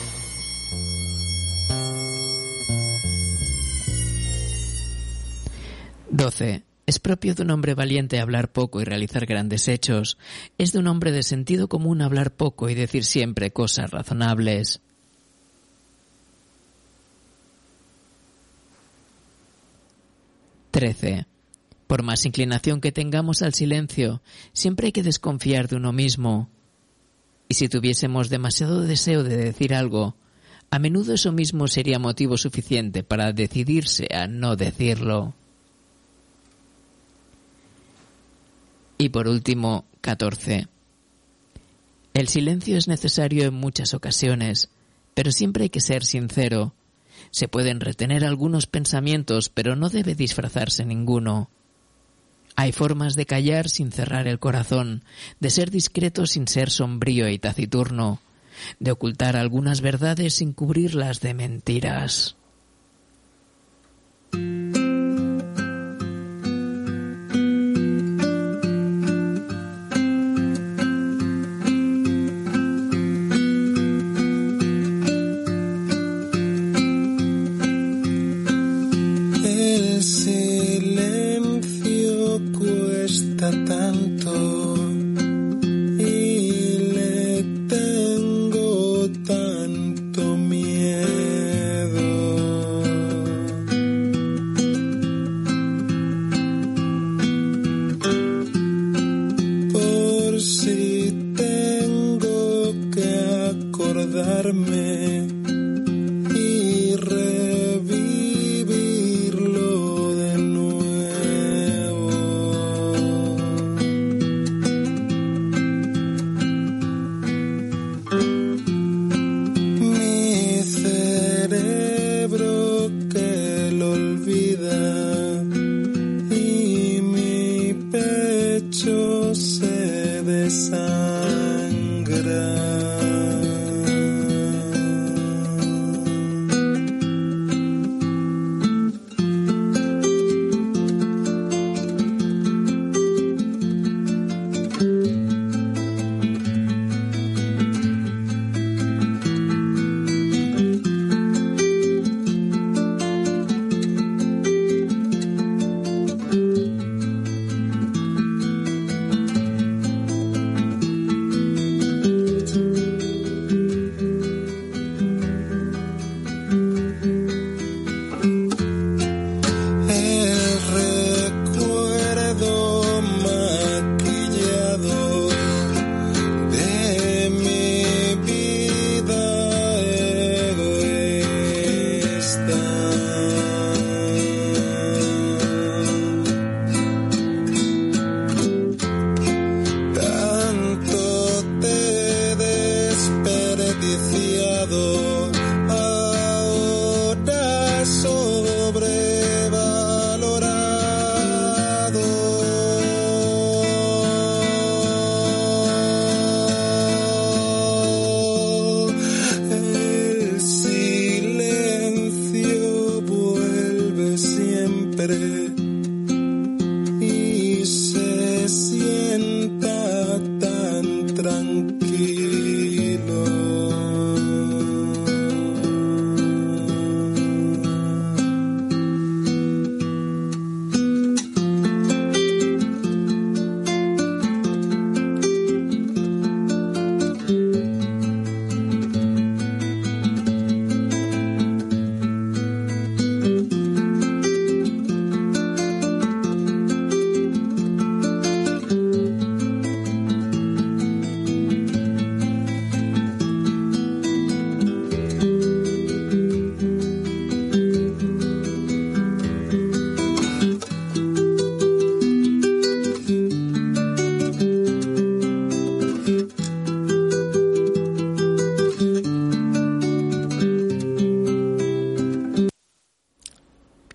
doce. Es propio de un hombre valiente hablar poco y realizar grandes hechos. Es de un hombre de sentido común hablar poco y decir siempre cosas razonables. trece. Por más inclinación que tengamos al silencio, siempre hay que desconfiar de uno mismo. Y si tuviésemos demasiado deseo de decir algo, a menudo eso mismo sería motivo suficiente para decidirse a no decirlo. Y por último, catorce. El silencio es necesario en muchas ocasiones, pero siempre hay que ser sincero. Se pueden retener algunos pensamientos, pero no debe disfrazarse ninguno. Hay formas de callar sin cerrar el corazón, de ser discreto sin ser sombrío y taciturno, de ocultar algunas verdades sin cubrirlas de mentiras. Tanto y le tengo tanto miedo.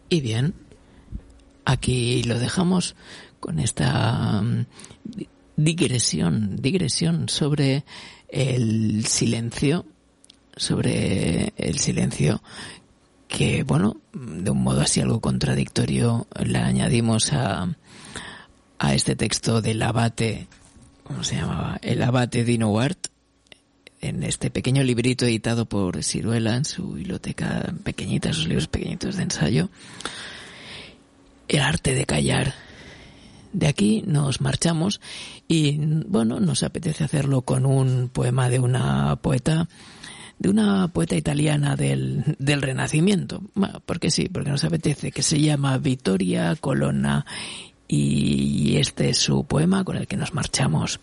Y bien, aquí lo dejamos con esta um, digresión, digresión sobre el silencio, sobre el silencio que, bueno, de un modo así algo contradictorio le añadimos a, a este texto del abate, ¿cómo se llamaba? El abate Dino Wart, en este pequeño librito editado por Siruela en su biblioteca pequeñita, sus libros pequeñitos de ensayo, El arte de callar. De aquí nos marchamos y, bueno, nos apetece hacerlo con un poema de una poeta, de una poeta italiana del, del Renacimiento. Bueno, porque sí, porque nos apetece, que se llama Vittoria Colonna, y este es su poema con el que nos marchamos.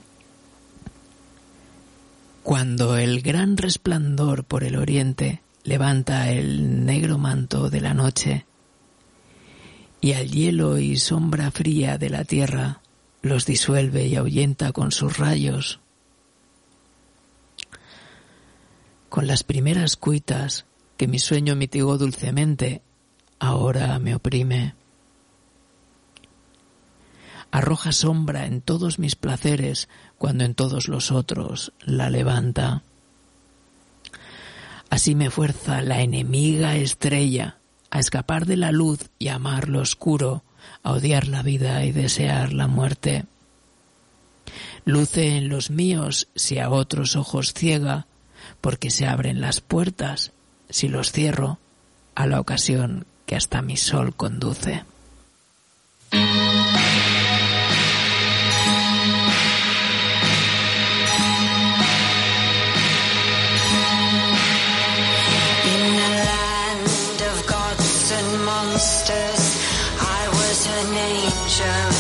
Cuando el gran resplandor por el oriente levanta el negro manto de la noche y al hielo y sombra fría de la tierra los disuelve y ahuyenta con sus rayos, con las primeras cuitas que mi sueño mitigó dulcemente, ahora me oprime. Arroja sombra en todos mis placeres cuando en todos los otros la levanta. Así me fuerza la enemiga estrella a escapar de la luz y a amar lo oscuro, a odiar la vida y desear la muerte. Luce en los míos si a otros ojos ciega, porque se abren las puertas, si los cierro, a la ocasión que hasta mi sol conduce. Monsters, I was an angel,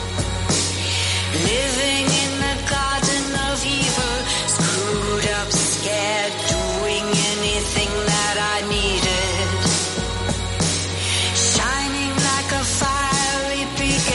living in the garden of evil, screwed up, scared, doing anything that I needed, shining like a fiery beacon.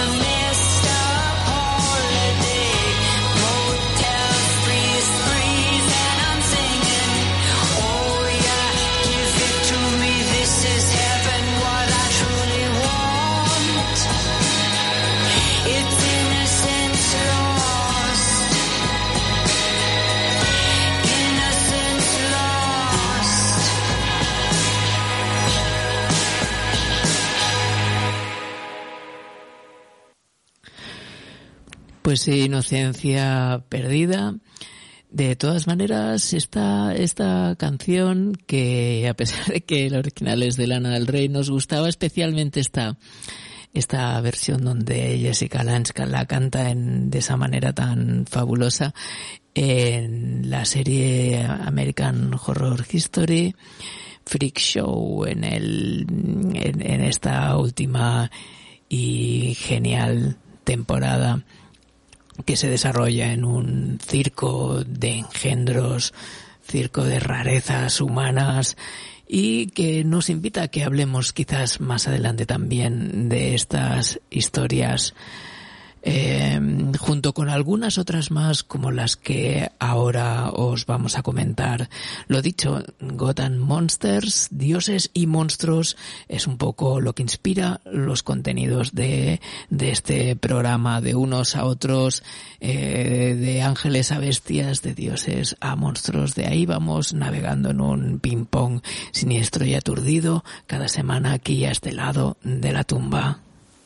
messed up holiday. Motels freeze, freeze, and I'm singing. Oh yeah, give it to me. This is heaven, what I truly want. It's innocence lost. Innocence lost. Pues sí, inocencia perdida. De todas maneras, esta, esta canción, que a pesar de que el original es de Lana del Rey, nos gustaba especialmente esta, esta versión donde Jessica Lange la canta en, de esa manera tan fabulosa en la serie American Horror History, Freak Show, en el, en, en esta última y genial temporada que se desarrolla en un circo de engendros, circo de rarezas humanas, y que nos invita a que hablemos quizás más adelante también de estas historias, eh, junto con algunas otras más como las que ahora os vamos a comentar. Lo dicho, God and Monsters, dioses y monstruos, es un poco lo que inspira los contenidos de, de este programa, de unos a otros, eh, de ángeles a bestias, de dioses a monstruos. De ahí vamos navegando en un ping-pong siniestro y aturdido cada semana aquí a este lado de la tumba.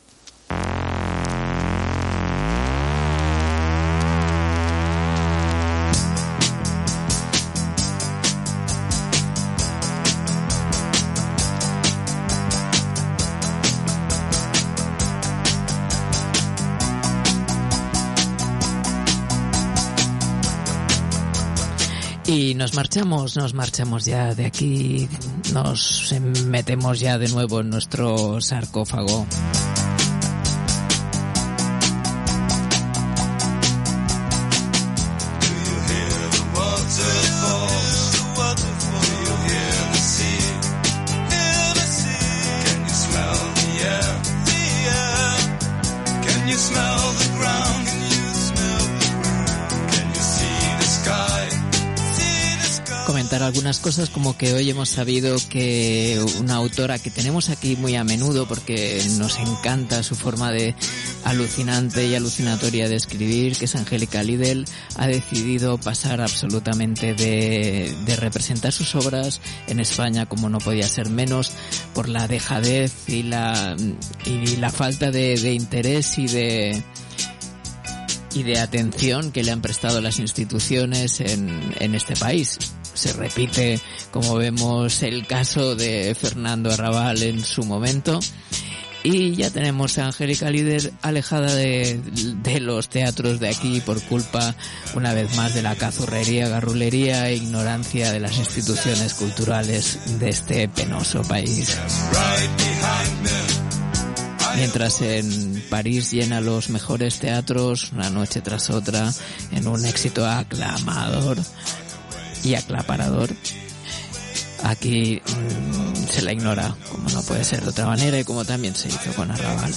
Y nos marchamos, nos marchamos ya de aquí, nos metemos ya de nuevo en nuestro sarcófago. Comentar algunas cosas, como que hoy hemos sabido que una autora que tenemos aquí muy a menudo porque nos encanta su forma de alucinante y alucinatoria de escribir, que es Angélica Lidl, ha decidido pasar absolutamente de, de representar sus obras en España, como no podía ser menos, por la dejadez y la y la falta de, de interés y de y de atención que le han prestado las instituciones en, en este país. Se repite, como vemos, el caso de Fernando Arrabal en su momento, y ya tenemos a Angélica Lidl alejada de, de los teatros de aquí por culpa, una vez más, de la cazurrería, garrulería e ignorancia de las instituciones culturales de este penoso país. Mientras en París llena los mejores teatros una noche tras otra en un éxito aclamador y aclaparador, aquí mmm, se la ignora, como no puede ser de otra manera, y como también se hizo con Arrabal.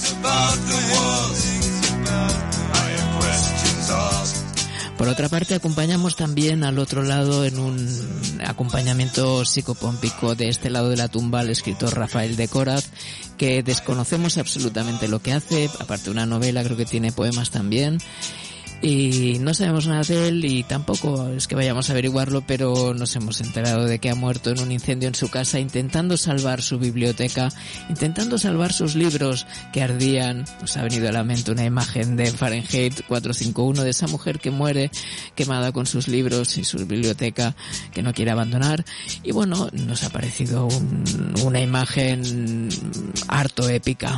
Por otra parte, acompañamos también al otro lado, en un acompañamiento psicopómpico de este lado de la tumba, al escritor Rafael de Coraz, que desconocemos absolutamente lo que hace, aparte de una novela, creo que tiene poemas también, y no sabemos nada de él, y tampoco es que vayamos a averiguarlo, pero nos hemos enterado de que ha muerto en un incendio en su casa intentando salvar su biblioteca, intentando salvar sus libros que ardían. Nos ha venido a la mente una imagen de Fahrenheit cuatrocientos cincuenta y uno, de esa mujer que muere quemada con sus libros y su biblioteca que no quiere abandonar, y bueno, nos ha parecido un, una imagen harto épica.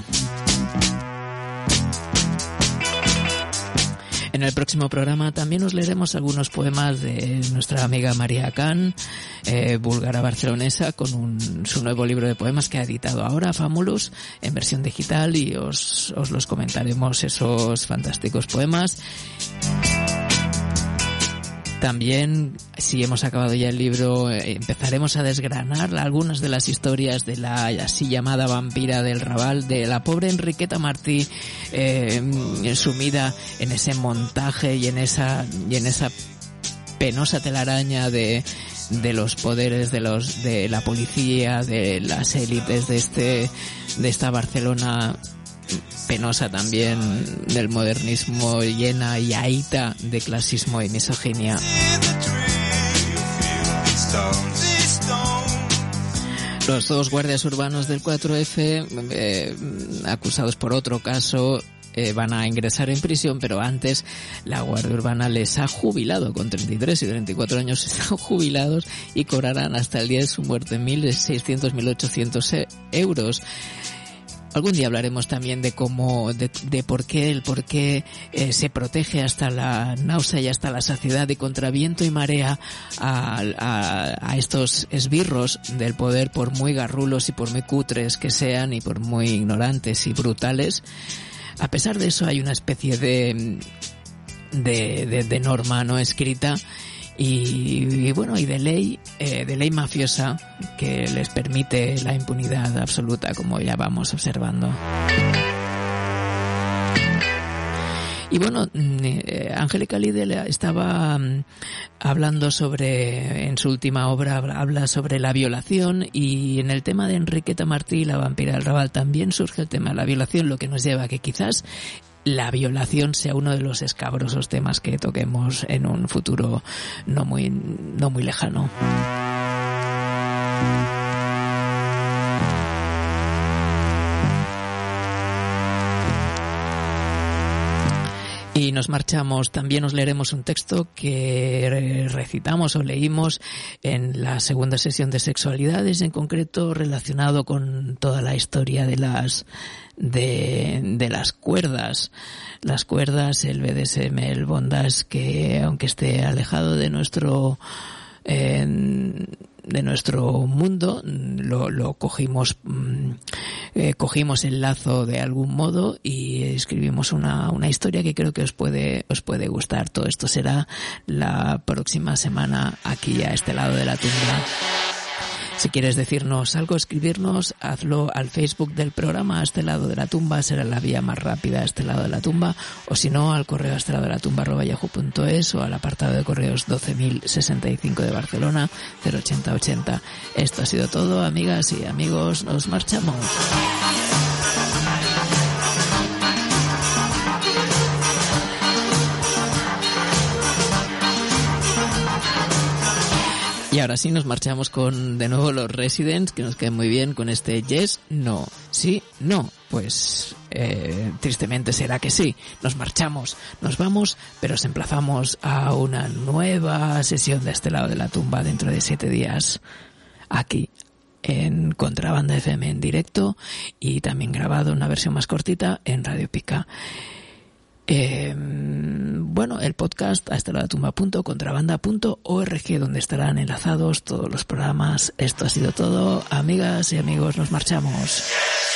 En el próximo programa también os leeremos algunos poemas de nuestra amiga María Can, eh, búlgara barcelonesa, con un, su nuevo libro de poemas que ha editado ahora, Famulus, en versión digital, y os, os los comentaremos, esos fantásticos poemas. También, si hemos acabado ya el libro, eh, empezaremos a desgranar algunas de las historias de la así llamada vampira del Raval, de la pobre Enriqueta Martí, eh, sumida en ese montaje y en esa y en esa penosa telaraña de de los poderes de los de la policía, de las élites de este de esta Barcelona penosa también, del modernismo, llena y ahita de clasismo y misoginia. Los dos guardias urbanos del cuatro F, eh, acusados por otro caso, eh, van a ingresar en prisión, pero antes la Guardia Urbana les ha jubilado con treinta y tres y treinta y cuatro años, están jubilados y cobrarán hasta el día de su muerte mil seiscientos a mil ochocientos euros. Algún día hablaremos también de cómo, de, de por qué, el por qué eh, se protege hasta la náusea y hasta la saciedad y contra viento y marea a, a, a estos esbirros del poder, por muy garrulos y por muy cutres que sean y por muy ignorantes y brutales. A pesar de eso hay una especie de, de, de, de norma no escrita y, y bueno, y de ley, eh, de ley mafiosa que les permite la impunidad absoluta, como ya vamos observando. Y bueno, eh, Angélica Lidl estaba um, hablando sobre, en su última obra, habla sobre la violación, y en el tema de Enriqueta Martí, la vampira del Raval, también surge el tema de la violación, lo que nos lleva a que quizás la violación sea uno de los escabrosos temas que toquemos en un futuro no muy, no muy lejano. Y nos marchamos, también os leeremos un texto que recitamos o leímos en la segunda sesión de Sexualidades, en concreto relacionado con toda la historia de las de, de las cuerdas, las cuerdas, el B D S M, el bondage, que aunque esté alejado de nuestro eh, de nuestro mundo, lo, lo cogimos, eh, cogimos el lazo de algún modo y escribimos una, una historia que creo que os puede, os puede gustar. Todo esto será la próxima semana aquí a este lado de la tumba. Si quieres decirnos algo, escribirnos, hazlo al Facebook del programa, a este lado de la tumba, será la vía más rápida, a este lado de la tumba, o si no, al correo a este lado de la tumba arroba yahoo punto es o al apartado de correos doce mil sesenta y cinco de Barcelona, cero ochenta ochenta. Esto ha sido todo, amigas y amigos, nos marchamos. Y ahora sí nos marchamos con de nuevo los Residents, que nos quedan muy bien con este yes, no, sí, no. Pues eh, tristemente será que sí. Nos marchamos, nos vamos, pero os emplazamos a una nueva sesión de este lado de la tumba dentro de siete días, aquí en Contrabanda F M en directo y también grabado una versión más cortita en Radio Pica. Eh, bueno, el podcast a este lado de la tumba punto contrabanda punto org, donde estarán enlazados todos los programas. Esto ha sido todo, amigas y amigos, nos marchamos.